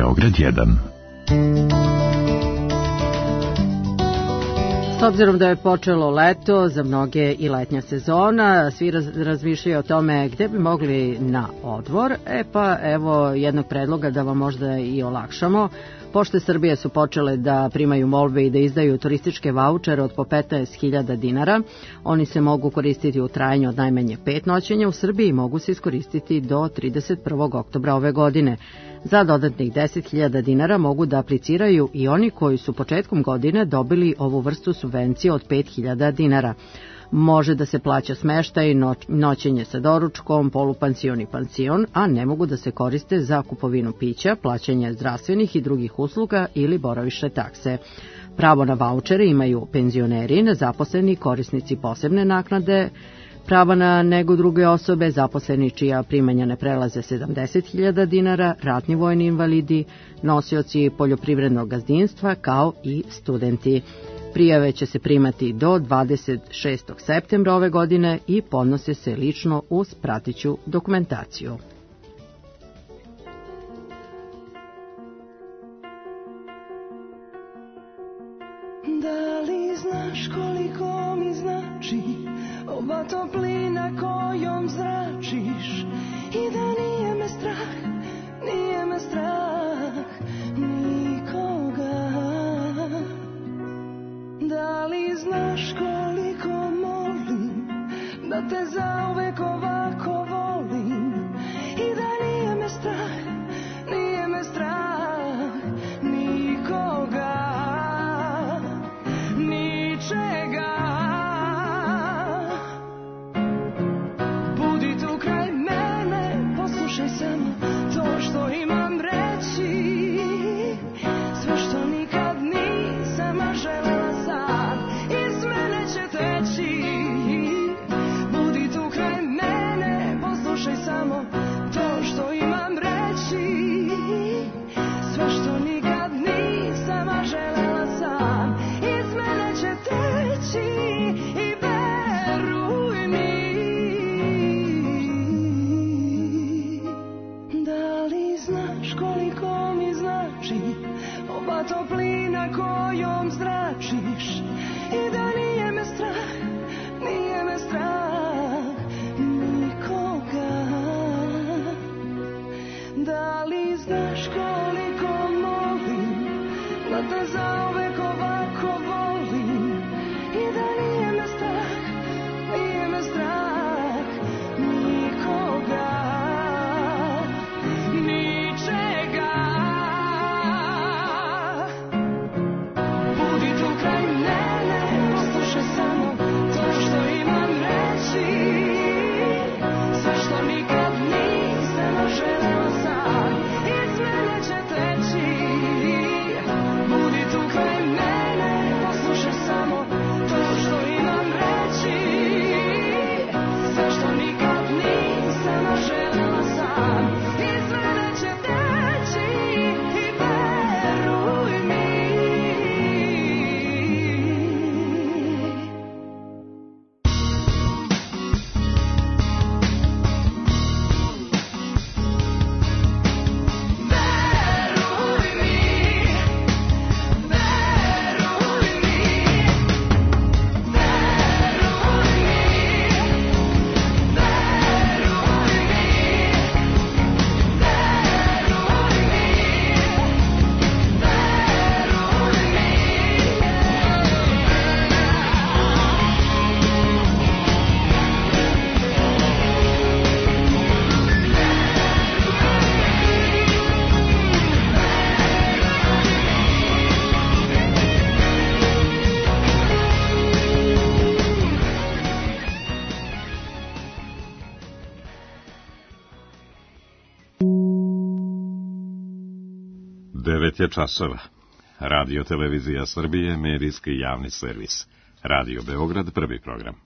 Beograd 1. S obzirom da je počelo leto, za mnoge i letnja sezona, svi razmišljaju o tome gde bi mogli na odmor, pa evo jednog predloga da vam možda i olakšamo. Pošte Srbije su počele da primaju molbe i da izdaju turističke vaučere od po 15.000 dinara. Oni se mogu koristiti u trajanju od najmanje 5 noćenja u Srbiji i mogu se iskoristiti do 31. oktobra ove godine. Za dodatnih 10.000 dinara mogu da apliciraju i oni koji su početkom godine dobili ovu vrstu subvencije od 5.000 dinara. Može da se plaća smeštaj, noćenje sa doručkom, polupansion i pansion, a ne mogu da se koriste za kupovinu pića, plaćanje zdravstvenih i drugih usluga ili boravišne takse. Pravo na vaučere imaju penzioneri, nezaposleni, korisnici posebne naknade, prava na negu druge osobe, zaposleni čija primanja ne prelaze 70.000 dinara, ratni vojni invalidi, nosioci poljoprivrednog gazdinstva kao i studenti. Prijave će se primati do 26. septembra ove godine i podnose se lično uz prateću dokumentaciju. Da li znaš koliko mi znači ova toplina kojom zračiš i da nije me strah nikoga. Da li znaš koliko molim da te zauvek ovako volim i da nije me strah nikoga, ničega. Budi tu kraj mene, poslušaj samo to što imam reći, sve što nikad nisam želela sad iz mene će teći. Budi tu kraj mene, poslušaj samo to što imam reći, sve što nikad nisam želela sad iz mene će teći i veruj mi. Da li znaš koliko mi znači ova toplina kojom zračiš i da nije me strah nikoga. Da li znaš koliko molim da te zauvek ovako volim i da nije me strah nikoga, ničega. Budi tu kraj mene, poslušaj samo to što imam reći, sve što nikad nisam želela sad iz mene će teći. Budi tu kraj mene, poslušaj samo to što imam reći, sve što nikad nisam želela sad iz mene će teći i veruj mi. 9 je časova. Radio Televizija Srbije, medijski javni servis. Radio Beograd, prvi program.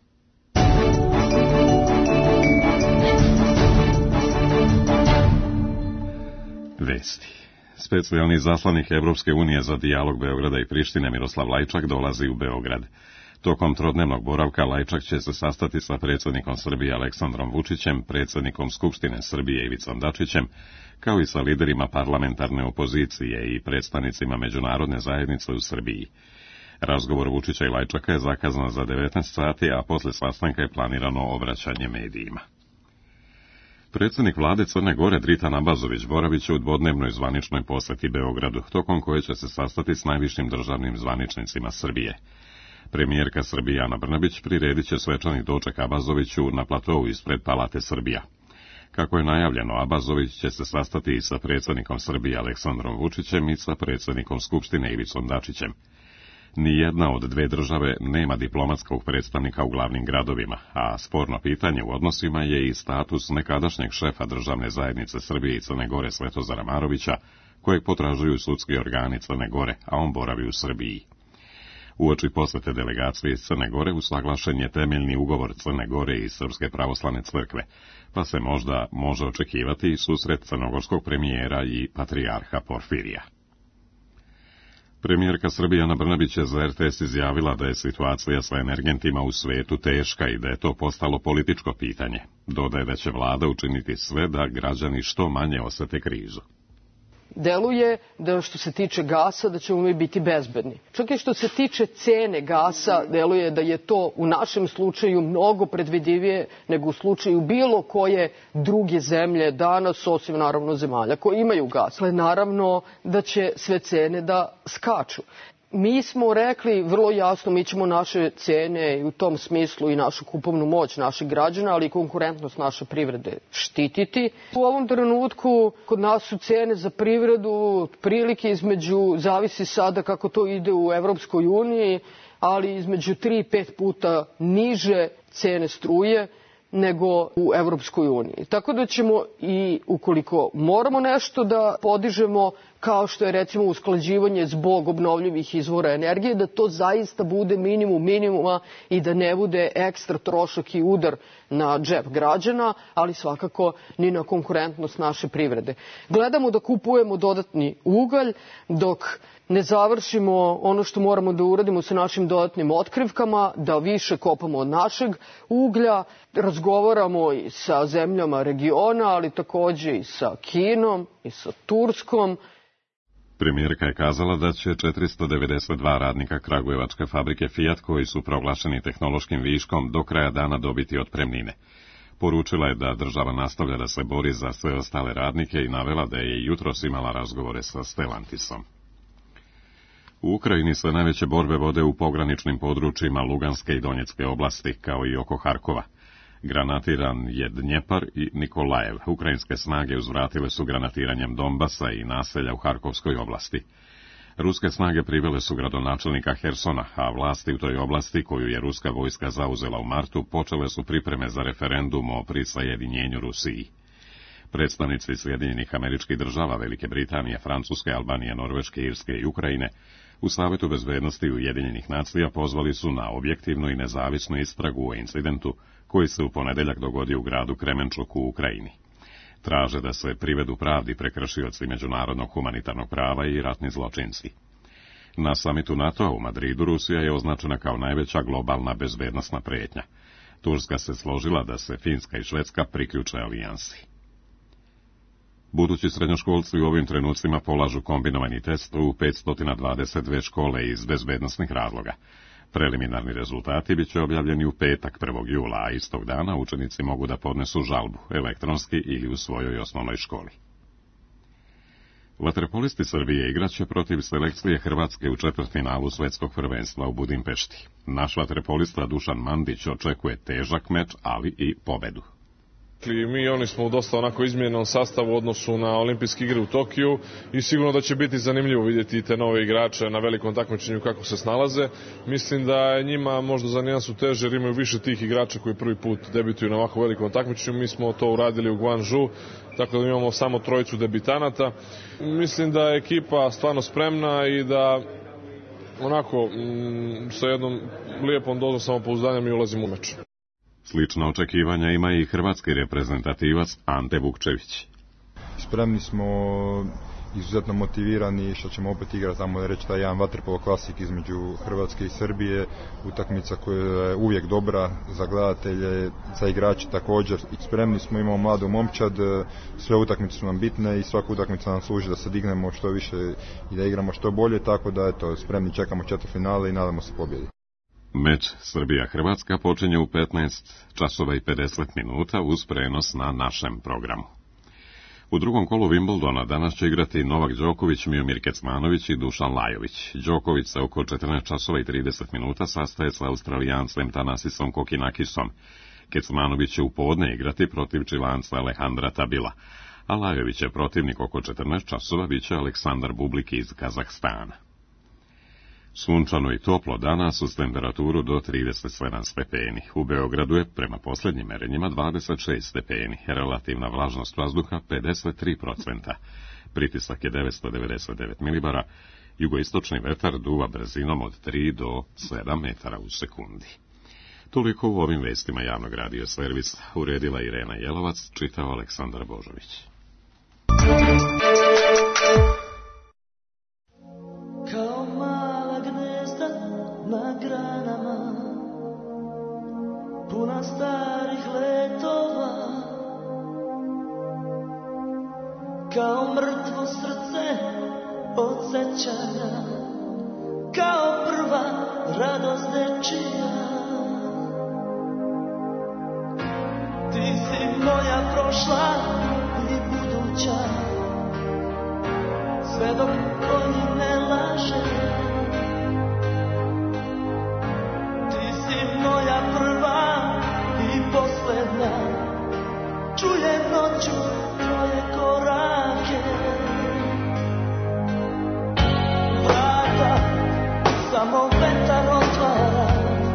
Vesti. Specijalni zaslanik Evropske unije za dijalog Beograda i Prištine Miroslav Lajčak dolazi u Beograd. Tokom trodnevnog boravka Lajčak će se sastati sa predsjednikom Srbije Aleksandrom Vučićem, predsjednikom Skupštine Srbije Ivicom Dačićem, kao i sa liderima parlamentarne opozicije i predstavnicima međunarodne zajednice u Srbiji. Razgovor Vučića i Lajčaka je zakazan za 19 sati, a posle sastanka je planirano obraćanje medijima. Predsjednik vlade Crne Gore Dritan Abazović boravit će u dvodnevnoj zvaničnoj posjeti Beogradu, tokom koje će se sastati s najvišim državnim zvaničnicima Srbije. Premijerka Srbije Ana Brnabić priredit će svečani doček Abazoviću na platovu ispred Palate Srbija. Kako je najavljeno, Abazović će se sastati i sa predsjednikom Srbije Aleksandrom Vučićem i sa predsjednikom Skupštine Ivicom Dačićem. Nijedna od dve države nema diplomatskog predstavnika u glavnim gradovima, a sporno pitanje u odnosima je i status nekadašnjeg šefa državne zajednice Srbije i Crne Gore Svetozara Marovića, kojeg potražuju sudski organi Crne Gore, a on boravi u Srbiji. Uoči posete delegacije iz Crne Gore usaglašen je temeljni ugovor Crne Gore i Srpske pravoslavne crkve, pa se možda može očekivati i susret crnogorskog premijera i patrijarha Porfirija. Premijerka Srbije Ana Brnabić je za RTS izjavila da je situacija sa energentima u svetu teška i da je to postalo političko pitanje. Dodaje da će vlada učiniti sve da građani što manje osete krizu. Deluje da što se tiče gasa da ćemo mi biti bezbedni. Čak i što se tiče cene gasa, deluje da je to u našem slučaju mnogo predvidivije nego u slučaju bilo koje druge zemlje danas, osim naravno zemalja koje imaju gas. Ale naravno da će sve cene da skaču. Mi smo rekli vrlo jasno, mi ćemo naše cene i u tom smislu i našu kupovnu moć naših građana, ali i konkurentnost naše privrede štititi. U ovom trenutku kod nas su cene za privredu prilike između, zavisi sada kako to ide u Evropskoj uniji, ali između 3 i 5 puta niže cene struje nego u Evropskoj uniji. Tako da ćemo i ukoliko moramo nešto da podižemo, kao što je recimo usklađivanje zbog obnovljivih izvora energije, da to zaista bude minimum minimuma i da ne bude ekstra trošak i udar na džep građana, ali svakako ni na konkurentnost naše privrede. Gledamo da kupujemo dodatni ugalj dok ne završimo ono što moramo da uradimo sa našim dodatnim otkrivkama, da više kopamo od našeg uglja, razgovaramo i sa zemljama regiona, ali takođe i sa Kinom i sa Turskom. Premijerka je kazala da će 492 radnika kragujevačke fabrike Fiat, koji su proglašeni tehnološkim viškom, do kraja dana dobiti otpremnine. Poručila je da država nastavlja da se bori za sve ostale radnike i navela da je jutros imala razgovore sa Stellantisom. U Ukrajini se najveće borbe vode u pograničnim područjima Luganske i Donjecke oblasti, kao i oko Harkova. Granatiran je Dnjepar i Nikolajev. Ukrajinske snage uzvratile su granatiranjem Donbasa i naselja u Harkovskoj oblasti. Ruske snage privele su gradonačelnika Hersona, a vlasti u toj oblasti, koju je ruska vojska zauzela u martu, počele su pripreme za referendum o prisajedinjenju Rusiji. Predstavnici Sjedinjenih Američkih Država, Velike Britanije, Francuske, Albanije, Norveške, Irske i Ukrajine u Savetu bezbednosti Ujedinjenih nacija pozvali su na objektivnu i nezavisnu istragu o incidentu koji se u ponedeljak dogodio u gradu Kremenčuk u Ukrajini. Traže da se privedu pravdi prekršioci međunarodnog humanitarnog prava i ratni zločinci. Na samitu NATO-a u Madridu Rusija je označena kao najveća globalna bezbednosna prijetnja. Turska se složila da se Finska i Švedska priključe alijansi. Budući srednjoškolci u ovim trenucima polažu kombinovani test u 522 škole iz bezbednosnih razloga. Preliminarni rezultati bit će objavljeni u petak 1. jula, a istog dana učenici mogu da podnesu žalbu, elektronski ili u svojoj osnovnoj školi. Vaterpolisti Srbije igraće protiv selekcije Hrvatske u četvrtfinalu svetskog prvenstva u Budimpešti. Naš vaterpolista Dušan Mandić očekuje težak meč, ali i pobedu. Mi i oni smo u dosta onako izmijenjenom sastavu u odnosu na olimpijske igre u Tokiju i sigurno da će biti zanimljivo vidjeti te nove igrače na velikom takmičenju kako se snalaze. Mislim da je njima možda za nijansu teže jer imaju više tih igrača koji prvi put debituju na ovako velikom takmičenju. Mi smo to uradili u Guangzhou, tako da imamo samo trojicu debitanata. Mislim da je ekipa stvarno spremna i da onako sa jednom lijepom dozom samopouzdanja mi ulazimo u meč. Slična očekivanja ima i hrvatski reprezentativac Ante Vukčević. Spremni smo izuzetno motivirani, što ćemo opet igrati tamo, reći da je jedan vaterpolo klasik između Hrvatske i Srbije, utakmica koja je uvijek dobra za gledatelje, za igrače također. Spremni smo, imamo mladu momčad, sve utakmice su nam bitne i svaka utakmica nam služi da se dignemo što više i da igramo što bolje, tako da eto, spremni čekamo četvrtfinale i nadamo se pobjedi. Meč Srbija-Hrvatska počinje u 15 časova i 50 minuta uz prenos na našem programu. U drugom kolu Wimbledona danas će igrati Novak Đoković, Miomir Kecmanović i Dušan Lajović. Đoković se oko 14 časova i 30 minuta sastaje sa Australijancem Tanasisom Kokinakisom. Kecmanović će u podne igrati protiv Čilanca Alejandra Tabila, a Lajović je protivnik oko 14 časova biće Aleksandar Bublik iz Kazahstana. Sunčano i toplo danas uz temperaturu do 37 stepeni. U Beogradu je prema posljednjim merenjima 26 stepeni, relativna vlažnost vazduha 53%, pritisak je 999 milibara, jugoistočni vetar duva brzinom od 3 do 7 metara u sekundi. Toliko u ovim vestima javnog radio servisa. Uredila Irena Jelovac, čitao Aleksandar Božović. Kao mala gnezda na granama, puna starih letova, kao mrtvo srce od sećanja, kao prva radost dečija. Ti si moja prošla i buduća, sve dok konji ne laže. Ti si moja prva i poslednja, čujem noću tvoje korake. Vrata samo vetar otvara,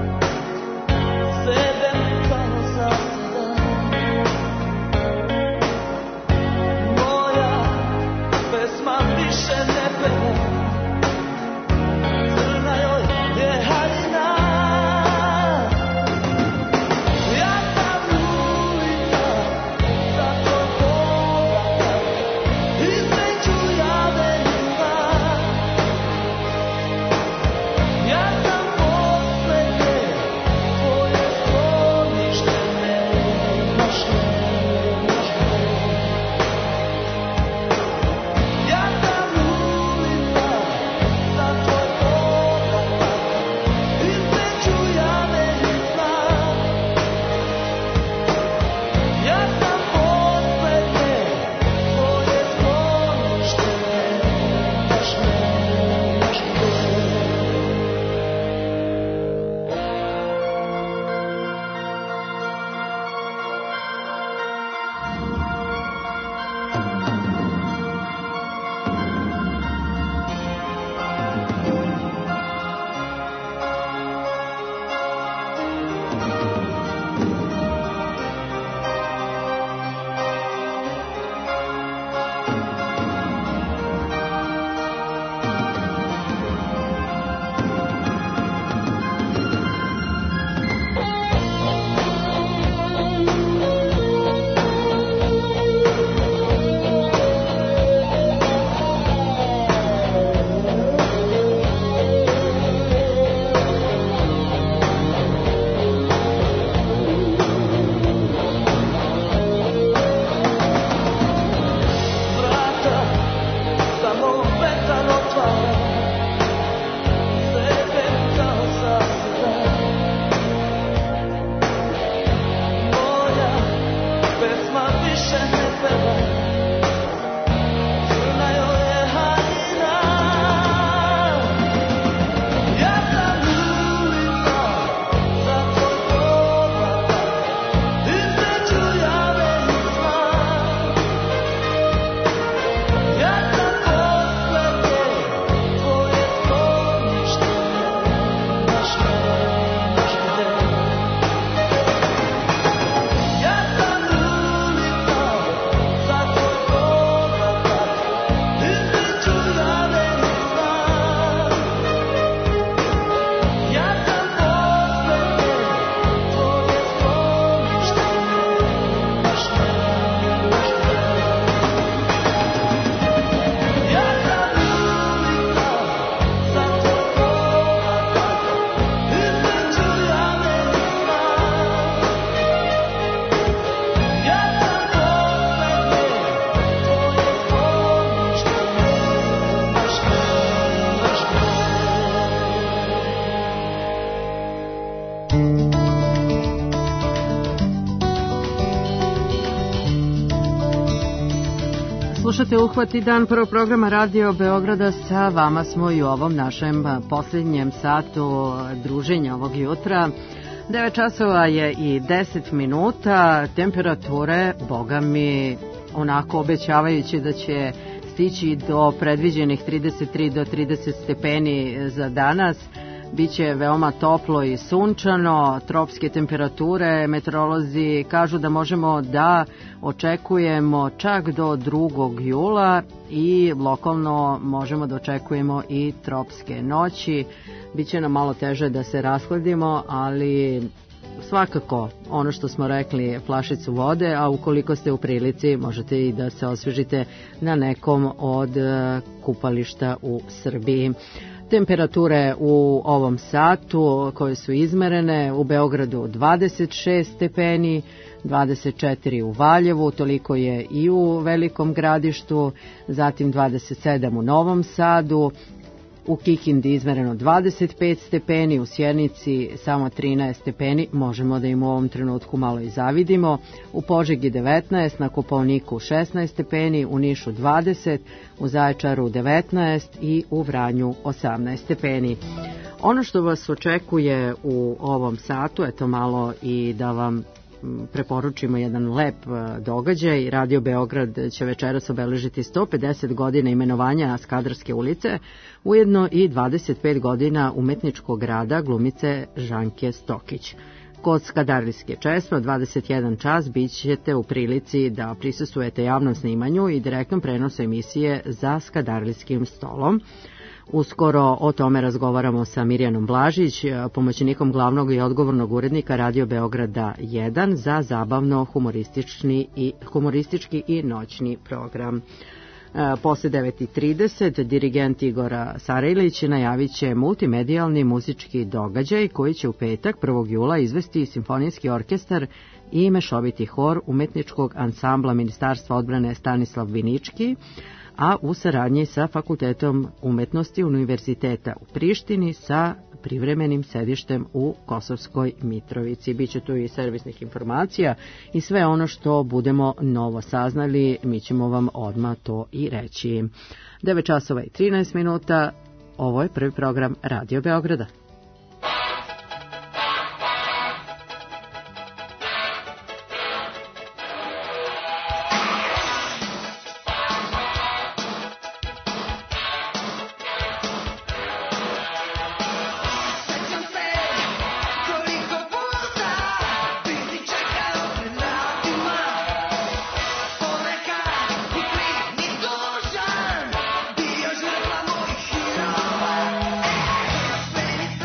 sebe kao zasada. Moja pesma više ne peva. Slušate Uhvat i dan, prvog programa Radio Beograda. Sa vama smo i u ovom našem posljednjem satu druženja ovog jutra. 9 časova je i 10 minuta. Temperature, boga mi, onako obećavajući da će stići do predviđenih 33 do 30 stepeni za danas. Biće veoma toplo i sunčano, tropske temperature, meteorolozi kažu da možemo da očekujemo čak do 2. jula i lokalno možemo da očekujemo i tropske noći. Biće nam malo teže da se rashladimo, ali svakako ono što smo rekli, flašicu vode, a ukoliko ste u prilici možete i da se osvežite na nekom od kupališta u Srbiji. Temperature u ovom satu koje su izmerene: u Beogradu 26 stepeni, 24 u Valjevu, toliko je i u Velikom Gradištu, zatim 27 u Novom Sadu, u Kikindi izmereno 25 stepeni, u Sjenici samo 13 stepeni, možemo da im u ovom trenutku malo i zavidimo, u Požegi 19, na Kopaoniku 16 stepeni, u Nišu 20, u Zaječaru 19 i u Vranju 18 stepeni. Ono što vas očekuje u ovom satu, eto malo i da vam preporučimo jedan lep događaj. Radio Beograd će večeras obeležiti 150 godina imenovanja Skadarske ulice, ujedno i 25 godina umetničkog rada glumice Žanke Stokić. Kod Skadarlijske česme od 21 čas bit ćete u prilici da prisustvujete javnom snimanju i direktnom prenosu emisije Za Skadarlijskim stolom. Uskoro o tome razgovaramo sa Mirjanom Blažić, pomoćnikom glavnog i odgovornog urednika Radio Beograda 1 za zabavno humoristički i noćni program. Posle 9:30 dirigent Igora Sarajlić najavit će multimedijalni muzički događaj koji će u petak 1. jula izvesti Simfonijski orkestar i mešoviti hor umetničkog ansambla Ministarstva odbrane Stanislav Vinički, a u saradnji sa Fakultetom umetnosti Univerziteta u Prištini sa privremenim sedištem u Kosovskoj Mitrovici. Biće tu i servisnih informacija i sve ono što budemo novo saznali, mi ćemo vam odmah to i reći. 9 časova i 13 minuta, ovo je prvi program Radio Beograda. Feliz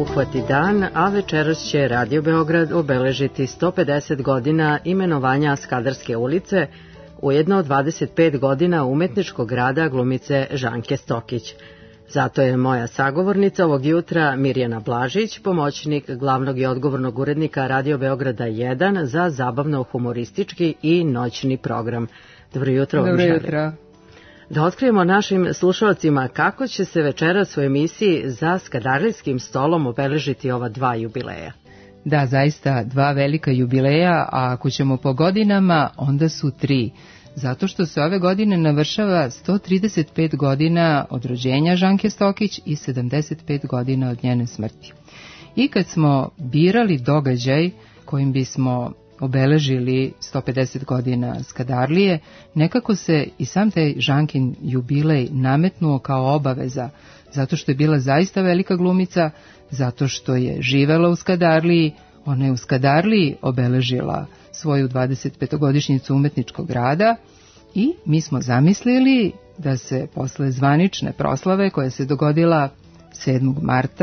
uhvati dan, a večeras će Radio Beograd obeležiti 150 godina imenovanja Skadarske ulice, ujedno 25 godina umetničkog rada glumice Žanke Stokić. Zato je moja sagovornica ovog jutra Mirjana Blažić, pomoćnik glavnog i odgovornog urednika Radio Beograda 1 za zabavno-humoristički i noćni program. Dobro jutro vam želim. Dobro jutro. Da otkrijemo našim slušalcima kako će se večeras u emisiji Za skadarlijskim stolom obeležiti ova dva jubileja. Da, zaista dva velika jubileja, a ako ćemo po godinama, onda su 3. Zato što se ove godine navršava 135 godina od rođenja Žanke Stokić i 75 godina od njene smrti. I kad smo birali događaj kojim bismo obeležili 150 godina Skadarlije, nekako se i sam taj Žankin jubilej nametnuo kao obaveza, zato što je bila zaista velika glumica, zato što je živela u Skadarliji, ona je u Skadarliji obeležila svoju 25-godišnjicu umetničkog rada i mi smo zamislili da se posle zvanične proslave koja se dogodila 7. marta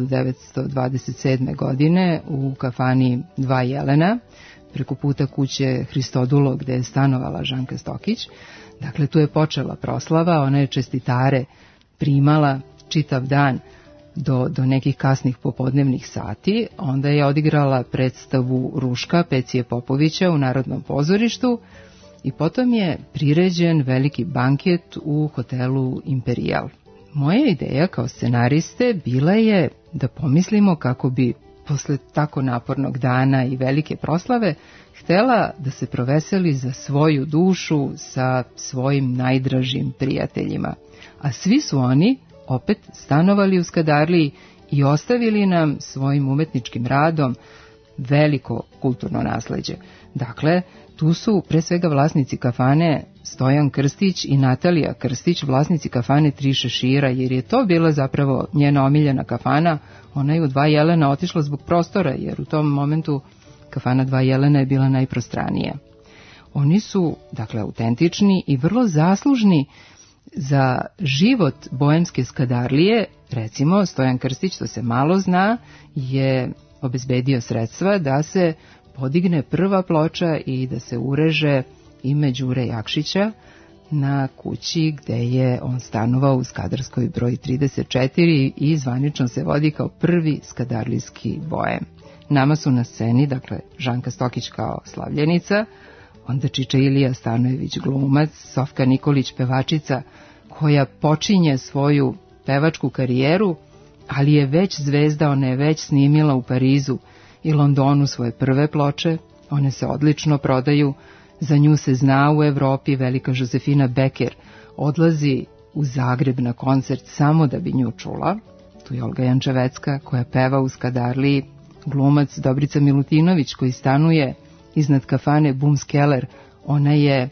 1927. godine u kafani Dva Jelena, preko puta kuće Hristodulo gde je stanovala Žanka Stokić. Dakle, tu je počela proslava, ona je čestitare primala čitav dan do nekih kasnih popodnevnih sati, onda je odigrala predstavu Ruška Pecije Popovića u Narodnom pozorištu i potom je priređen veliki banket u hotelu Imperial. Moja ideja kao scenariste bila je da pomislimo kako bi posle tako napornog dana i velike proslave htela da se proveseli za svoju dušu sa svojim najdražim prijateljima. A svi su oni opet stanovali u Skadarliji i ostavili nam svojim umetničkim radom veliko kulturno nasleđe. Dakle, tu su pre svega vlasnici kafane Stojan Krstić i Natalija Krstić, vlasnici kafane Tri šešira, jer je to bila zapravo njena omiljena kafana. Ona je u Dva Jelena otišla zbog prostora, jer u tom momentu kafana Dva Jelena je bila najprostranija. Oni su, dakle, autentični i vrlo zaslužni za život boemske Skadarlije. Recimo, Stojan Krstić, to se malo zna, je obezbedio sredstva da se podigne prva ploča i da se ureže ime Đure Jakšića na kući gde je on stanovao u Skadarskoj broj 34 i zvanično se vodi kao prvi skadarlijski boem. Nama su na sceni, dakle, Žanka Stokić kao slavljenica, onda Čiča Ilija Stanojević glumac, Sofka Nikolić pevačica koja počinje svoju pevačku karijeru, ali je već zvezda, ona je već snimila u Parizu i Londonu svoje prve ploče, one se odlično prodaju, za nju se zna u Evropi. Velika Josefina Beker odlazi u Zagreb na koncert samo da bi nju čula. Tu je Olga Jančevecka koja peva u Skadarliji, glumac Dobrica Milutinović koji stanuje iznad kafane Bumskeller, ona je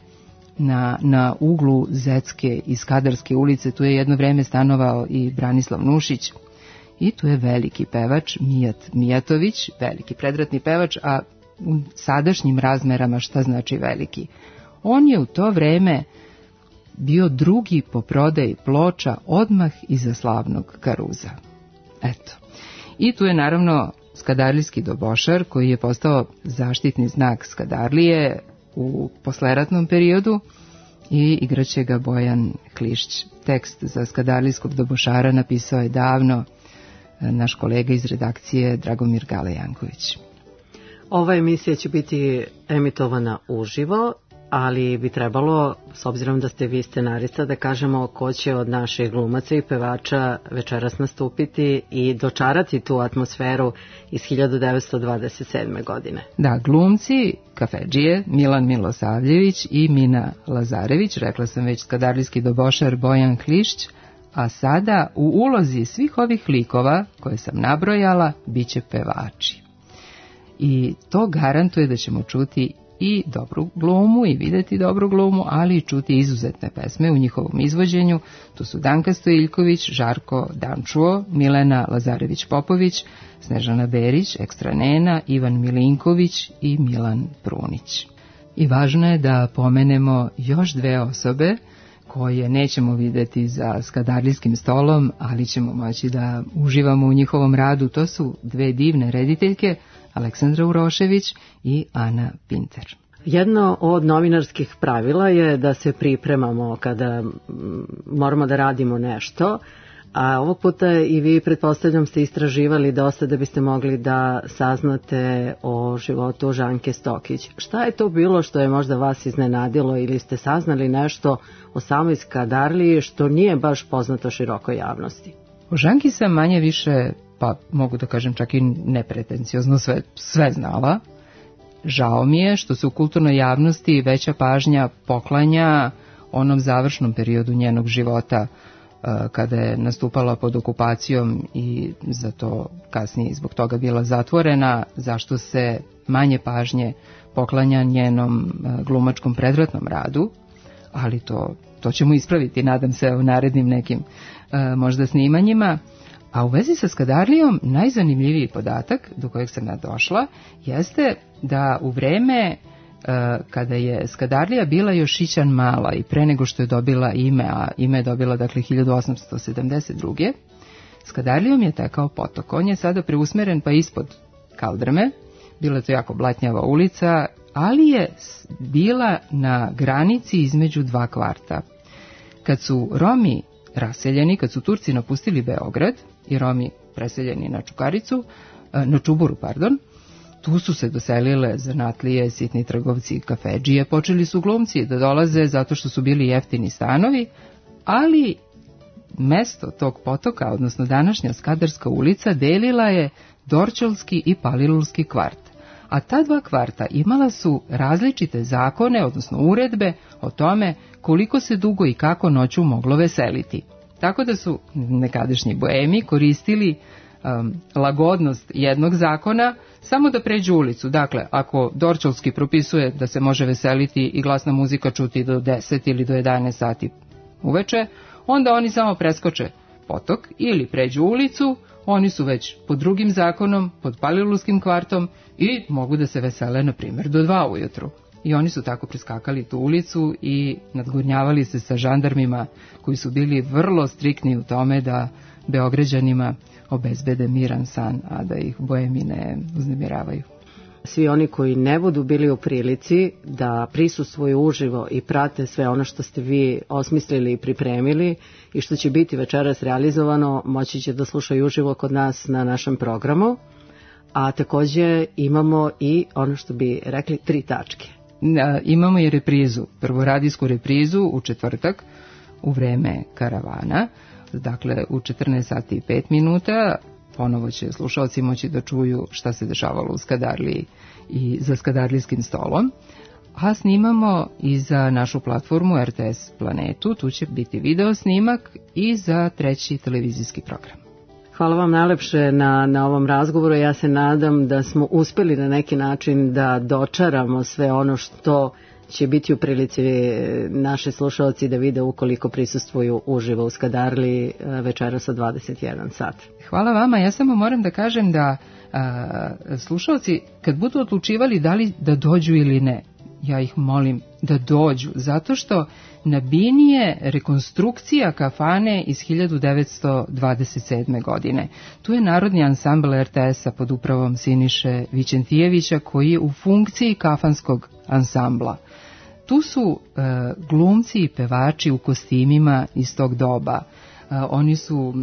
na uglu Zetske i Skadarske ulice, tu je jedno vreme stanovao i Branislav Nušić. I tu je veliki pevač Mijat Mijatović, veliki predratni pevač, a u sadašnjim razmerama šta znači veliki? On je u to vreme bio drugi po prodaji ploča odmah iza slavnog Karuza. Eto. I tu je naravno skadarlijski dobošar koji je postao zaštitni znak Skadarlije u posleratnom periodu i igraće ga Bojan Klišć. Tekst za skadarlijskog dobošara napisao je davno naš kolega iz redakcije Dragomir Gale-Janković. Ova emisija će biti emitovana uživo, ali bi trebalo, s obzirom da ste vi scenarista, da kažemo ko će od naših glumaca i pevača večeras nastupiti i dočarati tu atmosferu iz 1927. godine. Da, glumci, kafedžije, Milan Milosavljević i Mina Lazarević, rekla sam već skadarlijski dobošar Bojan Klišć, a sada u ulozi svih ovih likova koje sam nabrojala bit će pevači. I to garantuje da ćemo čuti i dobru glumu i videti dobru glumu, ali i čuti izuzetne pesme u njihovom izvođenju. To su Danka Stojiljković, Žarko Dančuo, Milena Lazarević-Popović, Snežana Berić, Ekstra Nena, Ivan Milinković i Milan Prunić. I važno je da pomenemo još dve osobe koje nećemo videti za skadarlijskim stolom, ali ćemo moći da uživamo u njihovom radu. To su dve divne rediteljke, Aleksandra Urošević i Ana Pinter. Jedno od novinarskih pravila je da se pripremamo kada moramo da radimo nešto, a ovog puta i vi, pretpostavljam, ste istraživali dosta da biste mogli da saznate o životu Žanke Stokić. Šta je to bilo što je možda vas iznenadilo ili ste saznali nešto o samoj Skadarliji što nije baš poznato širokoj javnosti? O Žanki sam manje više, pa mogu da kažem čak i nepretenciozno sve znala. Žao mi je što se u kulturnoj javnosti veća pažnja poklanja onom završnom periodu njenog života, kada je nastupala pod okupacijom i zato kasnije zbog toga bila zatvorena, zašto se manje pažnje poklanja njenom glumačkom predratnom radu, ali to ćemo ispraviti, nadam se, u narednim nekim možda snimanjima. A u vezi sa Skadarlijom najzanimljiviji podatak do kojeg sam ja došla jeste da u vreme kada je Skadarlija bila još šićan mala i pre nego što je dobila ime, a ime je dobila dakle 1872. Skadarlijom je tekao potok. On je sada preusmeren pa ispod Kaldrme, bila je to jako blatnjava ulica, ali je bila na granici između dva kvarta. Kad su Romi raseljeni, kad su Turci napustili Beograd i Romi preseljeni na Čuburu, tu su se doselile zanatlije, sitni trgovci i kafedžije. Počeli su glumci da dolaze zato što su bili jeftini stanovi, ali mesto tog potoka, odnosno današnja Skadarska ulica, delila je Dorćolski i Palilulski kvart. A ta dva kvarta imala su različite zakone, odnosno uredbe o tome koliko se dugo i kako noću moglo veseliti. Tako da su nekadašnji boemi koristili lagodnost jednog zakona samo da pređu ulicu. Dakle, ako Dorćolski propisuje da se može veseliti i glasna muzika čuti do 10 ili do 11 sati uveče, onda oni samo preskoče potok ili pređu ulicu, oni su već pod drugim zakonom, pod Palilulskim kvartom i mogu da se vesele, na primjer, do 2 ujutru. I oni su tako preskakali tu ulicu i nadgurnjavali se sa žandarmima koji su bili vrlo striktni u tome da Beograđanima obezbede miran san, a da ih boemi ne uznemiravaju. Svi oni koji ne budu bili u prilici da prisustvuju uživo i prate sve ono što ste vi osmislili i pripremili i što će biti večeras realizovano, moći će da slušaju uživo kod nas na našem programu, a takođe imamo i ono što bi rekli 3 tačke. Imamo i reprizu, prvoradijsku reprizu u četvrtak u vreme karavana, dakle u 14 sati i 5 minuta, ponovo će slušalci moći da čuju šta se dešavalo u Skadarliji i za skadarlijskim stolom, a snimamo i za našu platformu RTS Planetu, tu će biti video snimak i za 3. televizijski program. Hvala vam najlepše na ovom razgovoru. Ja se nadam da smo uspeli na neki način da dočaramo sve ono što će biti u prilici naše slušalci da vide ukoliko prisustvuju uživo u Skadarliji večeras od 21 sat. Hvala vama. Ja samo moram da kažem da slušalci kad budu odlučivali da li da dođu ili ne, ja ih molim da dođu, zato što na bini je rekonstrukcija kafane iz 1927. godine. Tu je Narodni ansambl RTS-a pod upravom Siniše Vićentijevića koji je u funkciji kafanskog ansambla. Tu su glumci i pevači u kostimima iz tog doba. Oni su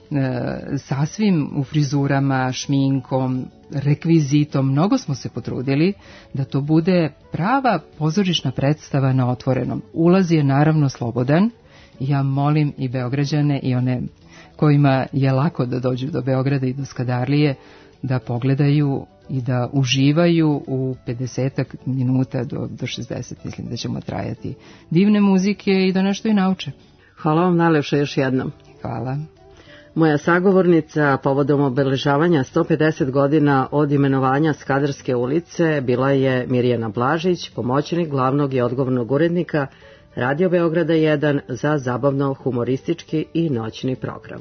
sasvim u frizurama, šminkom, rekvizitom. Mnogo smo se potrudili da to bude prava pozorišna predstava na otvorenom. Ulaz je naravno slobodan. Ja molim i Beograđane i one kojima je lako da dođu do Beograda i do Skadarlije da pogledaju i da uživaju u 50 minuta do 60. Mislim da ćemo trajati divne muzike i da nešto i nauče. Hvala vam najlepše još jednom. Hvala. Moja sagovornica povodom obeležavanja 150 godina od imenovanja Skadarske ulice bila je Mirjana Blažić, pomoćnik glavnog i odgovornog urednika Radio Beograda 1 za zabavno-humoristički i noćni program.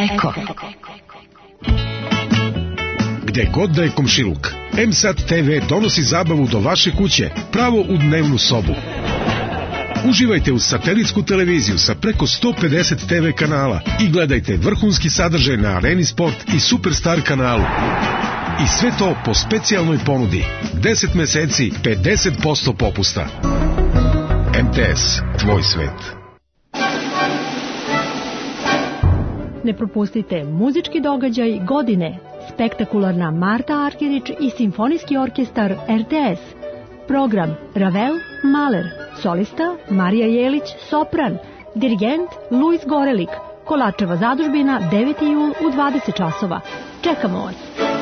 Eko. Gde god da je komšiluk, M-Sad TV donosi zabavu do vaše kuće, pravo u dnevnu sobu. Uživajte uz satelitsku televiziju sa preko 150 TV kanala i gledajte vrhunski sadržaj na Areni Sport i Superstar kanalu. I sve to po specijalnoj ponudi. 10 meseci, 50% popusta. MTS, tvoj svet. Ne propustite muzički događaj godine. Spektakularna Marta Arkerić i Simfonijski orkestar RTS. Program Ravel, Mahler. Solista Marija Jelić, sopran. Dirigent Luis Gorelik. Kolačeva zadužbina, 9. jul u 20 časova. Čekamo vas.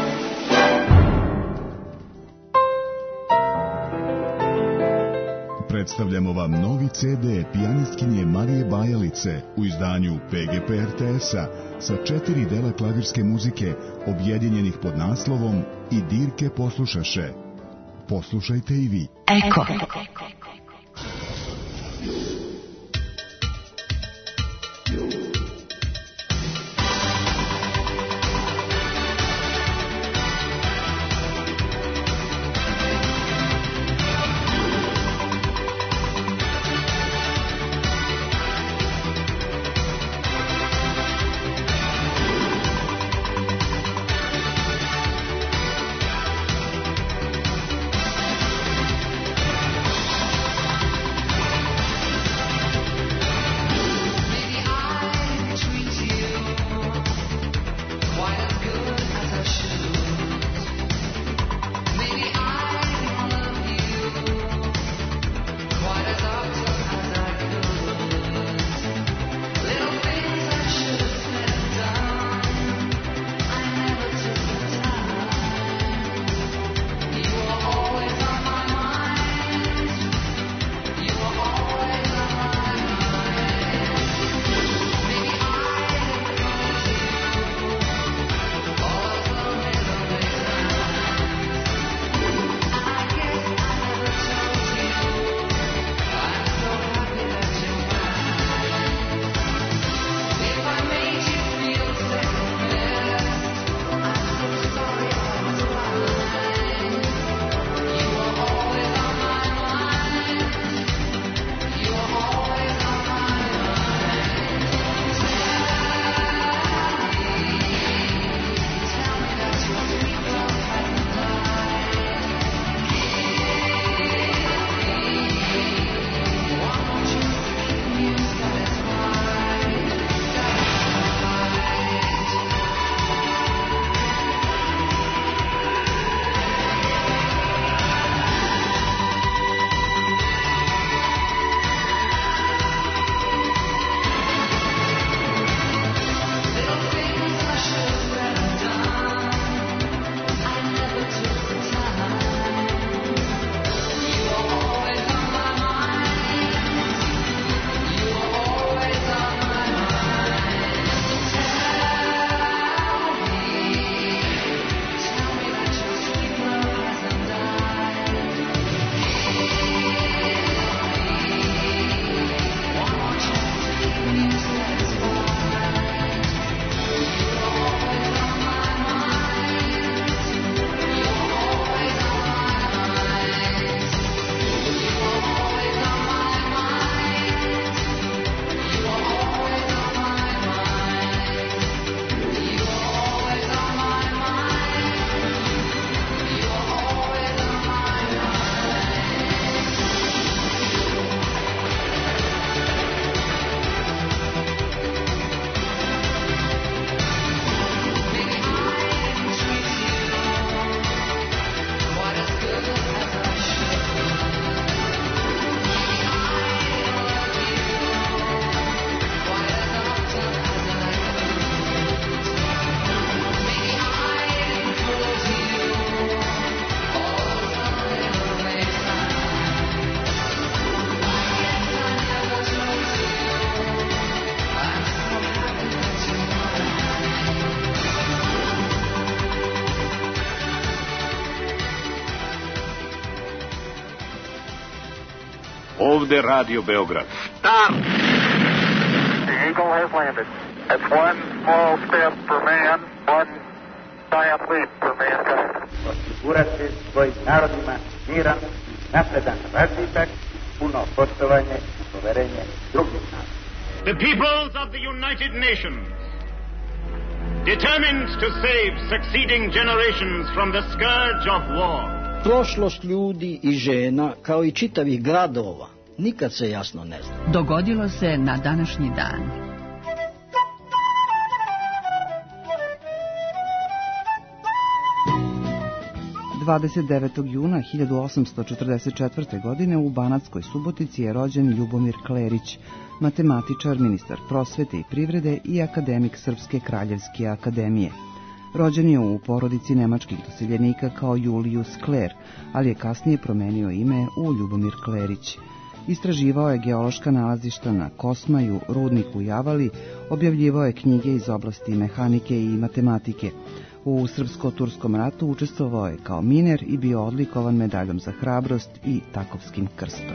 Predstavljamo vam novi CD pijanistkinje Marije Bajalice u izdanju PGP RTS-a sa 4 dela klavirske muzike objedinjenih pod naslovom I dirke poslušaše. Poslušajte i vi. Eko. Ovde Radio Beograd. Stop! The Eagle has landed. That's one small step for man, one giant leap for mankind. Osigurati svojim narodima miran, napredan razvitak, puno poštovanje i poverenje drugih naroda. The peoples of the United Nations, determined to save succeeding generations from the scourge of war. Prošlost ljudi i žena, kao i čitavih gradova, nikad se jasno ne zna. Dogodilo se na današnji dan. ...29. juna 1844. godine u Banatskoj Subotici je rođen Ljubomir Klerić, matematičar, ministar prosvete i privrede i akademik Srpske kraljevske akademije. Rođen je u porodici nemačkih doseljenika kao Julius Kler, ali je kasnije promenio ime u Ljubomir Klerić. Istraživao je geološka nalazišta na Kosmaju, rudniku Javali, objavljivao je knjige iz oblasti mehanike i matematike. U Srpsko-turskom ratu učestvovao je kao miner i bio odlikovan medaljom za hrabrost i Takovskim krstom.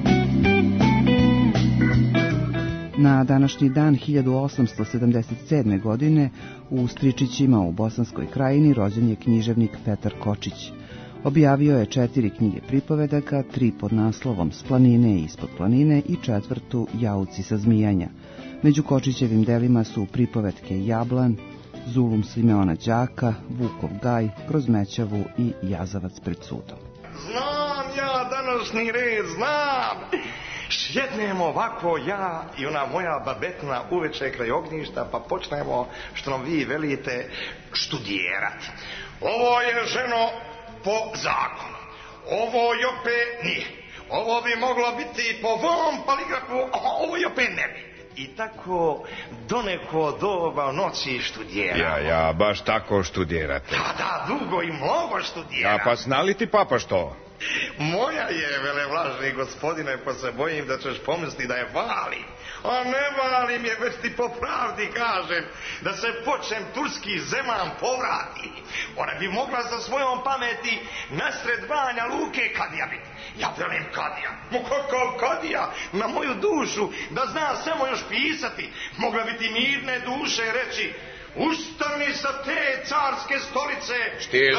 Na današnji dan 1877. godine u Stričićima u Bosanskoj krajini rođen je književnik Petar Kočić. Objavio je 4 knjige pripovedaka, 3 pod naslovom S planine i ispod planine i 4. Jauci sa zmijanja. Među Kočićevim delima su pripovetke Jablan, Zulum Simeona Đaka, Vukov gaj, Kroz Mećavu i Jazavac pred sudom. Znam ja današnji red, znam! Sjednemo ovako ja i ona moja babetna uveče kraj ognjišta, pa počnemo, što nam vi velite, študirati. Ovo je, ženo, po zakonu. Ovo i opet nije. Ovo bi moglo biti po ovom poligrafu, a ovo i opet ne bi. I tako do neko doba noći študiramo. Ja, baš tako študirate. Da, dugo i mnogo študiramo. Ja, pa znali ti papa što? Moja je, velevlažni gospodine, pa se bojim da ćeš pomisliti da je valim. A ne valim je, već ti po pravdi kažem, da se počnem turski zeman povrati. Ona bi mogla za svojom pameti nasred Banja Luke kadija biti. Ja velim kadija. Kakav kadija? Na moju dušu, da zna samo još pisati. Mogla biti mirne duše reći: ustani sa te carske stolice. Štil,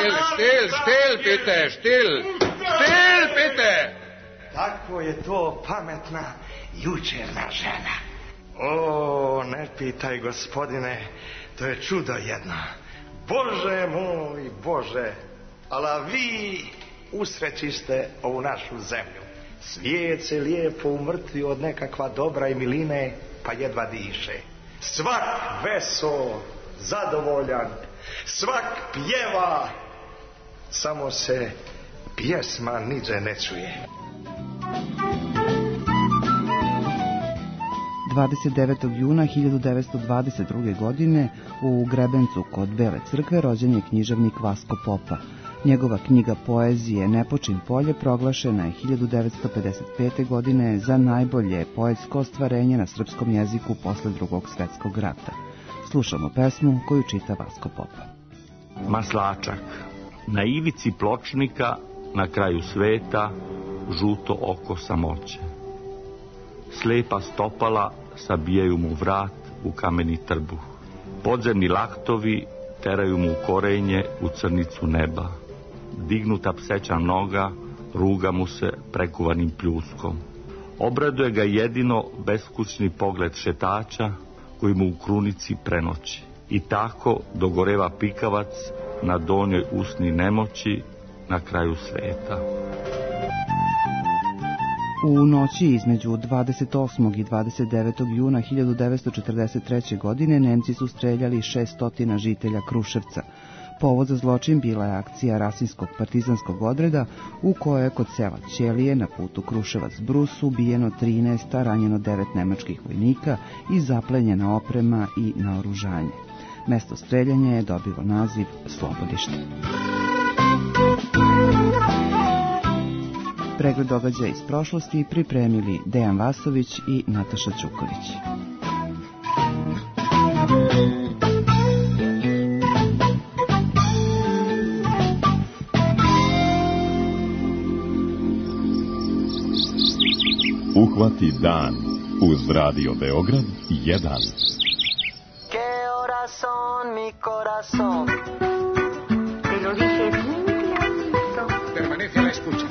pite. Tako je to pametna jučerna žena. O, ne pitaj, gospodine, to je čudo jedno. Bože moj, Bože, ali vi usrećiste ovu našu zemlju. Svijet se lijepo umrtvio od nekakva dobra i miline, pa jedva diše. Svak vesel, zadovoljan, svak pjeva, samo se pjesma niđe ne čuje. 29. juna 1922. godine u Grebencu kod Bele crkve rođen je književnik Vasko Popa. Njegova knjiga poezije Nepočin polje proglašena je 1955. godine za najbolje poetsko ostvarenje na srpskom jeziku posle Drugog svjetskog rata. Slušamo pesmu koju čita Vasko Popa. Maslačak. Na ivici pločnika, na kraju sveta, žuto oko samoće. Slepa stopala sabijaju mu vrat u kameni trbuh. Podzemni lahtovi teraju mu korenje u crnicu neba. Dignuta pseća noga ruga mu se prekuvanim pljuskom. Obraduje ga jedino beskućni pogled šetača koji mu u krunici prenoći. I tako dogoreva pikavac na donjoj usni nemoći na kraju sveta. U noći između 28. i 29. juna 1943. godine Nemci su streljali 600 žitelja Kruševca. Povod za zločin bila je akcija Rasinskog partizanskog odreda u kojoj je kod sela Ćelije na putu Kruševac-Brus ubijeno 13, a ranjeno 9 nemačkih vojnika i zaplenjena oprema i naoružanje. Mesto streljanja je dobilo naziv Slobodište. Pregled događaja iz prošlosti pripremili Dejan Vasović i Nataša Ćuković. Uhvati dan uz Radio Beograd 1. corazón, mi corazón. Te lo dije bien clarito. Permanece a la escucha.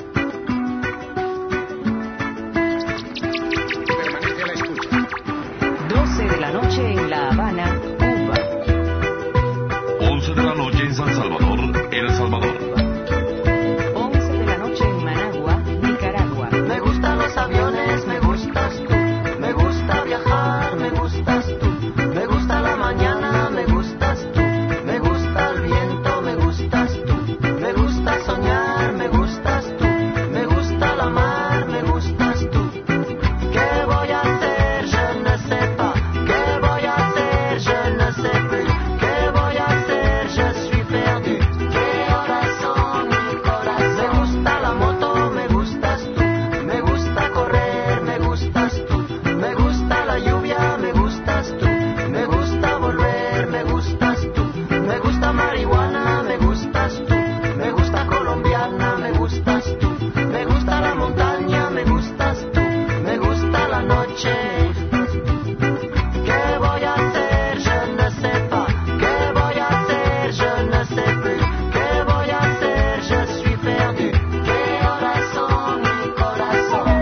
Permanece a la escucha. 12 de la noche en La Habana, Cuba. 11 de la noche en San Salvador, El Salvador. 11 de la noche en Managua, Nicaragua. Me gustan los aviones, me gustas tú. Me gusta viajar, me gustas tú. Me gusta la mañana, me gustas tú. Me gusta el viento, me gustas tú. Me gusta soñar, me gustas tú. Me gusta la mar, me gustas tú. ¿Qué voy a hacer? Je ne sais pas. ¿Qué voy a hacer? Je ne sais plus. ¿Qué voy a hacer? Je suis perdu. ¿Qué horas son, mi corazón? Me gusta la moto, me gustas tú. Me gusta correr, me gustas tú. Me gusta la lluvia, me gustas tú. Me gusta volver, me gustas tú. Me gusta marihuana, me gustas tú. Me gusta colombiana, me gustas tú. Me gusta la montaña, me gustas tú. Me gusta la noche. ¿Qué voy a hacer? Je ne sais pas. ¿Qué voy a hacer? Je ne sais plus. ¿Qué voy a hacer? Je suis perdu. ¿Qué horas son, mi corazón?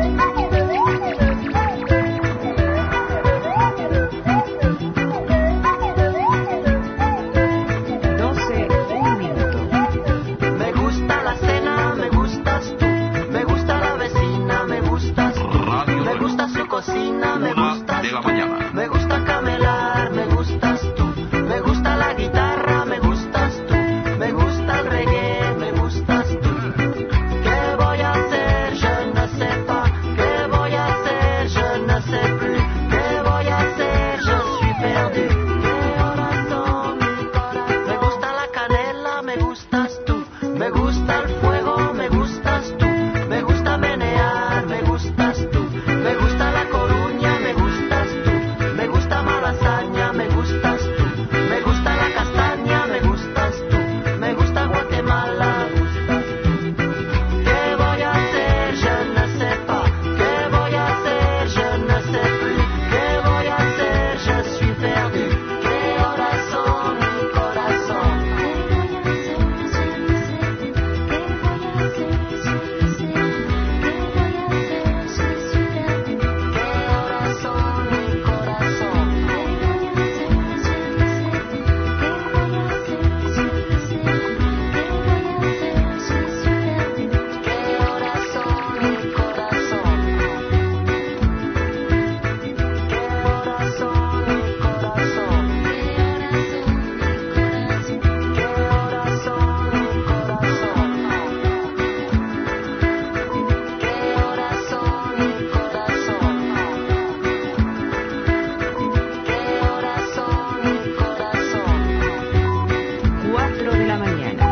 12, un minuto. Me gusta la cena, me gustas tú. Me gusta la vecina, me gustas tú. Radio Me gusta su cocina, me 1 gustas de la tú. mañana. Me gusta camelar, me gustas tú. Me gusta la guitarra, me gustas tú. Me gusta el reggae, me gustas tú. ¿Qué voy a hacer? Je ne sais pas. ¿Qué voy a hacer? Je ne sais plus. ¿Qué voy a hacer? Je suis perdu. ¿Qué horas son, mi corazón? Me gusta la canela, me gustas tú. Me gusta el fuego, me gustas tú. Me gusta menear, me gustas tú. Me gusta La Coruña, me gustas tú. Me gusta Malasaña, me gustas tú. Me gusta la castaña, me gustas tú. Me gusta Guatemala, me gustas tú. ¿Qué voy a hacer? Je ne sais pas. ¿Qué voy a hacer? Je ne sais plus. ¿Qué voy a hacer? Je suis perdu. ¿Qué horas son, mi corazón? ¿Qué horas son, mi corazón? ¿Qué horas son, mi corazón? ¿Qué horas son, mi corazón? ¿Qué horas son, mi corazón? ¿Qué horas son, mi corazón? ¿Qué horas son, mi corazón? 4 de la mañana.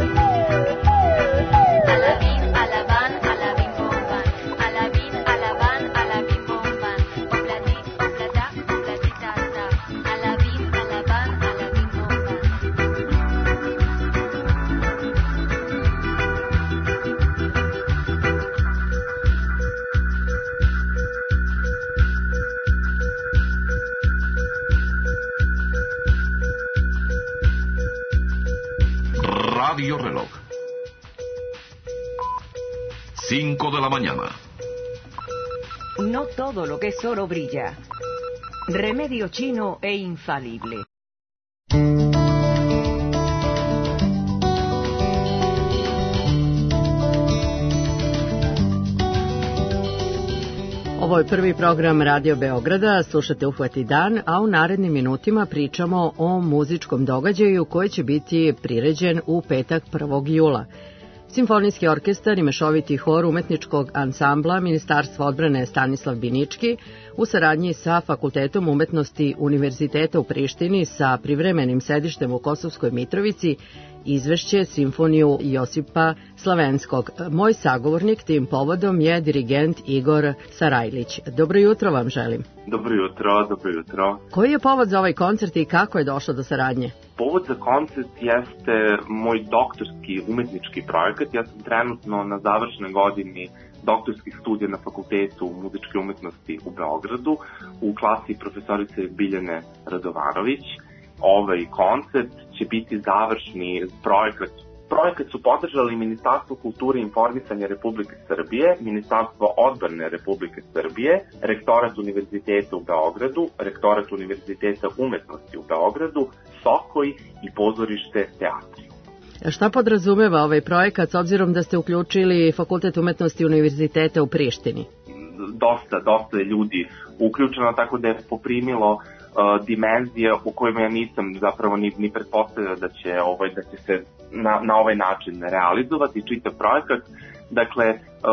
Alabim, alaban, alabim, bomban. Alabim, alaban, alabim, bomban. Obladit, oblada, obladitata. Alabim, alaban, alabim, bomban. Radio Reloj. 5 de la mañana. No todo lo que es oro brilla. Remedio chino e infalible. Ovo je prvi program Radio Beograda, slušate Uhvati dan, a u narednim minutima pričamo o muzičkom događaju koji će biti priređen u petak 1. jula. Simfonijski orkestar i mešoviti hor umetničkog ansambla Ministarstva odbrane Stanislav Binički u saradnji sa Fakultetom umetnosti Univerziteta u Prištini sa privremenim sedištem u Kosovskoj Mitrovici izvešće simfoniju Josipa Slavenskog. Moj sagovornik tim povodom je dirigent Igor Sarajlić. Dobro jutro vam želim. Dobro jutro, dobro jutro. Koji je povod za ovaj koncert i kako je došlo do saradnje? Povod za koncert jeste moj doktorski umetnički projekat. Ja sam trenutno na završnoj godini doktorskih studija na Fakultetu muzičke umetnosti u Beogradu u klasi profesorice Biljane Radovanović. ovaj koncert će biti završni projekat. Projekat su podržali Ministarstvo kulture i informisanja Republike Srbije, Ministarstvo odbrane Republike Srbije, Rektorat Univerziteta u Beogradu, Rektorat Univerziteta umetnosti u Beogradu, Sokoj i pozorište Teatriju. Šta podrazumeva ovaj projekat s obzirom da ste uključili Fakultet umetnosti Univerziteta u Prištini? Dosta je ljudi uključeno, tako da je poprimilo dimenzije u kojima ja nisam zapravo ni pretpostavljao da će se na ovaj način realizovati čitav projekat. Dakle,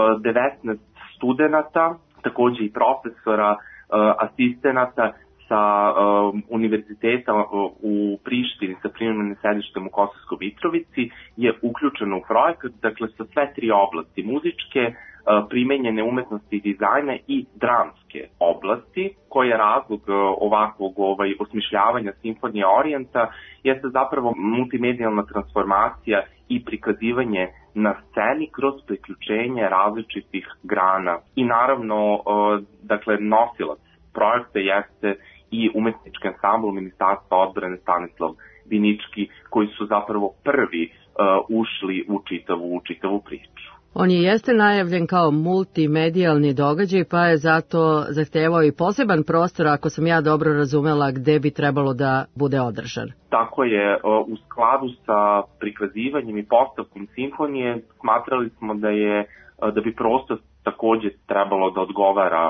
19 studenata, takođe i profesora, asistenata sa univerziteta u Prištini sa privremenim sedištem u Kosovskoj Mitrovici je uključeno u projekat, dakle sa sve tri oblasti, muzičke, primenjene umetnosti i dizajna i dramske oblasti. Koji je razlog ovakvog osmišljavanja Simfonije Orijenta jeste zapravo multimedijalna transformacija i prikazivanje na sceni kroz priključenje različitih grana. I naravno, dakle, nosilac projekta jeste i umetnički ansambl Ministarstva odbrane Stanislav Vinički, koji su zapravo prvi ušli u čitavu priču. On jeste najavljen kao multimedijalni događaj, pa je zato zahtevao i poseban prostor, ako sam ja dobro razumela, gde bi trebalo da bude održan. Tako je, u skladu sa prikazivanjem i postavkom simfonije smatrali smo da bi prostor takođe trebalo da odgovara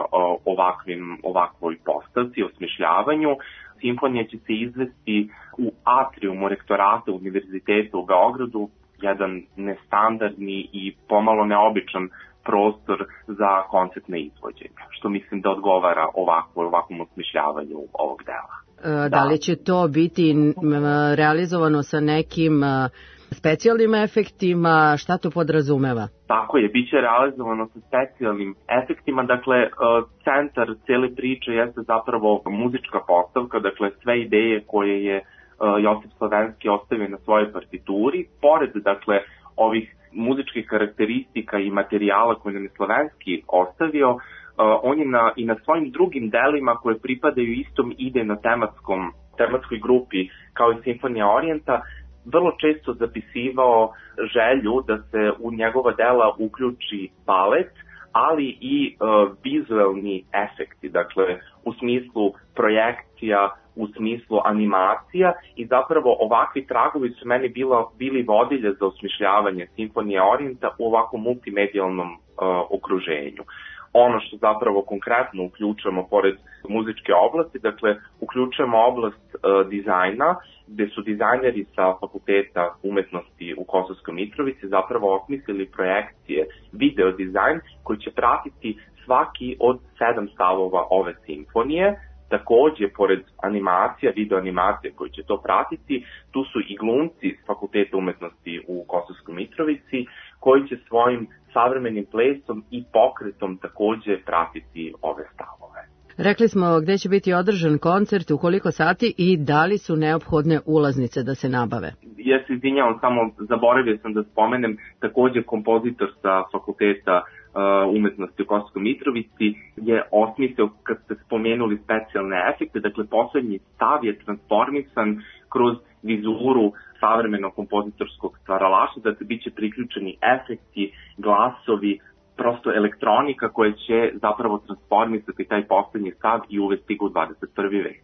ovakvoj postavci, osmišljavanju. Simfonija će se izvesti u atriumu rektorata Univerziteta u Beogradu, jedan nestandardni i pomalo neobičan prostor za koncertne izvođenja, što mislim da odgovara ovakvom osmišljavanju ovog dela. Da li će to biti realizovano sa nekim specijalnim efektima, šta to podrazumeva? Tako je, bit će realizovano sa specijalnim efektima, dakle centar cele priče jeste zapravo muzička postavka, dakle sve ideje koje je Josip Slavenski ostavio na svojoj partituri, pored dakle ovih muzičkih karakteristika i materijala koje nam je Slavenski ostavio, on je i na svojim drugim delima koje pripadaju istom idejno-tematskoj grupi kao i Simfonija Orijenta, vrlo često zapisivao želju da se u njegova dela uključi balet, ali i vizualni efekti, dakle u smislu projekcija, u smislu animacija, i zapravo ovakvi tragovi su meni bili vodilje za osmišljavanje Simfonije Orijenta u ovakvom multimedijalnom okruženju. Ono što zapravo konkretno uključujemo pored muzičke oblasti, dakle uključujemo oblast dizajna, gde su dizajneri sa Fakulteta umetnosti u Kosovskoj Mitrovici zapravo osmislili projekcije video dizajn koji će pratiti svaki od 7 stavova ove simfonije. Takođe, pored animacija, video animacija koji će to pratiti, tu su i glumci s Fakulteta umetnosti u Kosovskoj Mitrovici koji će svojim savremenim plesom i pokretom takođe pratiti ove stavove. Rekli smo gde će biti održan koncert, u koliko sati i da li su neophodne ulaznice da se nabave? Ja se izvinjavam, samo zaboravio sam da spomenem takođe kompozitor sa Fakulteta umetnosti u Kosovskoj Mitrovici je osmislio, kad ste spomenuli specijalne efekte, dakle poslednji stav je transformisan kroz vizuru savremenog kompozitorskog stvaralaštva, da se biće priključeni efekti, glasovi, prosto elektronika koja će zapravo transformisati taj poslednji stav i uvesti ga u 21. vek.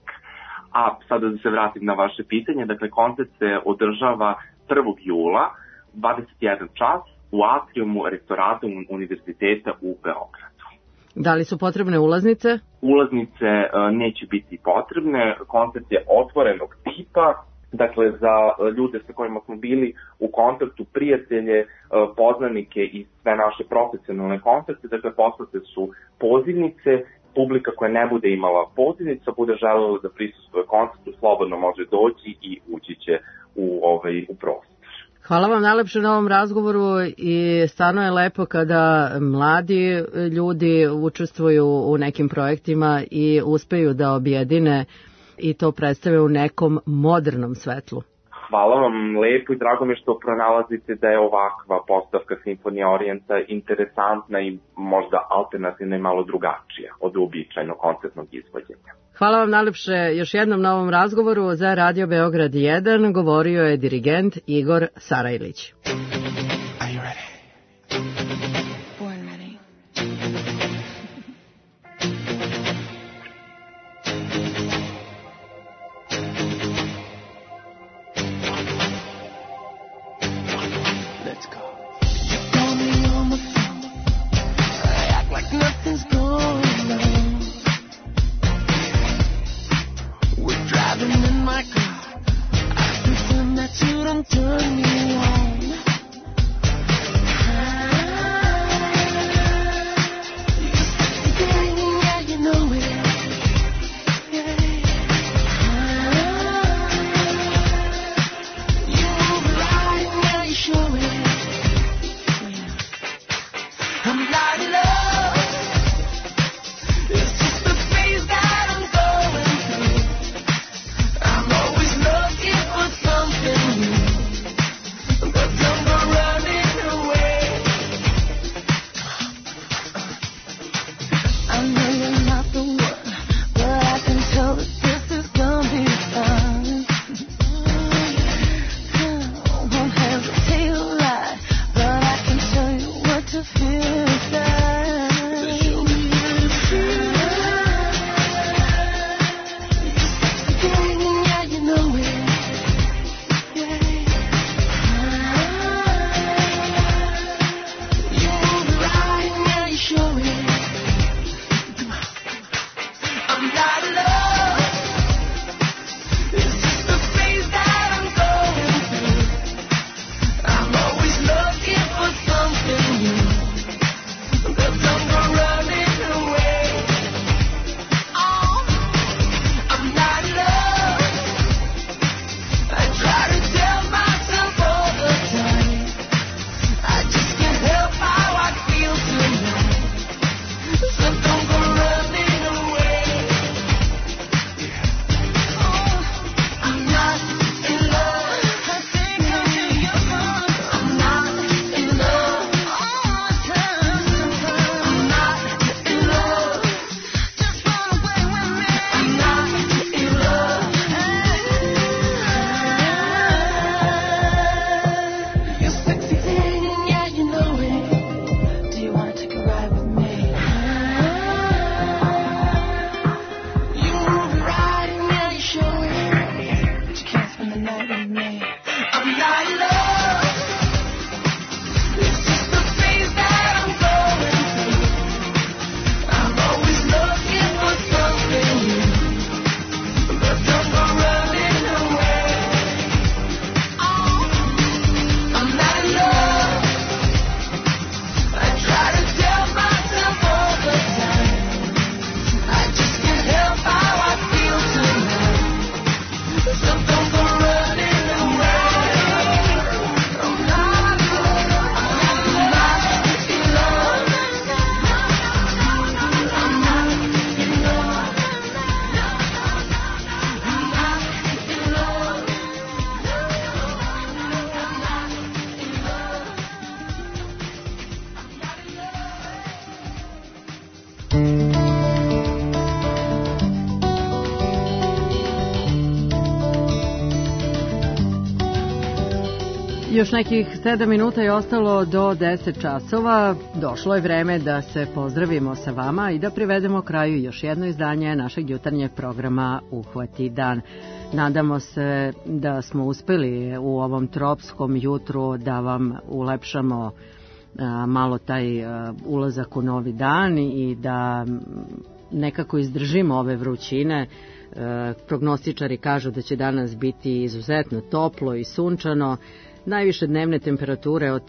A sada da se vratim na vaše pitanje, dakle koncert se održava 1. jula, 21 čas, u atriumu rektorata Univerziteta u Beogradu. Da li su potrebne ulaznice? Ulaznice neće biti potrebne, koncert je otvorenog tipa, dakle za ljude sa kojima smo bili u kontaktu, prijatelje, poznanike i sve naše profesionalne koncerte, dakle poslate su pozivnice, publika koja ne bude imala pozivnica, bude želela da prisustvuje koncertu, slobodno može doći i ući će u prostor. Hvala vam najlepše na ovom razgovoru i stvarno je lepo kada mladi ljudi učestvuju u nekim projektima i uspeju da objedine i to predstave u nekom modernom svetlu. Hvala vam lepo i drago mi je što pronalazite da je ovakva postavka Simfonija Orijenta interesantna i možda alternativna i malo drugačija od uobičajenog koncertnog izvođenja. Hvala vam najlepše još jednom na ovom razgovoru. Za Radio Beograd 1 govorio je dirigent Igor Sarajlić. Turn me on. Još nekih 7 minuta je ostalo do 10 časova. Došlo je vreme da se pozdravimo sa vama i da privedemo kraju još jedno izdanje našeg jutarnjeg programa Uhvati dan. Nadamo se da smo uspeli u ovom tropskom jutru da vam ulepšamo malo taj ulazak u novi dan i da nekako izdržimo ove vrućine. Prognostičari kažu da će danas biti izuzetno toplo i sunčano. Najviše dnevne temperature od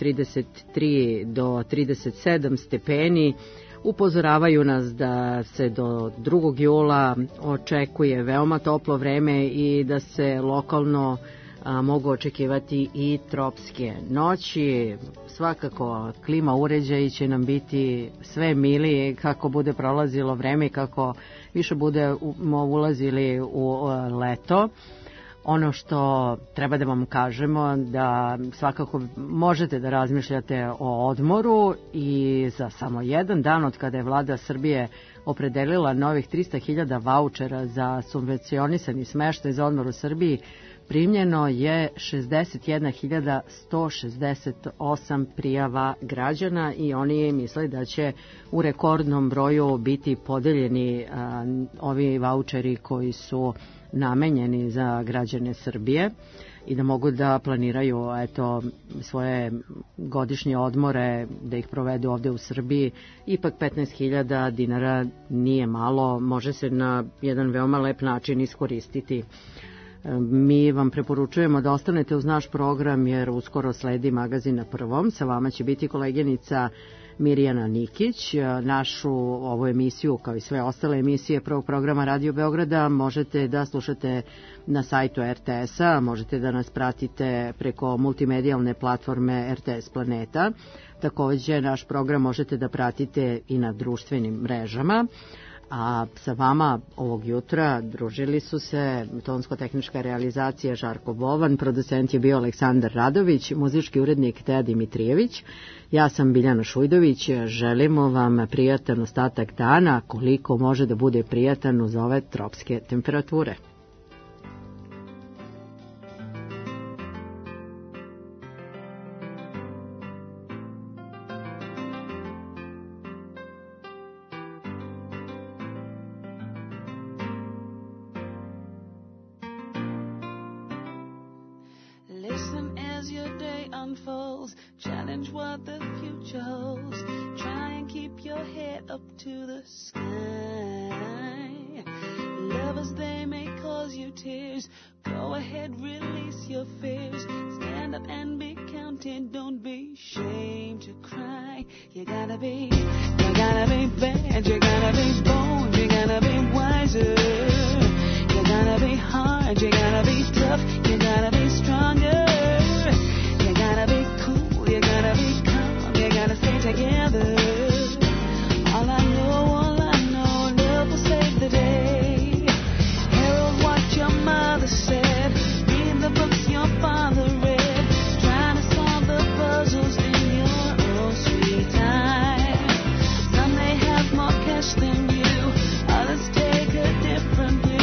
33 do 37 stepeni. Upozoravaju nas da se do 2. jula očekuje veoma toplo vreme i da se lokalno mogu očekivati i tropske noći. Svakako klima uređaji će nam biti sve milije kako bude prolazilo vreme i kako više budemo ulazili u leto. Ono što treba da vam kažemo da svakako možete da razmišljate o odmoru i za samo jedan dan od kada je vlada Srbije opredelila novih 300.000 vaučera za subvencionisani smeštaj za odmor u Srbiji, primljeno je 61.168 prijava građana i oni misle da će u rekordnom broju biti podeljeni ovi vaučeri koji su namenjeni za građane Srbije i da mogu da planiraju svoje godišnje odmore, da ih provedu ovde u Srbiji. Ipak 15.000 dinara nije malo, može se na jedan veoma lep način iskoristiti. Mi vam preporučujemo da ostanete uz naš program jer uskoro sledi Magazin na prvom. Sa vama će biti koleginica Mirjana Nikić. Našu ovu emisiju, kao i sve ostale emisije prvog programa Radio Beograda, možete da slušate na sajtu RTS-a, možete da nas pratite preko multimedijalne platforme RTS Planeta. Takođe, naš program možete da pratite i na društvenim mrežama. A sa vama ovog jutra družili su se tonsko-tehnička realizacija Žarko Bovan, producent je bio Aleksandar Radović, muzički urednik Teja Dimitrijević. Ja sam Biljana Šujdović, želimo vam prijatan ostatak dana, koliko može da bude prijatan uz ove tropske temperature. Challenge what the future holds. Try and keep your head up to the sky. Lovers, they may cause you tears. Go ahead, release your fears. Stand up and be counted. Don't be ashamed to cry. You gotta be bad. You gotta be bold. You gotta be wiser. You gotta be hard. You gotta be tough. You gotta be stronger. You gotta be cool, you gotta be calm, you gotta stay together. All I know, love will save the day. Herald what your mother said, read the books your father read, trying to solve the puzzles in your own sweet time. Some may have more cash than you, others take a different view.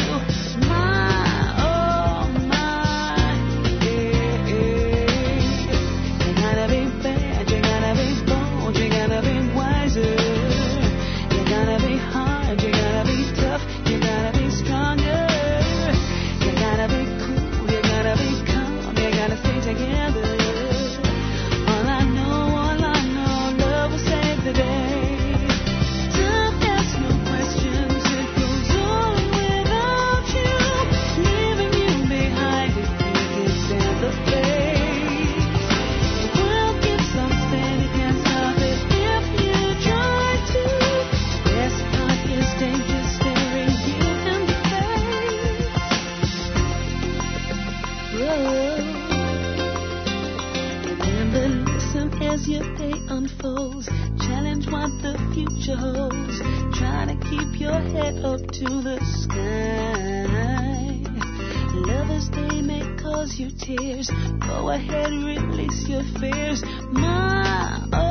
As your day unfolds, challenge what the future holds. Try to keep your head up to the sky. Lovers, they may cause you tears. Go ahead, release your fears. My